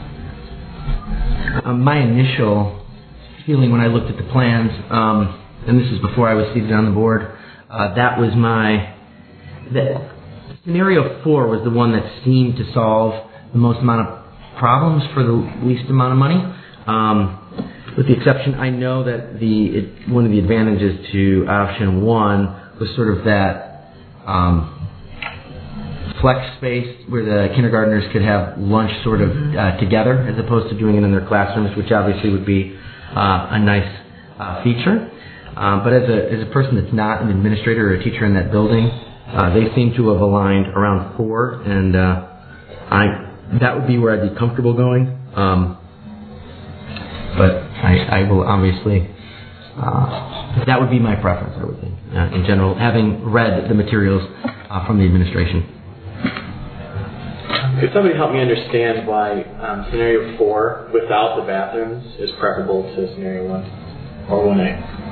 Um, my initial feeling when I looked at the plans, um, and this is before I was seated on the board, uh, that was my, the, scenario four was the one that seemed to solve the most amount of problems for the least amount of money. Um, with the exception, I know that the it, one of the advantages to option one was sort of that um, flex space where the kindergartners could have lunch sort of uh, together as opposed to doing it in their classrooms, which obviously would be uh, a nice uh, feature. Um, but as a as a person that's not an administrator or a teacher in that building, uh, they seem to have aligned around four, and uh, I that would be where I'd be comfortable going. Um, but I, I will obviously uh, that would be my preference. I would think uh, in general, having read the materials uh, from the administration. Could somebody help me understand why um, scenario four without the bathrooms is preferable to scenario one or one A?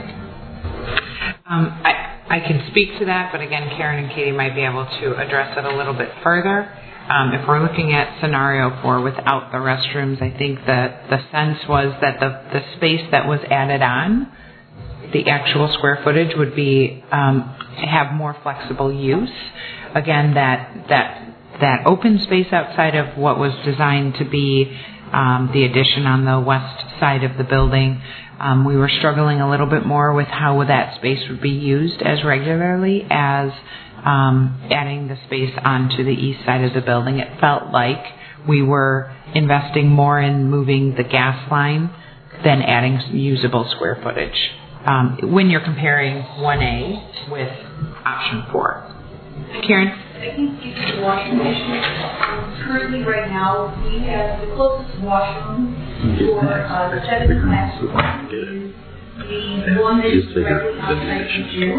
Um, I, I can speak to that, but again, Karen and Katie might be able to address it a little bit further. Um, if we're looking at scenario four without the restrooms, I think that the sense was that the, the space that was added on, the actual square footage would be um, have more flexible use. Again, that that that open space outside of what was designed to be um, the addition on the west side of the building, um, we were struggling a little bit more with how that space would be used as regularly as um, adding the space onto the east side of the building. It felt like we were investing more in moving the gas line than adding usable square footage um, when you're comparing one A with option four. Karen? I can speak to the washroom issue. Um, currently, right now, we have the closest washroom for uh, the seventh classroom is the one that is directly outside the gym.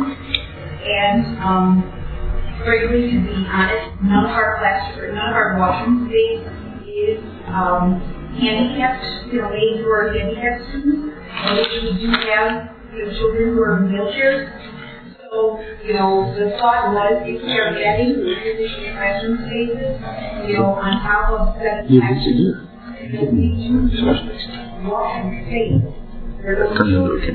And um, frankly, to be honest, none of our classroom, none of our washroom space is um, handicapped, you know, made for handicapped students. Uh, which we do have, you know, children who are in wheelchairs. So, you know, the thought was if we are getting additional classroom spaces, you know, on top of that classroom, then we do washroom space. They're going to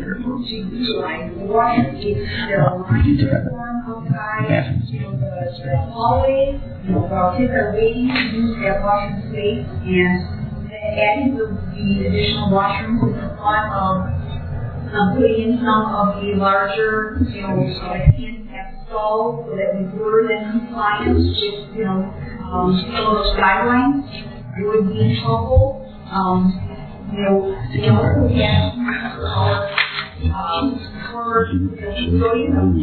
utilize the washroom space. There are lines that form outside, you know, the, the hallways, you know, while kids are waiting to use that washroom space, and adding the, the additional washrooms with the thought of Um, putting in some of the larger, you know, like handicap stalls so that we were then compliant with, you know, um, some of those guidelines. It would be helpful. Um, you know, we also have our, um, for custodians of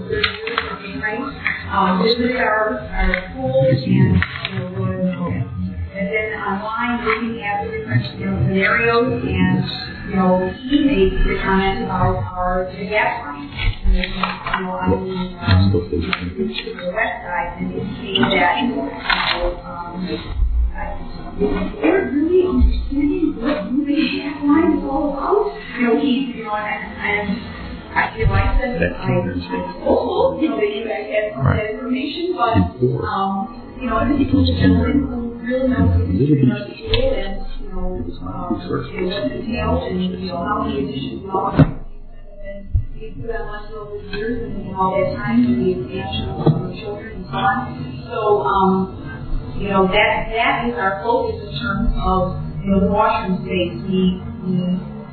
right? Um, visit our, our schools and, you know, would, and then online looking at the different, you know, scenarios and, you know, he made the comment about our the gas line. and, you know, on the, um, the west side, and you see that, you know, um, they're really understanding what moving that line is all about. You know, he, you know, and, and I feel like that I was hopeful, you know, that you guys had some of that information, but, um, you know, I think it's gentleman who really knows the history of the school and, you know, um, you know, what's entailed and, you know, how many additions we all have. And we put on much over the years and, you know, all that time to the expansion of the children and so on. So, um, you know, that that is our focus in terms of, you know, the washroom space. The, the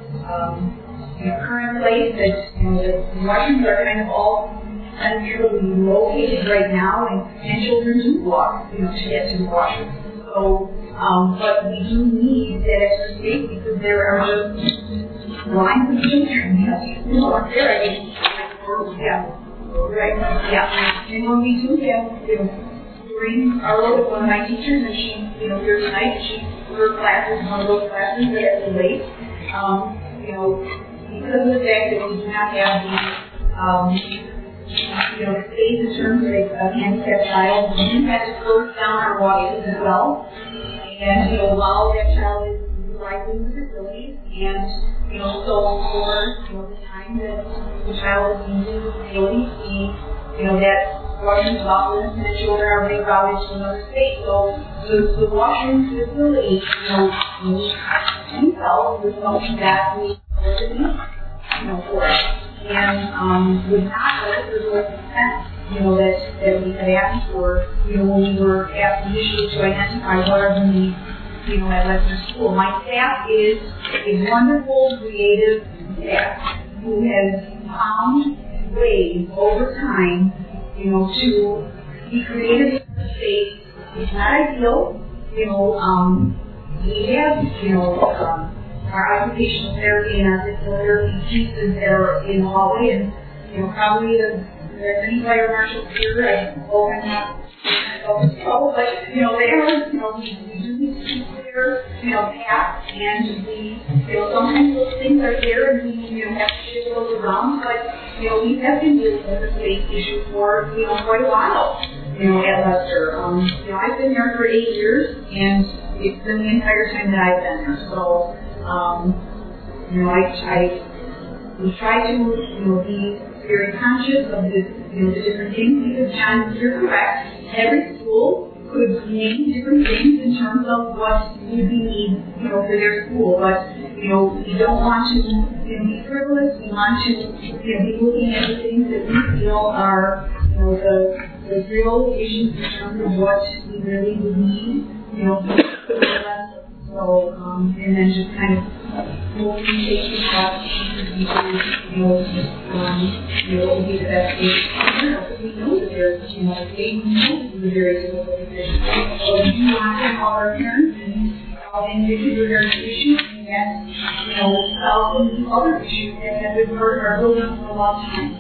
um, you know, current place that, you know, the washrooms are kind of all centrally located right now, and, and children do walk, you know, to get to the washroom. So, um, but we do need that extra space because there are just lines of children. You know, you know, up there, I mean, yeah, right, yeah. And when we do have, you know, Doreen Arlo is one of my teachers, and she, you know, here tonight, she, her class is one of those classes that are late. Um, you know, because of the fact that we do not have the, um, you know, space in terms of a, a handicapped child, we do have to close down our walk-ins as well, and, you know, while that child is utilizing the facilities, and, you know, so for, you know, the time that the child is using the facilities, we, you know, that washroom is off limits and the children are rerouted to another space. So the, the washroom facility, you know, we felt was something that we really, you know, for us. And um, would not let the door consent, you know, that, that we had asked for, you know, when we were asked initially to identify what are the needs, you know, at Lester School. My staff is a wonderful, creative staff who has found ways over time, you know, to be creative in the space. It's not ideal, you know, um, we have, you know, um, our occupational therapy and our physical therapy pieces that are in the hallway, and, you know, probably the, there's any fire marshals here, I hope I'm not myself in trouble, but, you know, they are, you know, we, we do need to keep their, you know, path, and we, you know, sometimes those things are there, and we, you know, have to shift those around, but, you know, we have been dealing with the space issue for, you know, quite a while, you know, at Lester. Um, you know, I've been there for eight years, and it's been the entire time that I've been there, so, Um, you know, I, I we try to, you know, be very conscious of the, you know, the different things, because John, you're correct. Every school could name different things in terms of what would be needed, you know, for their school. But, you know, we don't want to, you know, be frivolous. We want to, you know, be looking at the things that we feel are, you know, the, the real issues in terms of what we really would need, you know, for the rest. So, um, and then just kind of moving, taking steps, you know, um, you know, what would be the best way to do it. We know that there's, you know, they know the very difficult position. So we do want to have all our parents and all the individual issues, and that, you know, solve some other issues that have been part of our building for a long time.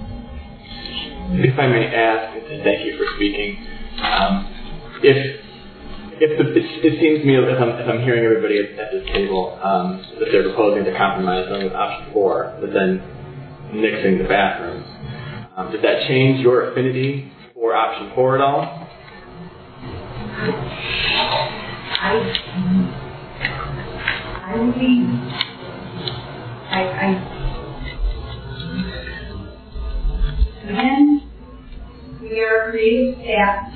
If I may ask, and thank you for speaking, um, if If the, it, it seems to me, if I'm, if I'm hearing everybody at, at this table, um, that they're proposing to compromise on with option four, but then nixing the bathrooms. Um, does that change your affinity for option four at all? I, I would be, I, I, again, we are a creative staff.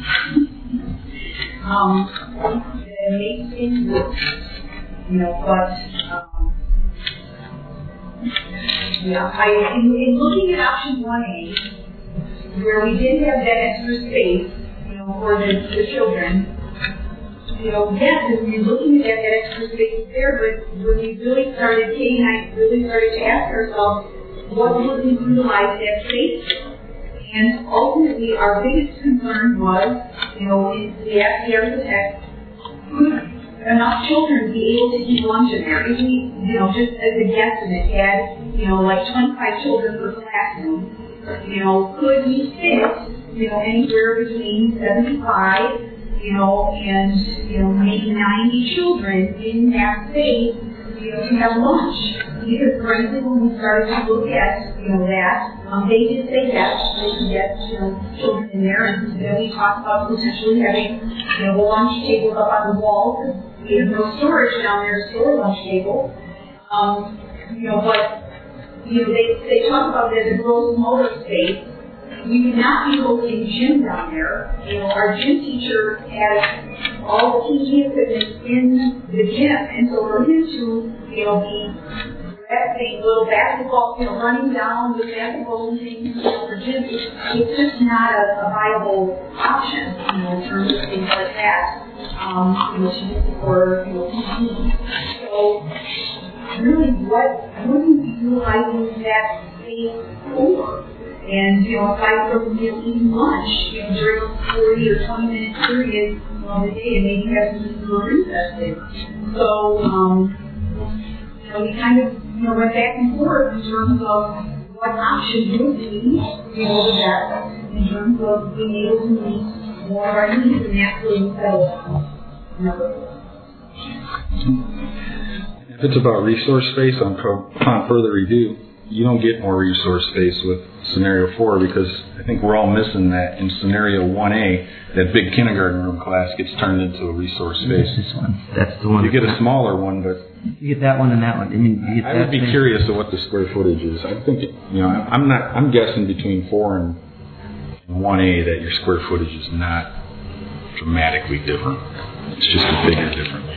Um, that makes things work, you know, but, um, yeah, I, in, in looking at option one A, where we did have that extra space, you know, for the, the children, you know, yes, and we're looking at that extra space there, but when we really started, Katie and I really started to ask ourselves, what would we utilize that space for? And ultimately, our biggest concern was, you know, we asked the architect, could enough children be able to eat lunch in there? If we, you know, just as a guesstimate, had, you know, like twenty-five children per classroom, you know, could we fit, you know, anywhere between seventy-five, you know, and, you know, maybe ninety children in that space, you you know, to have lunch. Because for instance, when we started to look at, you know, that, um, they did say yes, they could get, you know, children in there, and then we talked about potentially having, you know, the lunch tables up on the wall, because we have no storage down there to store a lunch table. Um, you know, but, you know, they, they talk about it as a gross motor space. We would not be hosting gym down there. You know, our gym teacher has all the P T equipment in the gym, and so for him to, you know, be practicing little basketball, you know, running down with basketball and things, you know, for gym, it's, it's just not a, a viable option, you know, in terms of things like that. Um, you know, to use for, you know, P T. So, really, what, what are you utilizing that space for? And, you know, aside from, you know, eating lunch, you know, during a forty or twenty minute period, you know, of the day, and maybe have some more recess there. So, um, you know, we kind of, you know, went back and forth in terms of what option would be, you know, the best in terms of being able to meet more of our needs, and that's really settled on. If it's about resource space on, upon further review, you don't get more resource space with scenario four, because I think we're all missing that in scenario one A, that big kindergarten room class gets turned into a resource space. This one. That's the one. You get a smaller one, but you get that one and that one. I mean, you get I that would be thing. curious of what the square footage is. I think, it, you know, I'm not. I'm guessing between four and one A that your square footage is not dramatically different. It's just configured differently.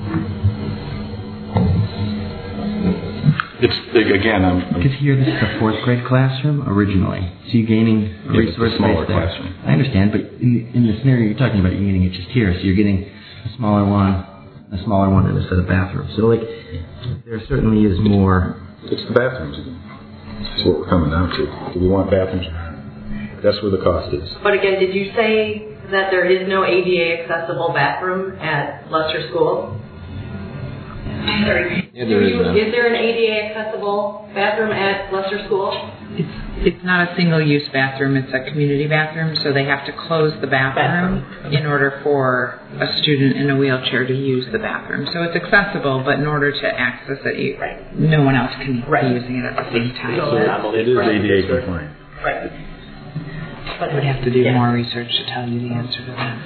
It's big again. I'm, I'm Because here, this is a fourth grade classroom originally, so you're gaining a Yeah, resource it's a smaller space there. classroom. I understand, but in, in the scenario you're talking about, you're getting it just here, so you're getting a smaller one, a smaller one, and a set of bathrooms. So, like, there certainly is more. It's the bathrooms again. That's what we're coming down to. Do we want bathrooms? That's where the cost is. But again, did you say that there is no A D A accessible bathroom at Lester School? Sorry. Yeah, there is you, now. is there an A D A accessible bathroom at Lester School? It's it's not a single-use bathroom. It's a community bathroom, so they have to close the bathroom, bathroom. in order for a student in a wheelchair to use the bathroom. So it's accessible, but in order to access it, you, right. no one else can right. be using it at the same time. So it is A D A compliant. Right. But I would have to do yeah. more research to tell you the answer to that.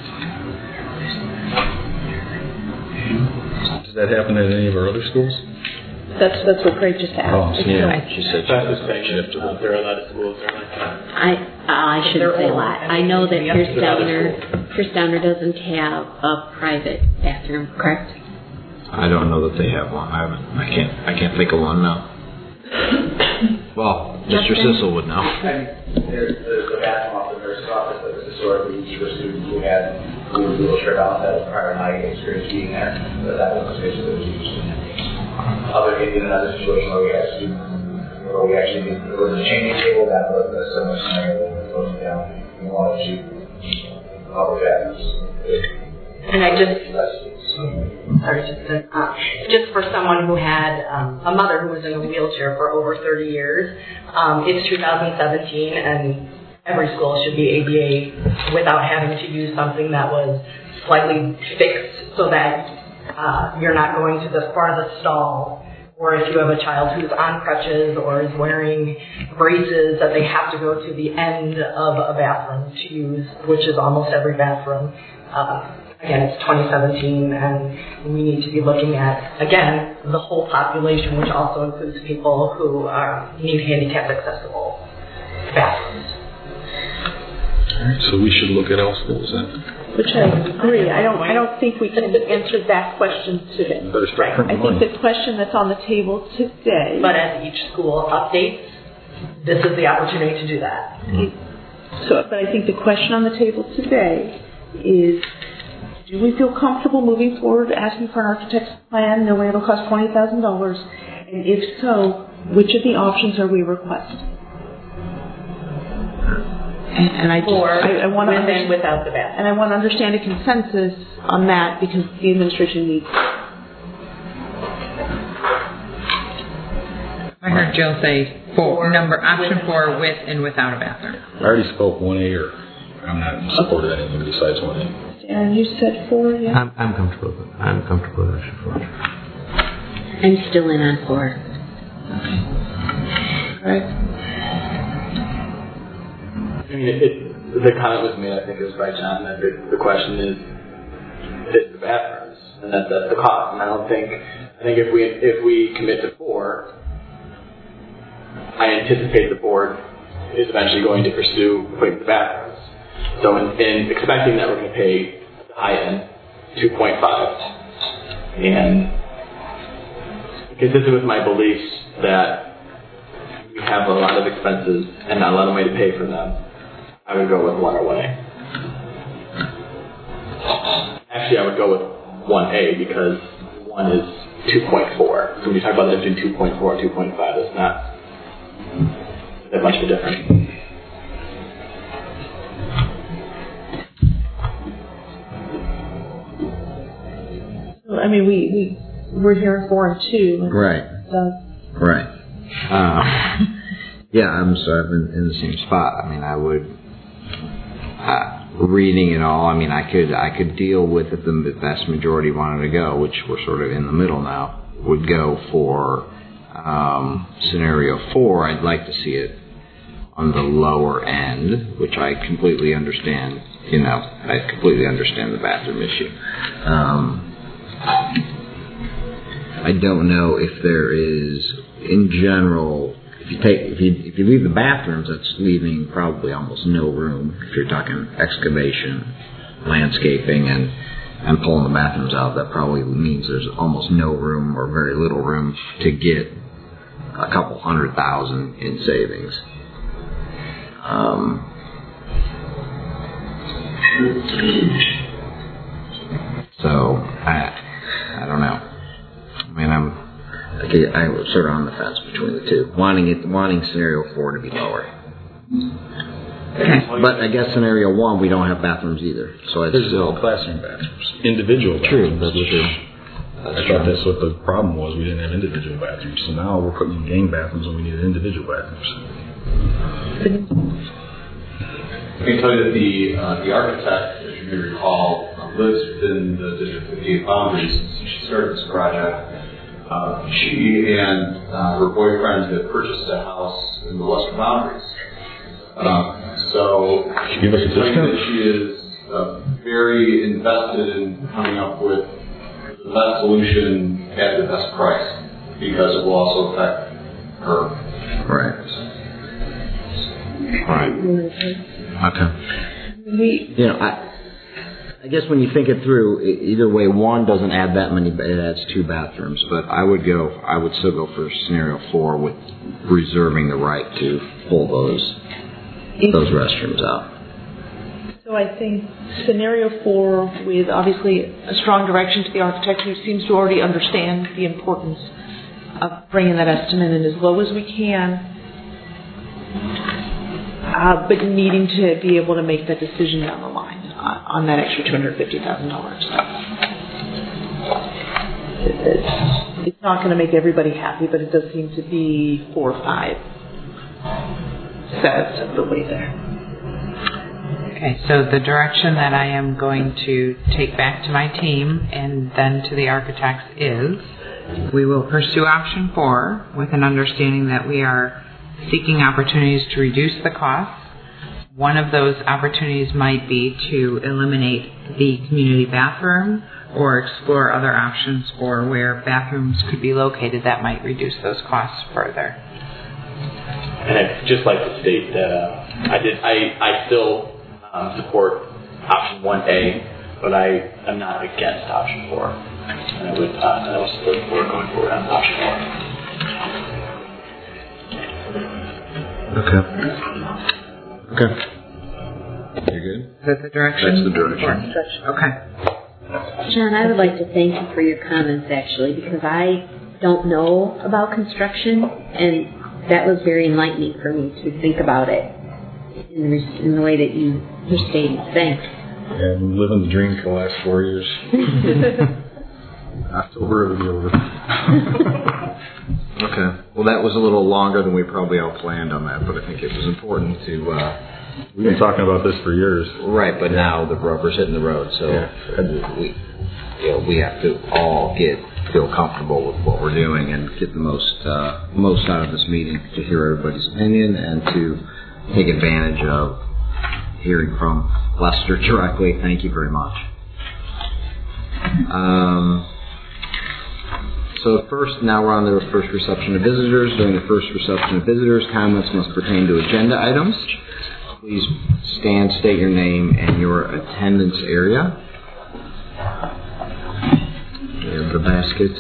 Does that happen at any of our other schools? That's that's what Craig just asked. Oh, so yeah. She said that was shift. There are a lot of schools that are like that. I I shouldn't say a lot. I know that Pierce Downer Pierce Downer doesn't have a private bathroom, correct? I don't know that they have one. I haven't. I can't. I can't think of one now. Well, Mister Sissel would know. There's the bathroom off the nurse's office that was historically used for students who had who were wheelchair bound. That was prior to my experience being there. But that was the space that was used. Other in another situation where we had students where we actually there was a changing table that was a similar scenario where we were closing down. We wanted to public bathrooms. And I just, sorry, just, uh, just for someone who had um, a mother who was in a wheelchair for over thirty years, um, it's two thousand seventeen and every school should be A D A without having to use something that was slightly fixed so that uh, you're not going to the farthest stall, or if you have a child who's on crutches or is wearing braces, that they have to go to the end of a bathroom to use, which is almost every bathroom. Uh, Again, it's twenty seventeen, and we need to be looking at, again, the whole population, which also includes people who uh, need handicap-accessible bathrooms. All right, so we should look at all schools then. Which I agree. I don't. I don't think we can answer that question today. Better start I think the question that's on the table today. But as each school updates, this is the opportunity to do that. So, but I think the question on the table today is: do we feel comfortable moving forward, asking for an architect's plan, knowing it'll cost twenty thousand dollars? And if so, which of the options are we requesting? And, and I just, or I, I want to with and without the bathroom. And I want to understand a consensus on that because the administration needs. I heard Jill say four, number option four with and without a bathroom. I already spoke one A, or I'm not in support of anything besides one A. And you said four, yeah? I'm, I'm comfortable with I'm comfortable with option four. I'm still in on four. Right. I mean, it, it, the comment was made, I think it was by John, that the, the question is, is the bathrooms, and that, that's the cost. And I don't think, I think if we if we commit to four, I anticipate the board is eventually going to pursue putting the bathrooms. So in, in expecting that we're going to pay at the high end two point five, and consistent with my beliefs that we have a lot of expenses and not a lot of money to pay for them, I would go with one or one A. Actually, I would go with one A because one is two point four. So when you talk about that between two point four and two point five, it's not that much of a difference. I mean, we, we, we're hearing four and two. And right. So. Right. Uh, yeah, I'm sorry, I've been in the same spot. I mean, I would, uh, reading it all, I mean, I could, I could deal with if the vast majority wanted to go, which we're sort of in the middle now, would go for, um, scenario four. I'd like to see it on the lower end, which I completely understand, you know, I completely understand the bathroom issue. Um, I don't know if there is, in general, if you take if you if you leave the bathrooms, that's leaving probably almost no room. If you're talking excavation, landscaping, and and pulling the bathrooms out, that probably means there's almost no room or very little room to get a couple hundred thousand in savings. Um, so I I don't know. I mean, I'm I was sort of on the fence between the two, wanting it wanting scenario four to be lower. But I guess scenario one, we don't have bathrooms either, so it's There's still classroom bathrooms, individual true. bathrooms. That's which true. I thought that's what the problem was. We didn't have individual bathrooms, so now we're putting in gang bathrooms and we need individual bathrooms. I can tell you that the uh, the architect, as you may recall, uh, lives within the District fifty-eight boundaries. She started this project. Uh, she and uh, her boyfriend had purchased a house in the western boundaries. Uh, so she give us a discount? That she is uh, very invested in coming up with the best solution at the best price, because it will also affect her. Right. Right. Okay. We, you know, I, I guess when you think it through, either way, one doesn't add that many, it adds two bathrooms. But I would go, I would still go for scenario four with reserving the right to pull those those restrooms out. So I think scenario four, with obviously a strong direction to the architect who seems to already understand the importance of bringing that estimate in as low as we can, uh, but needing to be able to make that decision down the line on, on that extra two hundred fifty thousand dollars. It's, it's not going to make everybody happy, but it does seem to be four or five sets of the way there. Okay, so the direction that I am going to take back to my team and then to the architects is we will pursue option four with an understanding that we are seeking opportunities to reduce the costs. One of those opportunities might be to eliminate the community bathroom or explore other options for where bathrooms could be located that might reduce those costs further. And I'd just like to state that uh, I did. I, I still um, support option one A, but I am not against option four. And I would, uh, I would support for going forward on option four. Okay. Okay. You're good? Is that the direction? That's the direction. Okay. John, I would like to thank you for your comments, actually, because I don't know about construction, and that was very enlightening for me to think about it in the, in the way that you were stating. Thanks. Yeah, I've been living the dream for the last four years. October it'll be over. Okay. Well, that was a little longer than we probably all planned on that, but I think it was important to... Uh, We've been talking about this for years. Right, but now the rubber's hitting the road, so yeah. we, you know, we have to all get feel comfortable with what we're doing and get the most uh, most out of this meeting, to hear everybody's opinion and to take advantage of hearing from Lester directly. Thank you very much. Um, so first, now we're on the first reception of visitors. During the first reception of visitors, comments must pertain to agenda items. Please stand, state your name and your attendance area. We have the basket.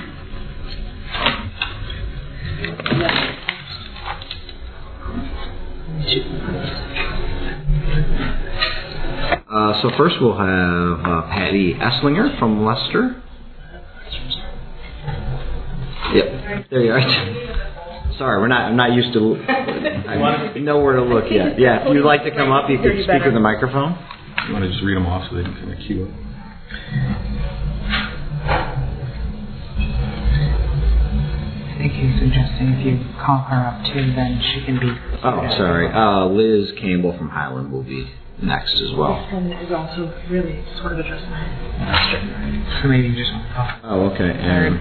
Uh, so first we'll have uh, Patty Esslinger from Leicester. Yep, there you are. Sorry, we're not. I'm not used to. I know where to look yet. Yeah, if you'd like to come up, you could speak with the microphone. You want to just read them off so they can kind of queue up. I think he's suggesting if you call her up too, then she can be. Oh, sorry. Uh, Liz Campbell from Highland will be next as well. And is also really sort of addressing Leicester. So maybe you just want to call. Oh, okay. Aaron.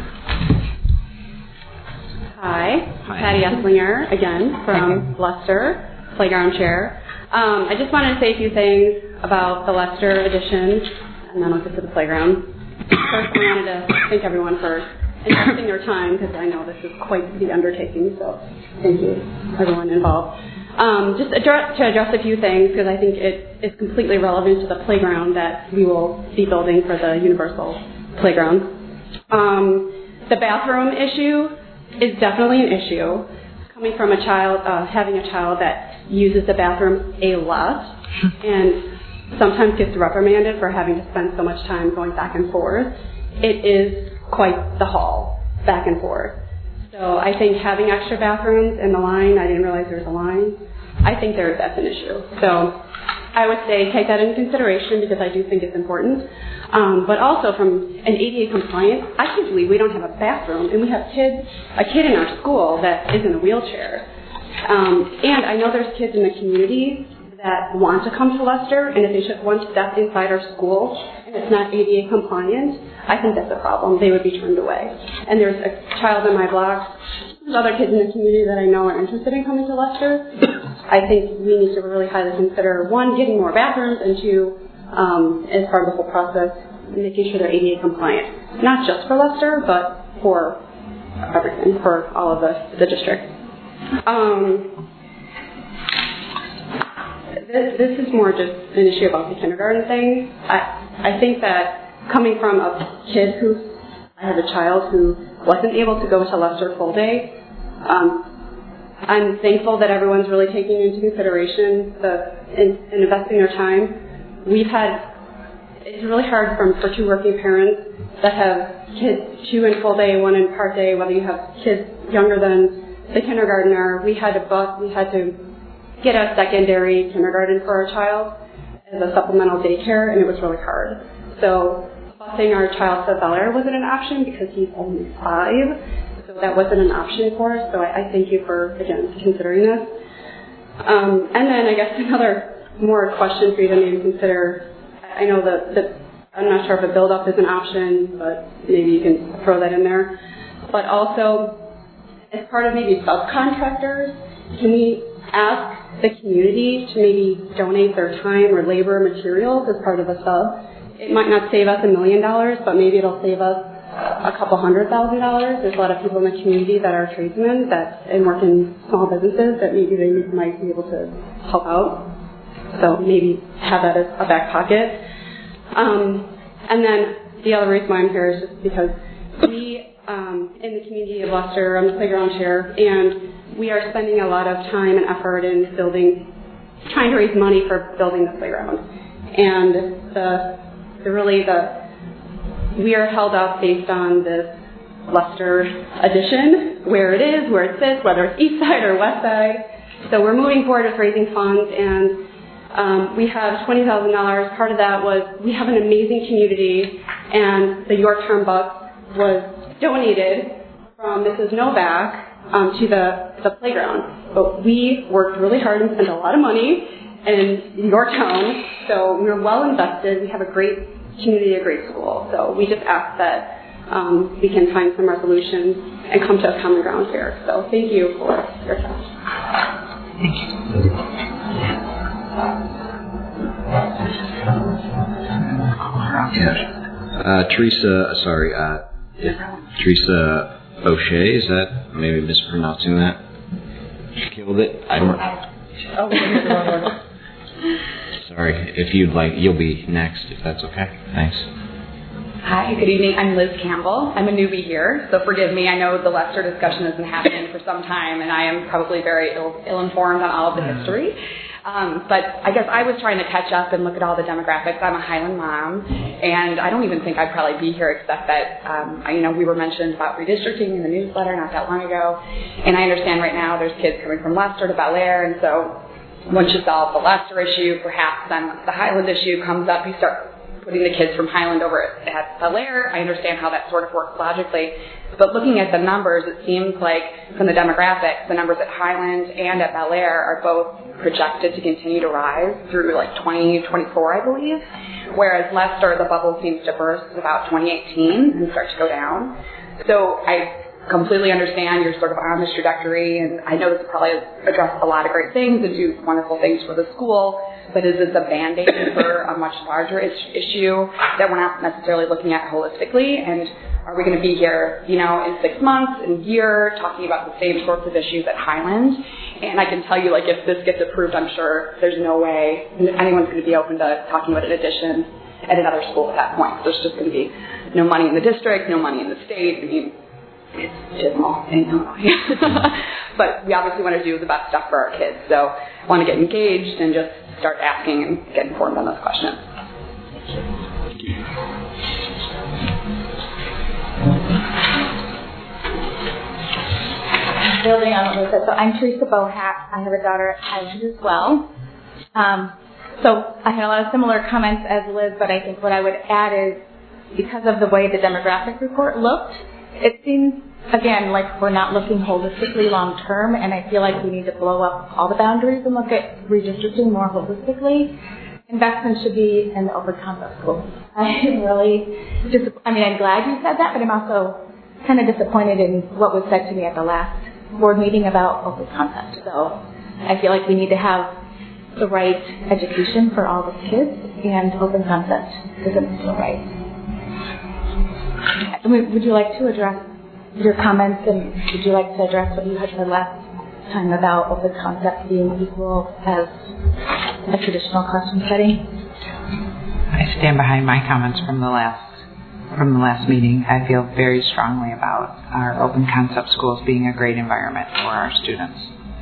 Hi, Hi. Patty Esslinger again from Leicester, Playground Chair. Um, I just wanted to say a few things about the Leicester edition, and then I'll get to the playground. First, I wanted to thank everyone for investing their time, because I know this is quite the undertaking, so thank you, everyone involved. Um, just address, to address a few things, because I think it is completely relevant to the playground that we will be building for the Universal Playground. Um, the bathroom issue is definitely an issue. Coming from a child, uh, having a child that uses the bathroom a lot, and sometimes gets reprimanded for having to spend so much time going back and forth, it is quite the haul back and forth. So I think having extra bathrooms in the line, I didn't realize there was a line, I think there, that's an issue. So I would say take that into consideration, because I do think it's important. Um, but also from an A D A compliance, I can't believe we don't have a bathroom, and we have kids, a kid in our school that is in a wheelchair. Um, and I know there's kids in the community that want to come to Leicester, and if they took one step inside our school and it's not A D A compliant, I think that's a problem. They would be turned away. And there's a child in my block, there's other kids in the community that I know are interested in coming to Leicester. I think we need to really highly consider, one, getting more bathrooms, and two, um, as part of the whole process, making sure they're A D A compliant. Not just for Leicester, but for everything, for all of the, the district. Um, this, this is more just an issue about the kindergarten thing. I, I think that coming from a kid who, I have a child who wasn't able to go to Leicester full day, um, I'm thankful that everyone's really taking into consideration the in, in investing their time. We've had, it's really hard from, for two working parents that have kids, two in full day, one in part day, whether you have kids younger than the kindergartner. We had to bus, we had to get a secondary kindergarten for our child as a supplemental daycare, and it was really hard. So busing our child to Bel Air wasn't an option because he's only five. So that wasn't an option for us. So I, I thank you for, again, considering this. Um, and then I guess another more question for you to maybe consider. I know that, that I'm not sure if a build-up is an option, but maybe you can throw that in there. But also, as part of maybe subcontractors, can we ask the community to maybe donate their time or labor materials as part of a sub? It might not save us a million dollars, but maybe it'll save us a couple hundred thousand dollars. There's a lot of people in the community that are tradesmen that and work in small businesses that maybe they might be able to help out. So maybe have that as a back pocket. Um, and then the other reason why I'm here is just because we um, in the community of Leicester, I'm the playground chair, and we are spending a lot of time and effort in building, trying to raise money for building the playground. And the, the really the we are held up based on this Leicester addition, where it is, where it sits, whether it's east side or west side. So we're moving forward with raising funds, and um, we have twenty thousand dollars. Part of that was we have an amazing community, and the Yorktown Bucks was donated from Missus Novak um, to the, the playground. But we worked really hard and spent a lot of money in Yorktown, so we were well invested. We have a great community, a great school. So we just ask that um, we can find some resolutions and come to a common ground here. So thank you for your time. Thank you. Uh, Teresa, sorry, uh, Teresa O'Shea, is that, maybe mispronouncing that? Killed it? I don't Oh, Sorry, if you'd like, you'll be next, if that's okay. Thanks. Hi, good evening. I'm Liz Campbell. I'm a newbie here, so forgive me. I know the Lester discussion has been happening for some time, and I am probably very ill, ill-informed on all of the history. Um, but I guess I was trying to catch up and look at all the demographics. I'm a Highland mom, and I don't even think I'd probably be here except that, um, I, you know, we were mentioned about redistricting in the newsletter not that long ago, and I understand right now there's kids coming from Lester to Bel Air, and so once you solve the Lester issue, perhaps then the Highland issue comes up, you start putting the kids from Highland over at, at Bel Air. I understand how that sort of works logically. But looking at the numbers, it seems like from the demographics, the numbers at Highland and at Bel Air are both projected to continue to rise through like twenty twenty-four, I believe. Whereas Lester, the bubble seems to burst about twenty eighteen and start to go down. So I completely understand you're sort of on this trajectory, and I know this will probably address a lot of great things and do wonderful things for the school, but is this a Band-Aid for a much larger is- issue that we're not necessarily looking at holistically? And are we going to be here, you know, in six months, in a year, talking about the same sorts of issues at Highland? And I can tell you, like, if this gets approved, I'm sure there's no way anyone's going to be open to talking about an addition at another school at that point. There's just going to be no money in the district, no money in the state. I mean, it's dismal in Illinois. But we obviously want to do the best stuff for our kids. So I want to get engaged and just start asking and get informed on those questions. Building on what Liz said, so I'm Teresa Bohat. I have a daughter at Highland as well. Um, so I had a lot of similar comments as Liz, but I think what I would add is because of the way the demographic report looked, it seems, again, like we're not looking holistically long term, and I feel like we need to blow up all the boundaries and look at redistricting more holistically. Investment should be in the open concept schools. I'm really, dis- I mean, I'm glad you said that, but I'm also kind of disappointed in what was said to me at the last board meeting about open concept. So I feel like we need to have the right education for all the kids, and open concept isn't still right. Would you like to address your comments, and would you like to address what you had said last time about open concept being equal as a traditional classroom setting? I stand behind my comments from the last from the last meeting. I feel very strongly about our open concept schools being a great environment for our students.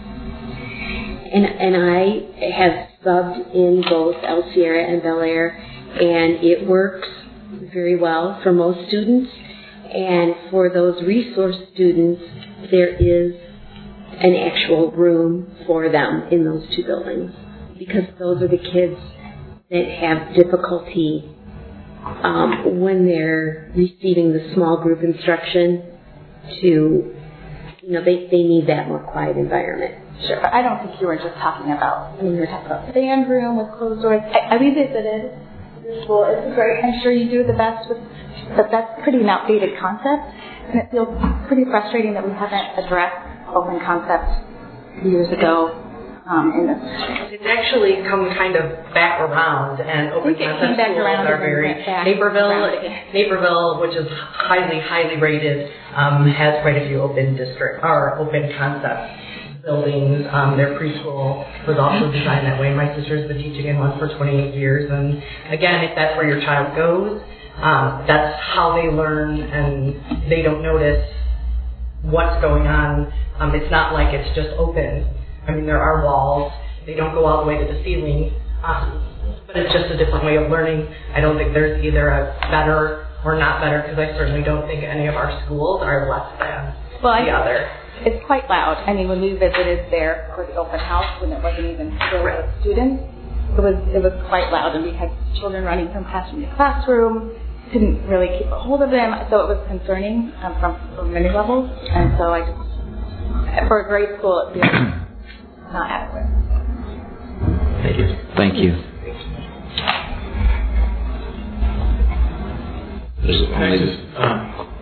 And and I have subbed in both El Sierra and Bel Air, and it works very well for most students. And for those resource students, there is an actual room for them in those two buildings, because those are the kids that have difficulty um, when they're receiving the small group instruction to, you know, they, they need that more quiet environment. Sure, but I don't think you were just talking about, I mean, you were talking about band room with closed doors. I, I revisited the school. It's great. I'm sure you do the best with, but that's pretty an outdated concept, and it feels pretty frustrating that we haven't addressed open concept years ago. Um, in this. It's actually come kind of back around, and open concept schools are very Naperville. Naperville, which is highly, highly rated, um, has quite a few open district or open concept buildings. Um, their preschool was also designed that way. My sister's been teaching in one for twenty-eight years, and again, if that's where your child goes, um, that's how they learn, and they don't notice what's going on. Um, it's not like it's just open. I mean, there are walls. They don't go all the way to the ceiling, um, but it's just a different way of learning. I don't think there's either a better or not better, because I certainly don't think any of our schools are less than well, the I, other. It's quite loud. I mean, when we visited there for the open house, when it wasn't even filled with students, it was it was quite loud, and we had children running from classroom to classroom. Couldn't really keep a hold of them, so it was concerning um, from, from many levels. And so I just, for a grade school, it feels not adequate. Thank you. Thank you. There's only... Um,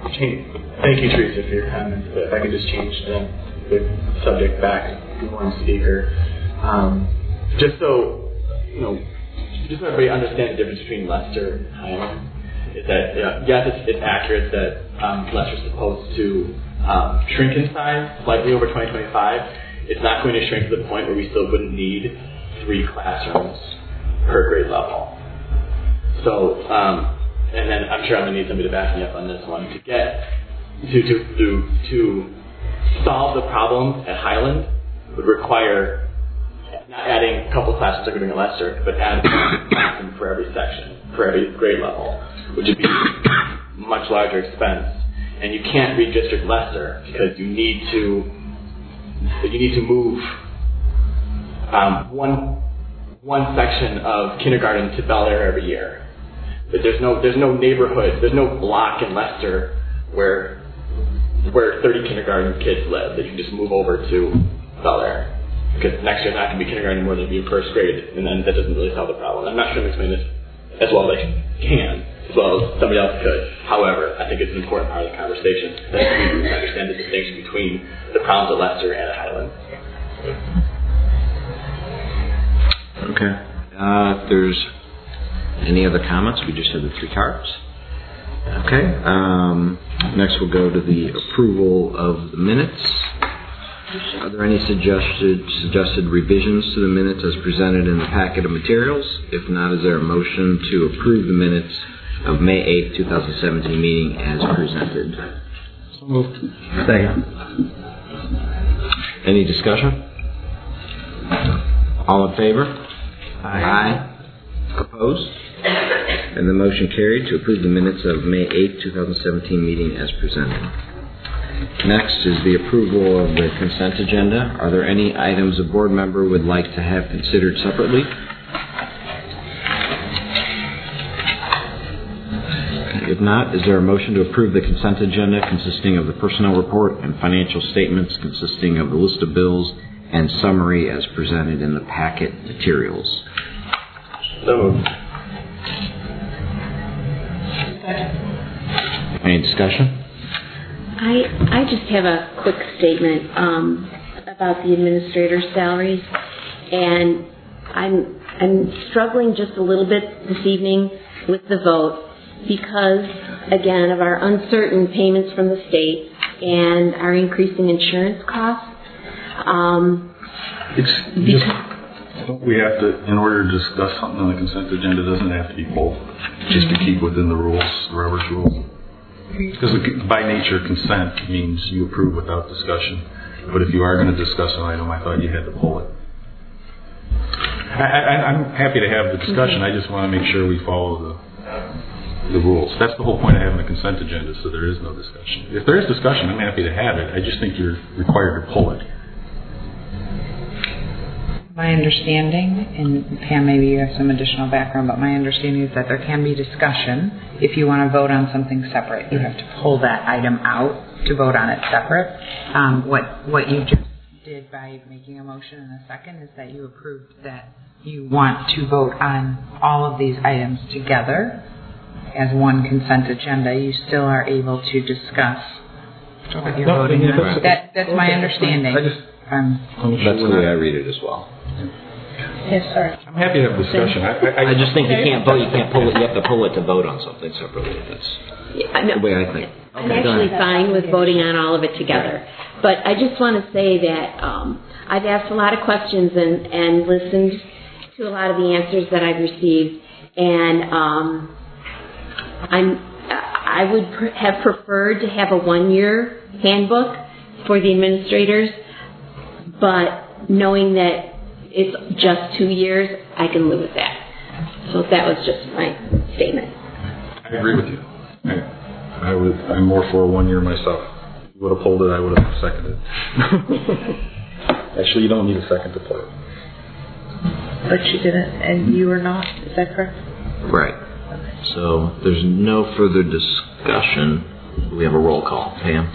change, thank you, Teresa, for your comments. But if I could just change the, the subject back to one speaker, um, just so you know, just so everybody understands the difference between Lester and Highland, is that you know, yes, it's, it's accurate that um, Lester's supposed to um, shrink in size slightly over twenty twenty-five. It's not going to shrink to the point where we still wouldn't need three classrooms per grade level. So, um, and then I'm sure I'm going to need somebody to back me up on this one. To get, to, to, to, to solve the problem at Highland would require not adding a couple classes like we're doing at Lester, but adding one classroom for every section, for every grade level, which would be a much larger expense. And you can't redistrict Lester because you need to, you need to move um, one, one section of kindergarten to Bel Air every year. But there's no there's no neighborhood, there's no block in Lester where where thirty kindergarten kids live that you can just move over to Bel Air. Because next year not going to be kindergarten anymore, they'll be in first grade, and then that doesn't really solve the problem. I'm not sure I'm explaining this as well as I can, as well as somebody else could. However, I think it's an important part of the conversation that we understand the distinction between the problems at Lester and at Highland. Okay. Uh, if there's any other comments? We just had the three cards. Okay. Um, next we'll go to the approval of the minutes. Are there any suggested suggested revisions to the minutes as presented in the packet of materials? If not, is there a motion to approve the minutes of May eighth, twenty seventeen meeting as presented? So moved. Second. Any discussion? All in favor? Aye. Aye. Opposed? And the motion carried to approve the minutes of May eighth, twenty seventeen meeting as presented. Next is the approval of the consent agenda. Are there any items a board member would like to have considered separately? If not, is there a motion to approve the consent agenda consisting of the personnel report and financial statements consisting of the list of bills and summary as presented in the packet materials? So moved. Any discussion? I I just have a quick statement um, about the administrator's salaries, and I'm I'm struggling just a little bit this evening with the vote because, again, of our uncertain payments from the state and our increasing insurance costs. Um, it's just, don't we have to, in order to discuss something on the consent agenda, doesn't it have to be pulled, just to keep within the rules, the Robert's rules? Because by nature, consent means you approve without discussion. But if you are going to discuss an item, I thought you had to pull it. I, I, I'm happy to have the discussion. I just want to make sure we follow the the rules. That's the whole point of having a consent agenda, so there is no discussion. If there is discussion, I'm happy to have it. I just think you're required to pull it. My understanding, and Pam, maybe you have some additional background, but my understanding is that there can be discussion. If you want to vote on something separate, you have to pull that item out to vote on it separate. Um, what what you just did by making a motion in a second is that you approved that you want to vote on all of these items together as one consent agenda. You still are able to discuss what you're no, voting yeah, on. that's, That, that's okay, my understanding. I just, um, that's the way I read it as well. Yes, sir. I'm happy to have a discussion. I, I, I just think you can't vote. You can't pull it. You have to pull it to vote on something separately. That's yeah, no, the way I think. I'm Okay, actually fine with voting on all of it together. But I just want to say that um, I've asked a lot of questions and, and listened to a lot of the answers that I've received, and um, I'm I would pr- have preferred to have a one-year handbook for the administrators, but knowing that it's just two years, I can live with that. So that was just my statement. I agree with you. I, I would, I'm more for a one year myself. If you would have pulled it, I would have seconded. Actually, you don't need a second to pull it. But you didn't, and you were not. Is that correct? Right. So there's no further discussion. We have a roll call. Pam?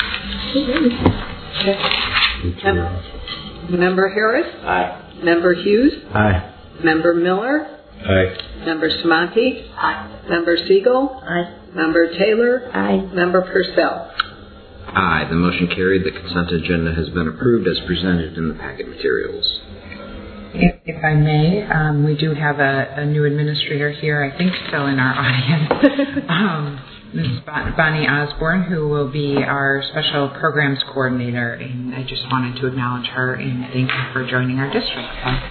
Okay. Mem- Member Harris? Aye. Member Hughes? Aye. Member Miller? Aye. Member Smonty? Aye. Member Siegel? Aye. Member Taylor? Aye. Member Purcell? Aye. The motion carried. The consent agenda has been approved as presented in the packet materials. If, if I may, um, we do have a, a new administrator here, I think still in our audience, um, Miz Bon- Bonnie Osborne, who will be our special programs coordinator, and I just wanted to acknowledge her and thank her for joining our district.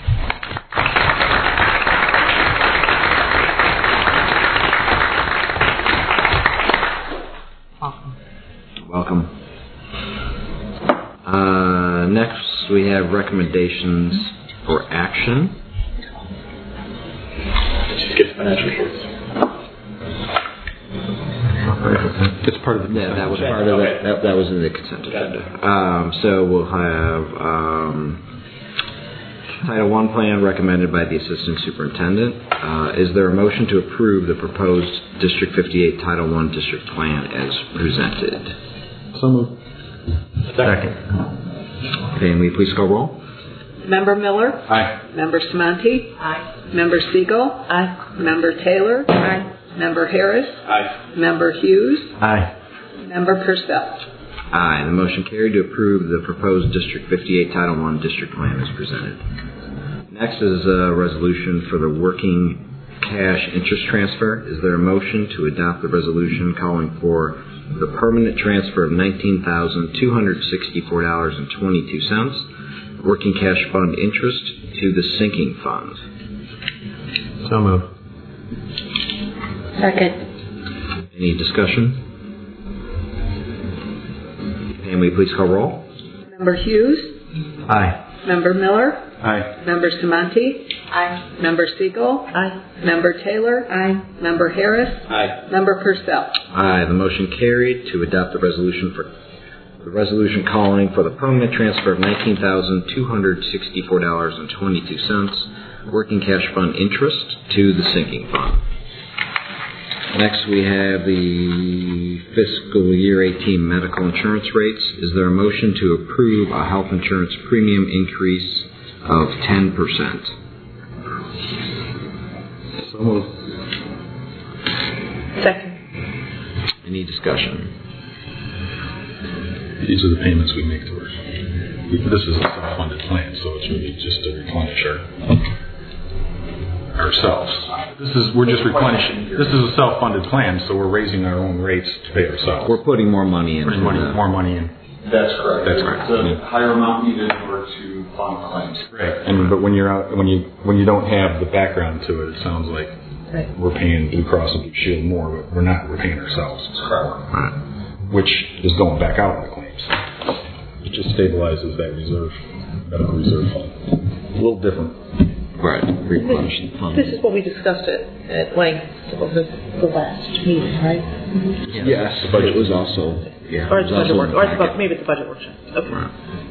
So. Welcome. Welcome. Uh, next, we have recommendations for action. Just get financial reports. It's part of the yeah, that was part of it. That, that was in the consent agenda. Um, so we'll have um, Title One plan recommended by the Assistant Superintendent. Uh, is there a motion to approve the proposed District fifty-eight Title One District Plan as presented? So moved. Second. Okay, and will you please call roll? Member Miller? Aye. Member Smonty? Aye. Member Siegel? Aye. Member Taylor? Aye. Member Harris? Aye. Member Hughes? Aye. Member Purcell? Aye. The motion carried to approve the proposed District fifty-eight Title One District Plan as presented. Next is a resolution for the working cash interest transfer. Is there a motion to adopt the resolution calling for the permanent transfer of nineteen thousand two hundred sixty-four dollars and twenty-two cents working cash fund interest to the sinking fund? So moved. Second. Any discussion? And will you please call roll? Member Hughes? Aye. Member Miller? Aye. Member Smonty? Aye. Member Siegel? Aye. Member Taylor? Aye. Member Harris? Aye. Member Purcell? Aye. The motion carried to adopt the resolution for the resolution calling for the permanent transfer of nineteen thousand two hundred sixty-four dollars and twenty-two cents working cash fund interest to the sinking fund. Next, we have the fiscal year eighteen medical insurance rates. Is there a motion to approve a health insurance premium increase of ten percent? So moved. Second. Any discussion? These are the payments we make to her. We, this is a self-funded plan, so it's really just to replenish our ourselves. This is we're just replenishing. This is a self-funded plan, so we're raising our own rates to pay ourselves. We're putting more money in. Putting money, more money in. That's correct. That's correct. It's a higher amount needed in order to fund claims. Right. And but when you're out, when you when you don't have the background to it, it sounds like right. we're paying Blue Cross and Blue Shield more, but we're not. We're paying ourselves. That's correct. Right. Which is going back out in the claims. It just stabilizes that reserve, medical reserve fund. A little different. Right. Replenish the fund. This is what we discussed at, at length over the last meeting, right? Mm-hmm. Yes. yes. The budget was also. Yeah. Or it's was budget also work, or it's about, maybe it's the budget workshop. Okay. Right.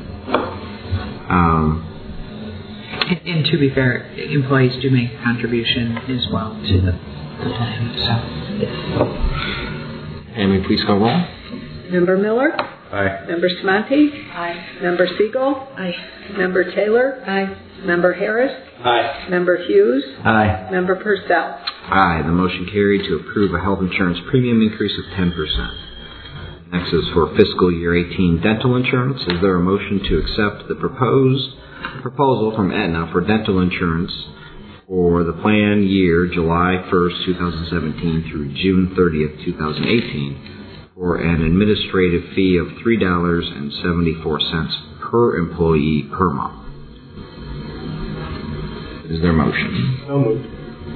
Um. And, and to be fair, employees do make a contribution as well to the, the plan. So. Yes. And we please call roll. Member Miller? Aye. Member Smonty? Aye. Member Siegel? Aye. Member Taylor? Aye. Member Harris? Aye. Member Hughes? Aye. Member Purcell? Aye. The motion carried to approve a health insurance premium increase of ten percent. Next is for fiscal year eighteen dental insurance. Is there a motion to accept the proposed proposal from Aetna for dental insurance for the plan year July first, twenty seventeen through June thirtieth, twenty eighteen for an administrative fee of three dollars and seventy-four cents per employee per month? Is there a motion? So moved.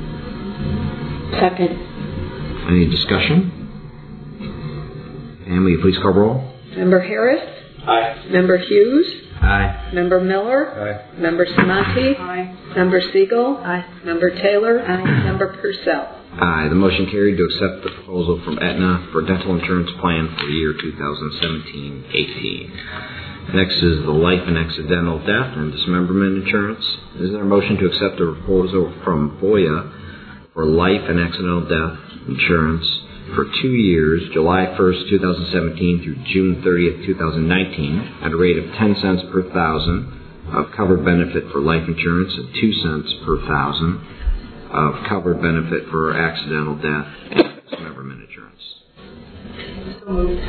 Second. Any discussion? And will you please call roll? Member Harris? Aye. Member Hughes? Aye. Member Miller? Aye. Member Smonty? Aye. Member Siegel? Aye. Member Taylor? Aye. Member Purcell? Aye. The motion carried to accept the proposal from Aetna for dental insurance plan for the year twenty seventeen eighteen. Next is the life and accidental death and dismemberment insurance. Is there a motion to accept a proposal from Voya for life and accidental death insurance for two years, July first, twenty seventeen through June thirtieth, twenty nineteen, at a rate of ten cents per thousand of covered benefit for life insurance and two cents per thousand of covered benefit for accidental death and dismemberment insurance. So moved.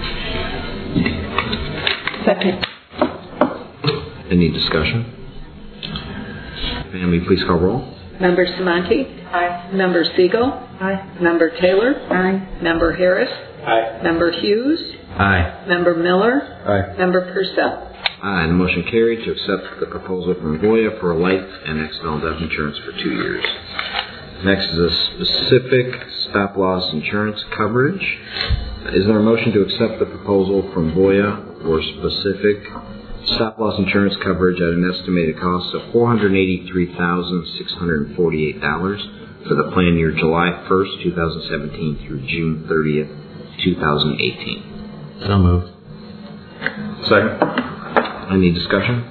Second. Any discussion? Family, please call roll. Member Samanti? Aye. Member Siegel? Aye. Member Taylor? Aye. Member Harris? Aye. Member Hughes? Aye. Member Miller? Aye. Member Purcell? Aye, and the motion carried to accept the proposal from Voya for life and accidental death insurance for two years. Next is a specific stop-loss insurance coverage. Is there a motion to accept the proposal from Voya for specific stop-loss insurance coverage at an estimated cost of four hundred eighty-three thousand six hundred forty-eight dollars for the plan year July first, twenty seventeen through June thirtieth, twenty eighteen? So moved. Second. Any discussion?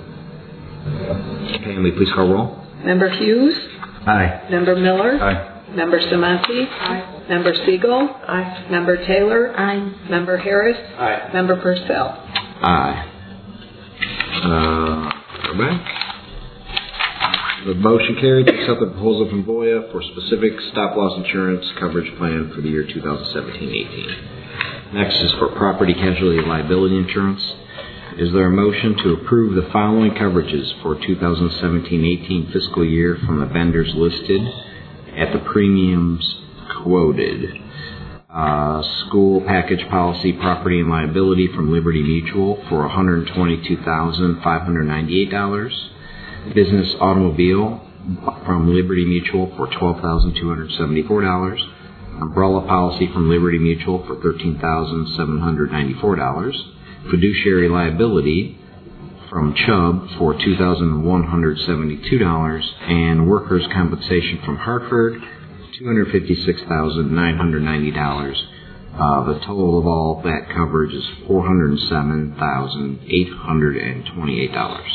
Family, please call roll. Member Hughes? Aye. Member Miller? Aye. Member Samanti? Aye. Member Siegel? Aye. Member Taylor? Aye. Member Harris? Aye. Member Purcell? Aye. Uh, go back. The motion carried to accept the proposal from Voya for specific stop-loss insurance coverage plan for the year twenty seventeen eighteen. Next is for property casualty liability insurance. Is there a motion to approve the following coverages for twenty seventeen eighteen fiscal year from the vendors listed at the premiums quoted? Uh, school package policy property and liability from Liberty Mutual for one hundred twenty-two thousand five hundred ninety-eight dollars. Business automobile from Liberty Mutual for twelve thousand two hundred seventy-four dollars. Umbrella policy from Liberty Mutual for thirteen thousand seven hundred ninety-four dollars. Fiduciary liability from Chubb for two thousand one hundred seventy-two dollars. And workers' compensation from Hartford, two hundred fifty-six thousand nine hundred ninety dollars. Uh, the total of all that coverage is four hundred seven thousand eight hundred twenty-eight dollars.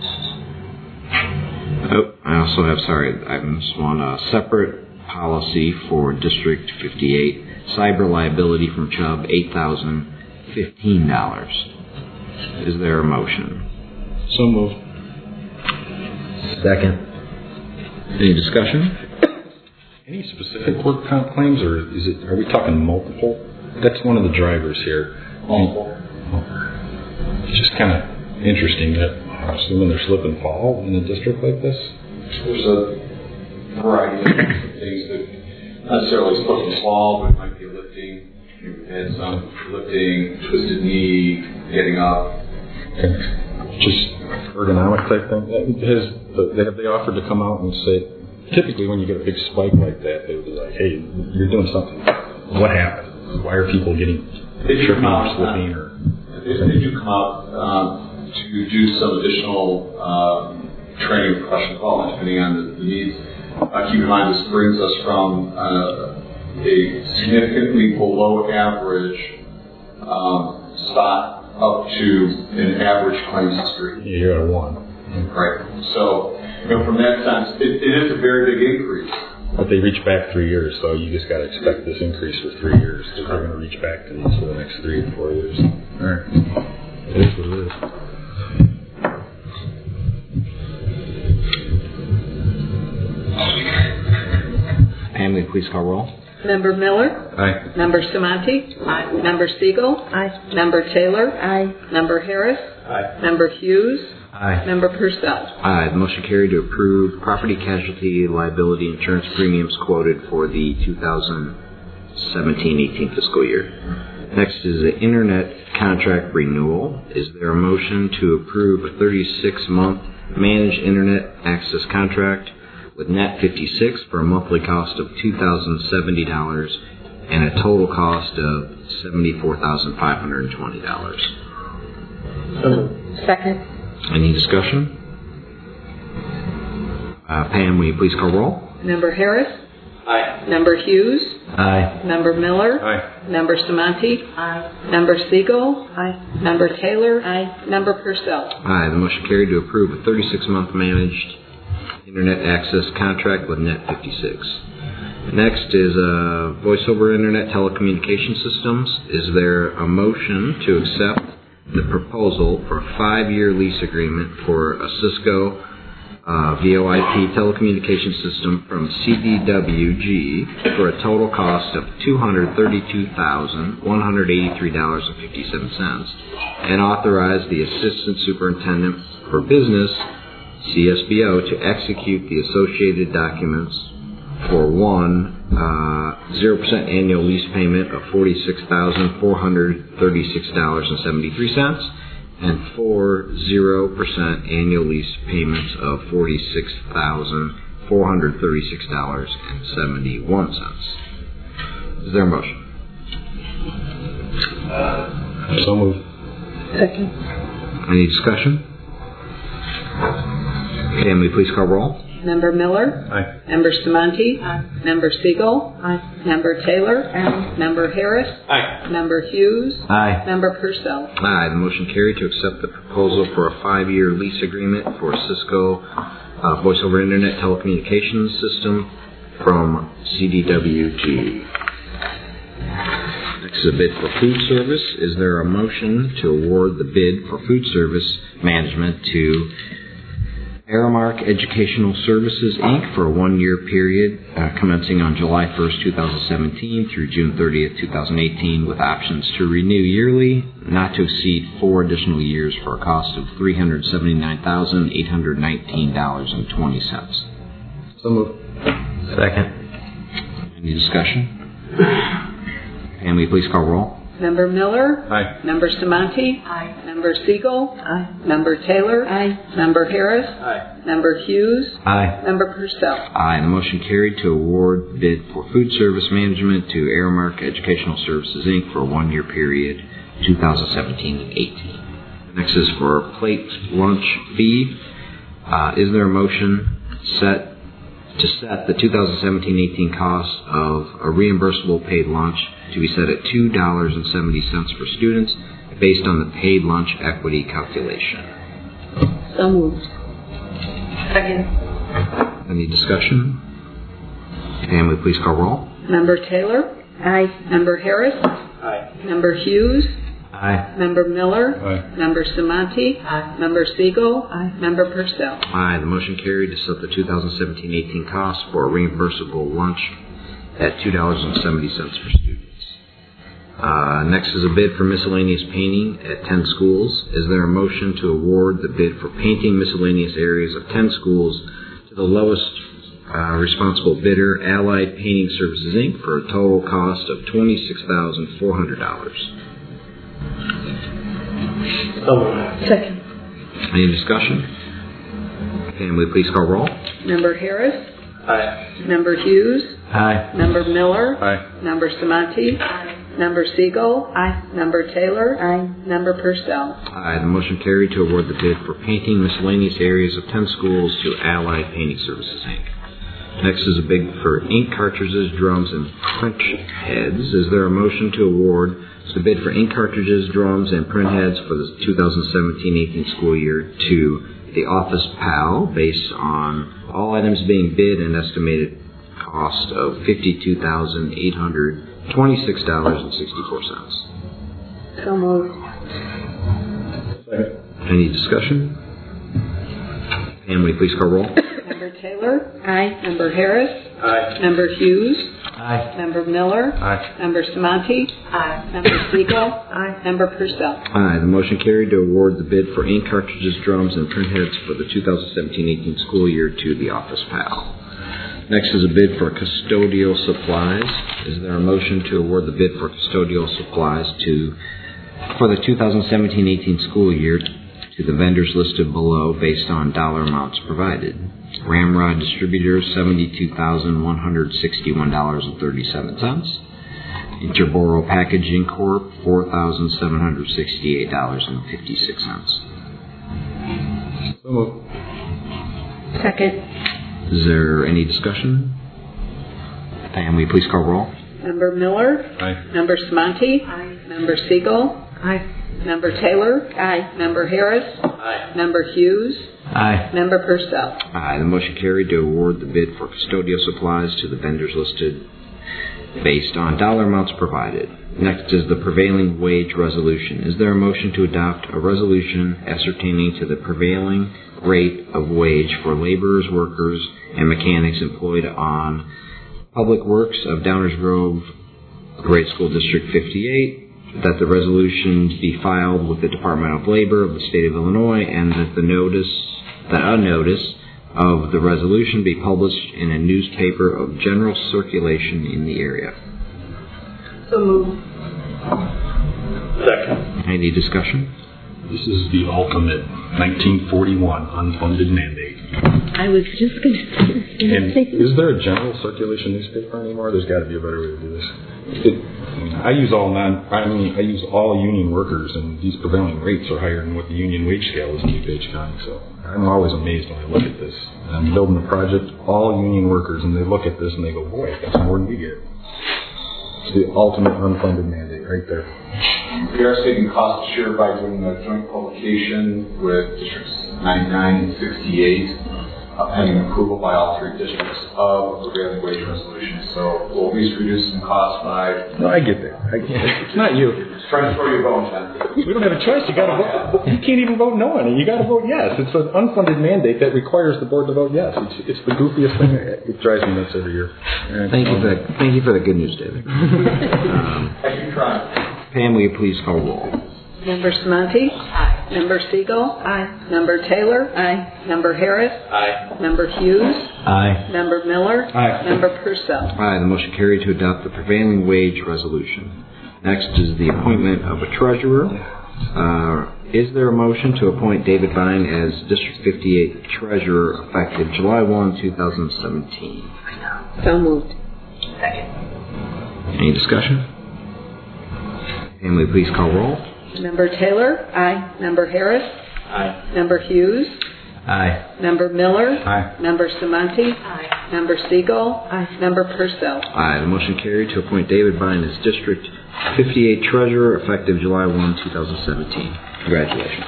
Oh, I also have, sorry, I just want a separate policy for District fifty-eight. Cyber liability from Chubb, eight thousand fifteen dollars. Is there a motion? So moved. Second. Any discussion? Any specific work comp claims, or is it? Are we talking multiple? That's one of the drivers here. Multiple. It's just kind of interesting that I'm assuming there's slip and fall in a district like this. There's a variety of things that not necessarily slip and fall, but it might be lifting. We've had some lifting, twisted knee, getting up. Just ergonomic type thing. Has have they offered to come out and say? Typically, when you get a big spike like that, they would be like, "Hey, you're doing something. What happened? Why are people getting tripping or slipping?" Or they, they do come out um, to do some additional um, training and professional development, depending on the, the needs. Uh, keep in mind, this brings us from uh, a significantly below average um, spot up to an average claims history. Yeah, you're at a one. Right. So, you know, from that sense, it, it is a very big increase. But they reach back three years, so you just got to expect this increase for three years. They're going to reach back to these for the next three to four years. All right. It is what it is. Family, please call roll. Member Miller? Aye. Member Samanti? Aye. Member Siegel? Aye. Member Taylor? Aye. Member Harris? Aye. Member Hughes? Aye. Member Purcell? Aye. The motion carried to approve property casualty liability insurance premiums quoted for the twenty seventeen eighteen fiscal year. Next is the internet contract renewal. Is there a motion to approve a thirty-six month managed internet access contract with Net fifty-six for a monthly cost of two thousand seventy dollars and a total cost of seventy-four thousand five hundred twenty dollars? Second. Any discussion? Uh, Pam, will you please call roll? Member Harris? Aye. Member Hughes? Aye. Member Miller? Aye. Member Samanti? Aye. Member Siegel? Aye. Member Taylor? Aye. Member Purcell? Aye. The motion carried to approve a thirty-six month managed internet access contract with Net fifty-six. Next is uh, Voice over Internet Telecommunication Systems. Is there a motion to accept the proposal for a five-year lease agreement for a Cisco uh, V O I P telecommunications system from C D W G for a total cost of two hundred thirty-two thousand one hundred eighty-three dollars and fifty-seven cents, and authorize the Assistant Superintendent for Business, C S B O, to execute the associated documents for one, uh, zero percent annual lease payment of forty-six thousand four hundred thirty-six dollars and seventy-three cents, and four zero percent annual lease payments of forty-six thousand four hundred thirty-six dollars and seventy-one cents. Is there a motion? Uh, so moved. Second. Any discussion? Family, please call roll. Member Miller? Aye. Member Stamonte? Aye. Member Siegel? Aye. Member Taylor? Aye. Member Harris? Aye. Member Hughes? Aye. Member Purcell? Aye. The motion carried to accept the proposal for a five-year lease agreement for Cisco uh, Voice over Internet Telecommunications System from C D W G. Next is a bid for food service. Is there a motion to award the bid for food service management to Aramark Educational Services, Incorporated for a one-year period uh, commencing on July first, twenty seventeen through June thirtieth, twenty eighteen, with options to renew yearly, not to exceed four additional years for a cost of three hundred seventy-nine thousand eight hundred nineteen dollars and twenty cents. So moved. Second. Any discussion? Family, please call roll. Member Miller? Aye. Member Stamonte? Aye. Member Siegel? Aye. Member Taylor? Aye. Member Harris? Aye. Member Hughes? Aye. Member Purcell? Aye. The motion carried to award bid for food service management to Aramark Educational Services, Incorporated for a one-year period, twenty seventeen and eighteen. Next is for plate lunch fee. Uh, is there a motion set to set the twenty seventeen eighteen cost of a reimbursable paid lunch to be set at two dollars and seventy cents for students based on the paid lunch equity calculation? So moved. Second. Any discussion? Family, please call roll. Member Taylor? Aye. Member Harris? Aye. Member Hughes? Aye. Member Miller? Aye. Member Stamonte? Aye. Member Siegel? Aye. Member Purcell? Aye. The motion carried to set the twenty seventeen eighteen cost for a reimbursable lunch at two dollars and seventy cents for students. Uh, next is a bid for miscellaneous painting at ten schools. Is there a motion to award the bid for painting miscellaneous areas of ten schools to the lowest uh, responsible bidder, Allied Painting Services, Incorporated, for a total cost of twenty-six thousand four hundred dollars? Second. Any discussion? Family, please call roll. Member Harris? Aye. Member Hughes? Aye. Member Miller? Aye. Member Stamonte? Aye. Member Siegel? Aye. Member Taylor? Aye. Member Purcell? Aye. The motion carried to award the bid for painting miscellaneous areas of ten schools to Allied Painting Services, Incorporated. Next is a bid for ink cartridges, drums, and print heads. Is there a motion to award the bid for ink cartridges, drums, and print heads for the twenty seventeen eighteen school year to the Office Pal based on all items being bid and estimated cost of fifty-two thousand eight hundred twenty-six dollars and sixty-four cents? So moved. Second. Any discussion? Family, please call roll. Member Taylor? Aye. Member Harris? Aye. Member Hughes? Aye. Member Miller? Aye. Member Stamonte? Aye. Member Siegel? Aye. Member Purcell? Aye. The motion carried to award the bid for ink cartridges, drums, and print heads for the twenty seventeen eighteen school year to the Office Pal. Next is a bid for custodial supplies. Is there a motion to award the bid for custodial supplies to for the twenty seventeen eighteen school year to the vendors listed below based on dollar amounts provided? Ramrod Distributors, seventy-two thousand one hundred sixty-one dollars and thirty-seven cents. Interboro Packaging Corp, four thousand seven hundred sixty-eight dollars and fifty-six cents. So moved. Second. Is there any discussion? Family, please call roll. Member Miller? Aye. Member Stamonte? Aye. Member Siegel? Aye. Member Taylor? Aye. Member Harris? Aye. Member Hughes? Aye. Member Purcell? Aye. The motion carried to award the bid for custodial supplies to the vendors listed based on dollar amounts provided. Next is the prevailing wage resolution. Is there a motion to adopt a resolution ascertaining to the prevailing rate of wage for laborers, workers, and mechanics employed on public works of Downers Grove Grade School District fifty-eight, that the resolution be filed with the Department of Labor of the State of Illinois, and that the notice, that a notice of the resolution be published in a newspaper of general circulation in the area? So moved. Second. Any discussion? This is the ultimate nineteen forty-one unfunded mandate. I was just going to And is there a general circulation newspaper anymore? There's got to be a better way to do this. It, I, mean, I use all non. I mean, I use all union workers, and these prevailing rates are higher than what the union wage scale is in DuPage County. So I'm always amazed when I look at this. I'm building a project, all union workers, and they look at this and they go, "Boy, that's more than we get." It's the ultimate unfunded mandate right there. We are saving cost share by doing a joint publication with districts ninety-nine and sixty-eight, uh, pending approval by all three districts of the prevailing wage resolution. So we'll at least reduce some costs by. No, I get that. I get it. It's not you. Just trying to throw you a bone, Jen. We don't have a choice. You got to vote. You can't even vote no on it. You got to vote yes. It's an unfunded mandate that requires the board to vote yes. It's, it's the goofiest thing. It drives me nuts every year. And Thank you for that. Thank you for the good news, David. um, I can try. Pam, will you please call roll? Member Simonti? Aye. Member Siegel? Aye. Member Taylor? Aye. Member Harris? Aye. Member Hughes? Aye. Member Miller? Aye. Member Purcell? Aye. The motion carried to adopt the prevailing wage resolution. Next is the appointment of a treasurer. Uh, is there a motion to appoint David Vine as District fifty-eight treasurer effective July first, twenty seventeen? So moved. Any discussion? Emily, please call roll. Member Taylor? Aye. Member Harris? Aye. Member Hughes? Aye. Member Miller? Aye. Member Simonti? Aye. Member Siegel? Aye. Member Purcell? Aye. The motion carried to appoint David Vine as District fifty-eight treasurer effective July first, twenty seventeen. Congratulations.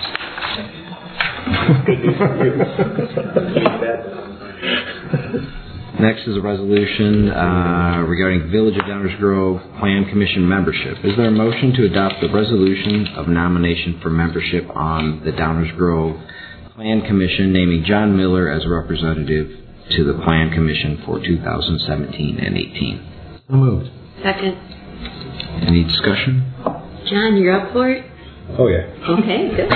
Next is a resolution uh, regarding Village of Downers Grove Plan Commission membership. Is there a motion to adopt the resolution of nomination for membership on the Downers Grove Plan Commission, naming John Miller as a representative to the Plan Commission for two thousand seventeen and eighteen? So moved. Second. Any discussion? John, you're up for it? Oh, yeah. Okay, good.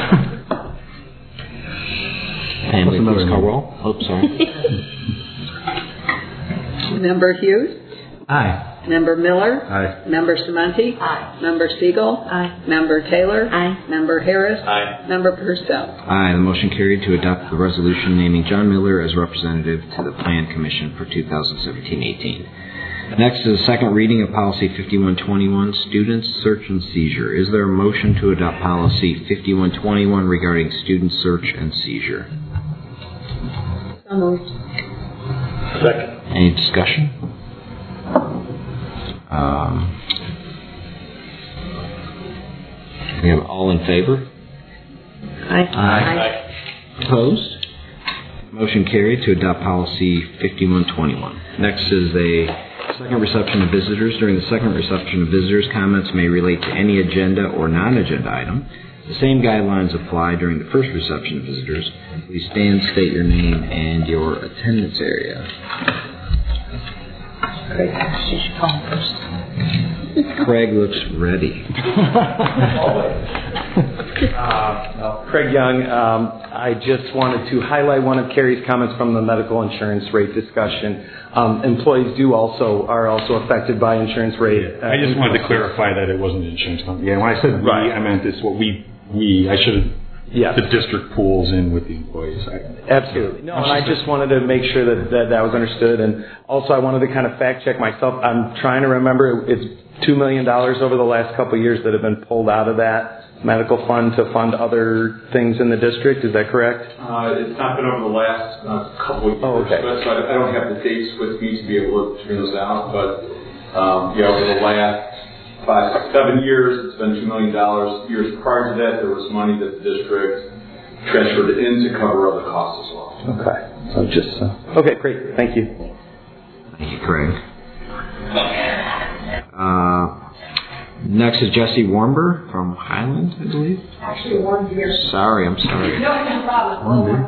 And we please call roll. Oh, sorry. Member Hughes? Aye. Member Miller? Aye. Member Simonti? Aye. Member Siegel? Aye. Member Taylor? Aye. Member Harris? Aye. Member Purcell? Aye. The motion carried to adopt the resolution naming John Miller as representative to the Plan Commission for two thousand seventeen eighteen. Next is the second reading of Policy fifty-one twenty-one, Student Search and Seizure. Is there a motion to adopt Policy fifty-one twenty-one regarding student search and seizure? So moved. Second. Any discussion? Um, we have all in favor? Aye. Aye. Opposed? Motion carried to adopt Policy fifty-one twenty-one. Next is a second reception of visitors. During the second reception of visitors, comments may relate to any agenda or non-agenda item. The same guidelines apply during the first reception of visitors. Please stand, state your name and your attendance area. Craig, you should call him first. Craig looks ready. Uh, well, Craig Young, um, I just wanted to highlight one of Carrie's comments from the medical insurance rate discussion. Um, employees do also are also affected by insurance rate. Uh, I just wanted to clarify that it wasn't an insurance company. Yeah, when I said we, I meant it's what we, we I should have, yes. The district pools in with the employees. I, Absolutely. No, and I just wanted to make sure that, that that was understood. And also I wanted to kind of fact check myself. I'm trying to remember, it's two million dollars over the last couple of years that have been pulled out of that medical fund to fund other things in the district. Is that correct? Uh, it's not been over the last uh, couple of years, oh, okay. so I, I don't have the dates with me to be able to figure those out. But um, yeah, over the last five, six, seven years, it's been two million dollars. Years prior to that, there was money that the district transferred in to cover other costs as well. Okay. So just uh, okay, great. Thank you. Thank you, Craig. Uh, Next is Jesse Warmber from Highland, I believe. Actually, Warmbier. Sorry, I'm sorry. No, no problem. Warmbier.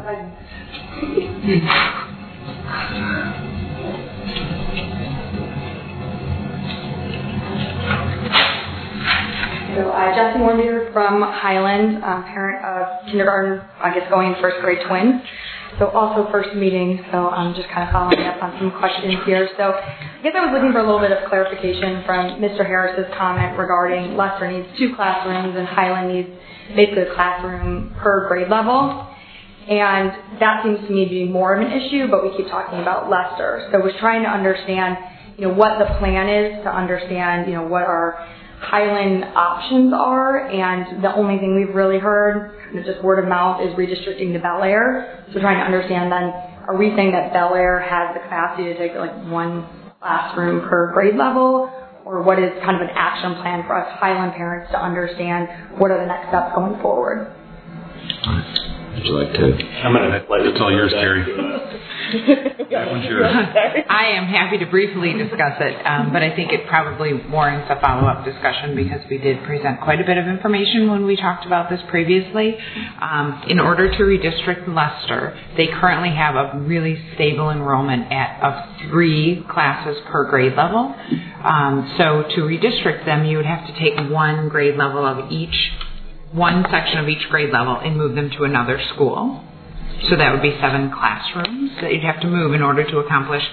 So uh, Jesse Warmbier from Highland, uh, parent of kindergarten, I guess going in first grade twins. So also first meeting, so I'm just kind of following up on some questions here. So I guess I was looking for a little bit of clarification from Mister Harris's comment regarding Lester needs two classrooms and Highland needs basically a classroom per grade level. And that seems to me to be more of an issue, but we keep talking about Lester. So I was trying to understand, you know, what the plan is to understand, you know, what our Highland options are, and the only thing we've really heard, just word of mouth, is redistricting to Bel Air. So trying to understand then, are we saying that Bel Air has the capacity to take like one classroom per grade level, or what is kind of an action plan for us Highland parents to understand what are the next steps going forward? Would you like to? I'm going to let It's all yours, Terry. That one's yours. I am happy to briefly discuss it, um, but I think it probably warrants a follow-up discussion because we did present quite a bit of information when we talked about this previously. Um, in order to redistrict Lester, they currently have a really stable enrollment at of three classes per grade level. Um, so to redistrict them, you would have to take one grade level of each, one section of each grade level and move them to another school. So that would be seven classrooms that you'd have to move in order to accomplish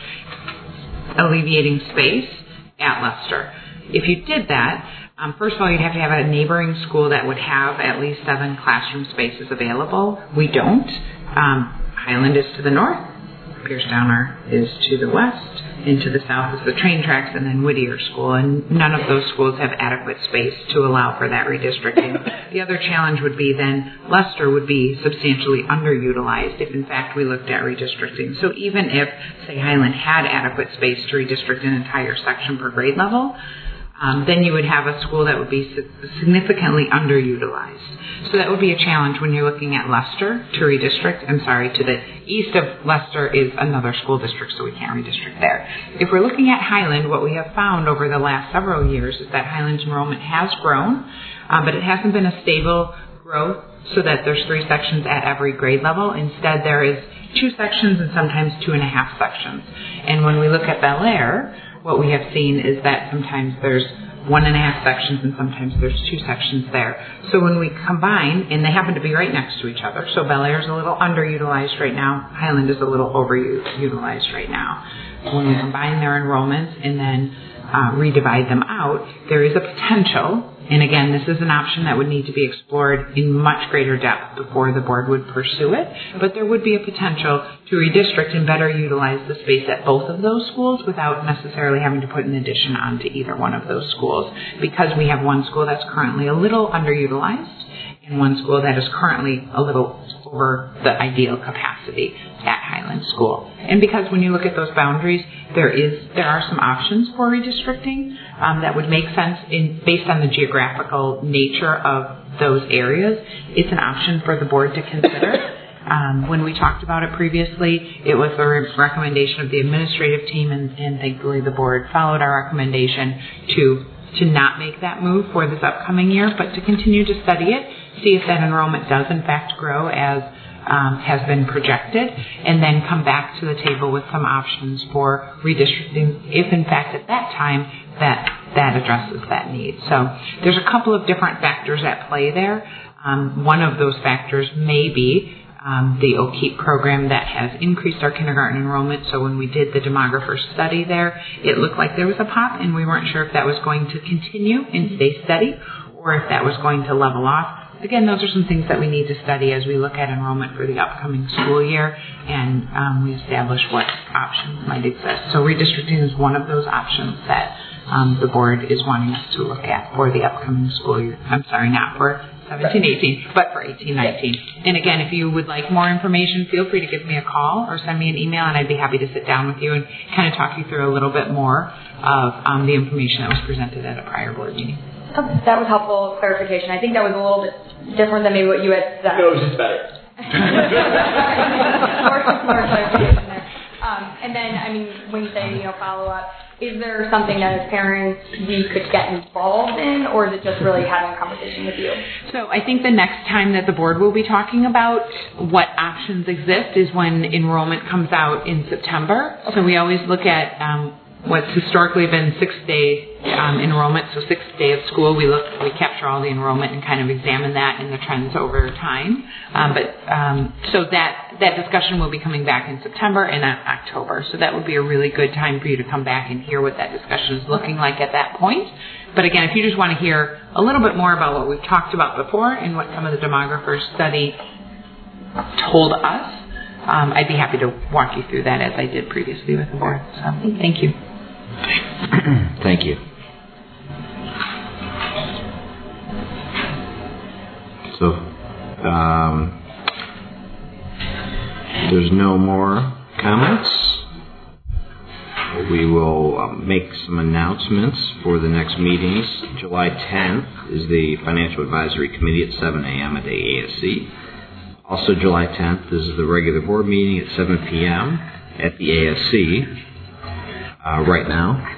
alleviating space at Lester. If you did that, um, first of all, you'd have to have a neighboring school that would have at least seven classroom spaces available. We don't. Um, Highland is to the north. Pierce Downer is to the west, and to the south is the train tracks, and then Whittier School, and none of those schools have adequate space to allow for that redistricting. The other challenge would be then Lester would be substantially underutilized if in fact we looked at redistricting. So even if, say, Highland had adequate space to redistrict an entire section per grade level, Um, then you would have a school that would be significantly underutilized. So that would be a challenge when you're looking at Lester to redistrict. I'm sorry, to the east of Lester is another school district, so we can't redistrict there. If we're looking at Highland, what we have found over the last several years is that Highland's enrollment has grown, um, but it hasn't been a stable growth so that there's three sections at every grade level. Instead, there is two sections and sometimes two and a half sections. And when we look at Bel Air, what we have seen is that sometimes there's one and a half sections and sometimes there's two sections there. So when we combine, and they happen to be right next to each other, so Bel Air is a little underutilized right now, Highland is a little overutilized right now. When we combine their enrollments and then uh, redivide them out, there is a potential, and again, this is an option that would need to be explored in much greater depth before the board would pursue it, but there would be a potential to redistrict and better utilize the space at both of those schools without necessarily having to put an addition onto either one of those schools, because we have one school that's currently a little underutilized and one school that is currently a little over the ideal capacity at Highland School. And because when you look at those boundaries, there is there are some options for redistricting um, that would make sense in based on the geographical nature of those areas. It's an option for the board to consider. Um, when we talked about it previously, it was the re- recommendation of the administrative team, and, and thankfully the board followed our recommendation to to not make that move for this upcoming year, but to continue to study it, see if that enrollment does in fact grow as um, has been projected, and then come back to the table with some options for redistricting if in fact at that time that that addresses that need. So there's a couple of different factors at play there. Um, one of those factors may be Um, the O'Keefe program that has increased our kindergarten enrollment. So when we did the demographer study there, it looked like there was a pop, and we weren't sure if that was going to continue and stay steady or if that was going to level off. Again, those are some things that we need to study as we look at enrollment for the upcoming school year, and um, we establish what options might exist. So redistricting is one of those options that um, the board is wanting us to look at for the upcoming school year. I'm sorry, not for seventeen eighteen, but for eighteen nineteen. And again, if you would like more information, feel free to give me a call or send me an email, and I'd be happy to sit down with you and kind of talk you through a little bit more of um, the information that was presented at a prior board meeting. Okay, that was helpful clarification. I think that was a little bit different than maybe what you had said. No, it was just better. more, more clarification there. Um, and then, I mean, when you say, you know, follow up, is there something that as parents we could get involved in, or is it just really having a conversation with you? So I think the next time that the board will be talking about what options exist is when enrollment comes out in September. So we always look at um, what's historically been six-day um, enrollment, so sixth day of school. We look, we capture all the enrollment and kind of examine that and the trends over time. Um, but um, so that that discussion will be coming back in September and October. So that would be a really good time for you to come back and hear what that discussion is looking like at that point. But again, if you just want to hear a little bit more about what we've talked about before and what some of the demographers study told us, um, I'd be happy to walk you through that as I did previously with the board. So thank you. Thank you. So, um, there's no more comments. We will um, make some announcements for the next meetings. July tenth is the Financial Advisory Committee at seven a.m. at the A S C. Also, July tenth is the regular board meeting at seven p.m. at the A S C. Uh, right now.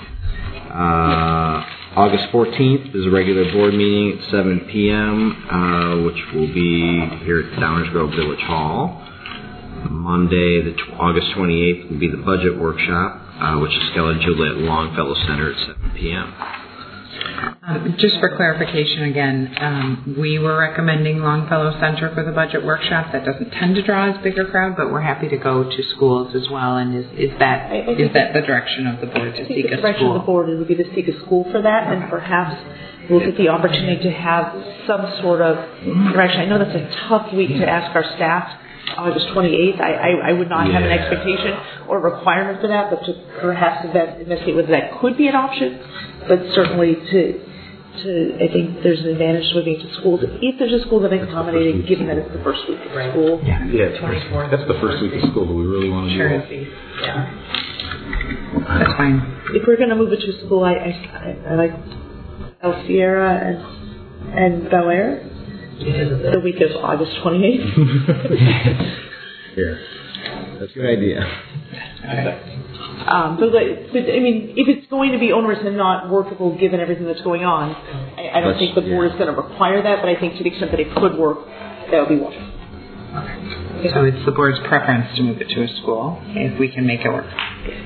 Uh, August fourteenth is a regular board meeting at seven p.m., uh, which will be here at Downers Grove Village Hall. Monday, the t- August twenty-eighth, will be the budget workshop, uh, which is scheduled at Longfellow Center at seven p.m. Um, just for clarification again, um, we were recommending Longfellow Center for the budget workshop. That doesn't tend to draw as big a crowd, but we're happy to go to schools as well. And is, is that I, I is that the direction of the board to seek the a direction school? of the board would be to seek a school for that, and perhaps look at the opportunity to have some sort of direction. I know that's a tough week to ask our staff. August twenty-eighth, I, I, I would not have an Yeah. expectation or requirement for that, but to perhaps invest, investigate whether that could be an option. But certainly to, to I think there's an advantage to moving to schools. If there's a school that is accommodating, given that it's the first week of school. Yeah, yeah that's the first week of school, but we really want to do Sure. it. Yeah. That's fine. If we're going to move it to a school, I, I, I like El Sierra and, and Bel Air. The week of August twenty-eighth. Here. That's a good idea. Um, but, like, but, I mean, if it's going to be onerous and not workable given everything that's going on, I, I don't That's, think the board is going to require that, but I think to the extent that it could work, that would be wonderful. So it's the board's preference to move it to a school if we can make it work.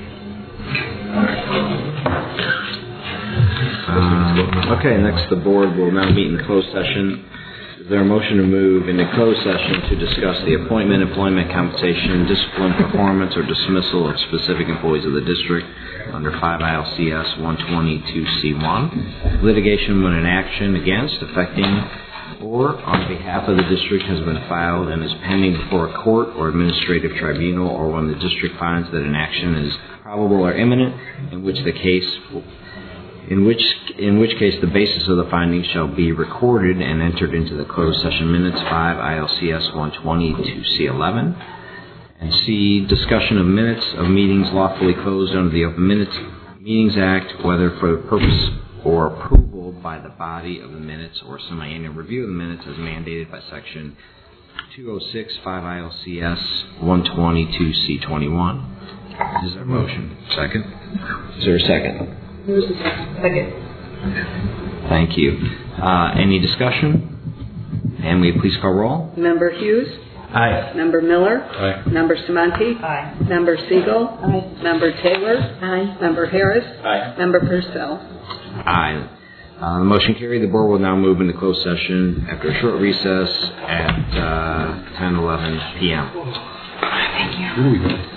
Um, okay, next the board will now meet in closed session. Is there a motion to move into closed session to discuss the appointment, employment, compensation, discipline, performance, or dismissal of specific employees of the district under five I L C S one twenty-two C one, litigation when an action against, affecting, or on behalf of the district has been filed and is pending before a court or administrative tribunal, or when the district finds that an action is probable or imminent, in which the case In which, in which case the basis of the findings shall be recorded and entered into the closed session minutes five I L C S one twenty-two C eleven. And C, discussion of minutes of meetings lawfully closed under the Open Minutes Meetings Act, whether for the purpose or approval by the body of the minutes or semi-annual review of the minutes as mandated by Section two oh six five I L C S one twenty-two C twenty-one. Is there a motion? Second? Is there a second? Second. Thank you. Uh, any discussion? And we please call roll. Member Hughes? Aye. Member Miller? Aye. Member Simonti? Aye. Member Siegel? Aye. Member Taylor? Aye. Member Harris? Aye. Member Purcell? Aye. Uh, the motion carried. The board will now move into closed session after a short recess at uh, ten eleven p.m. Thank you. Ooh,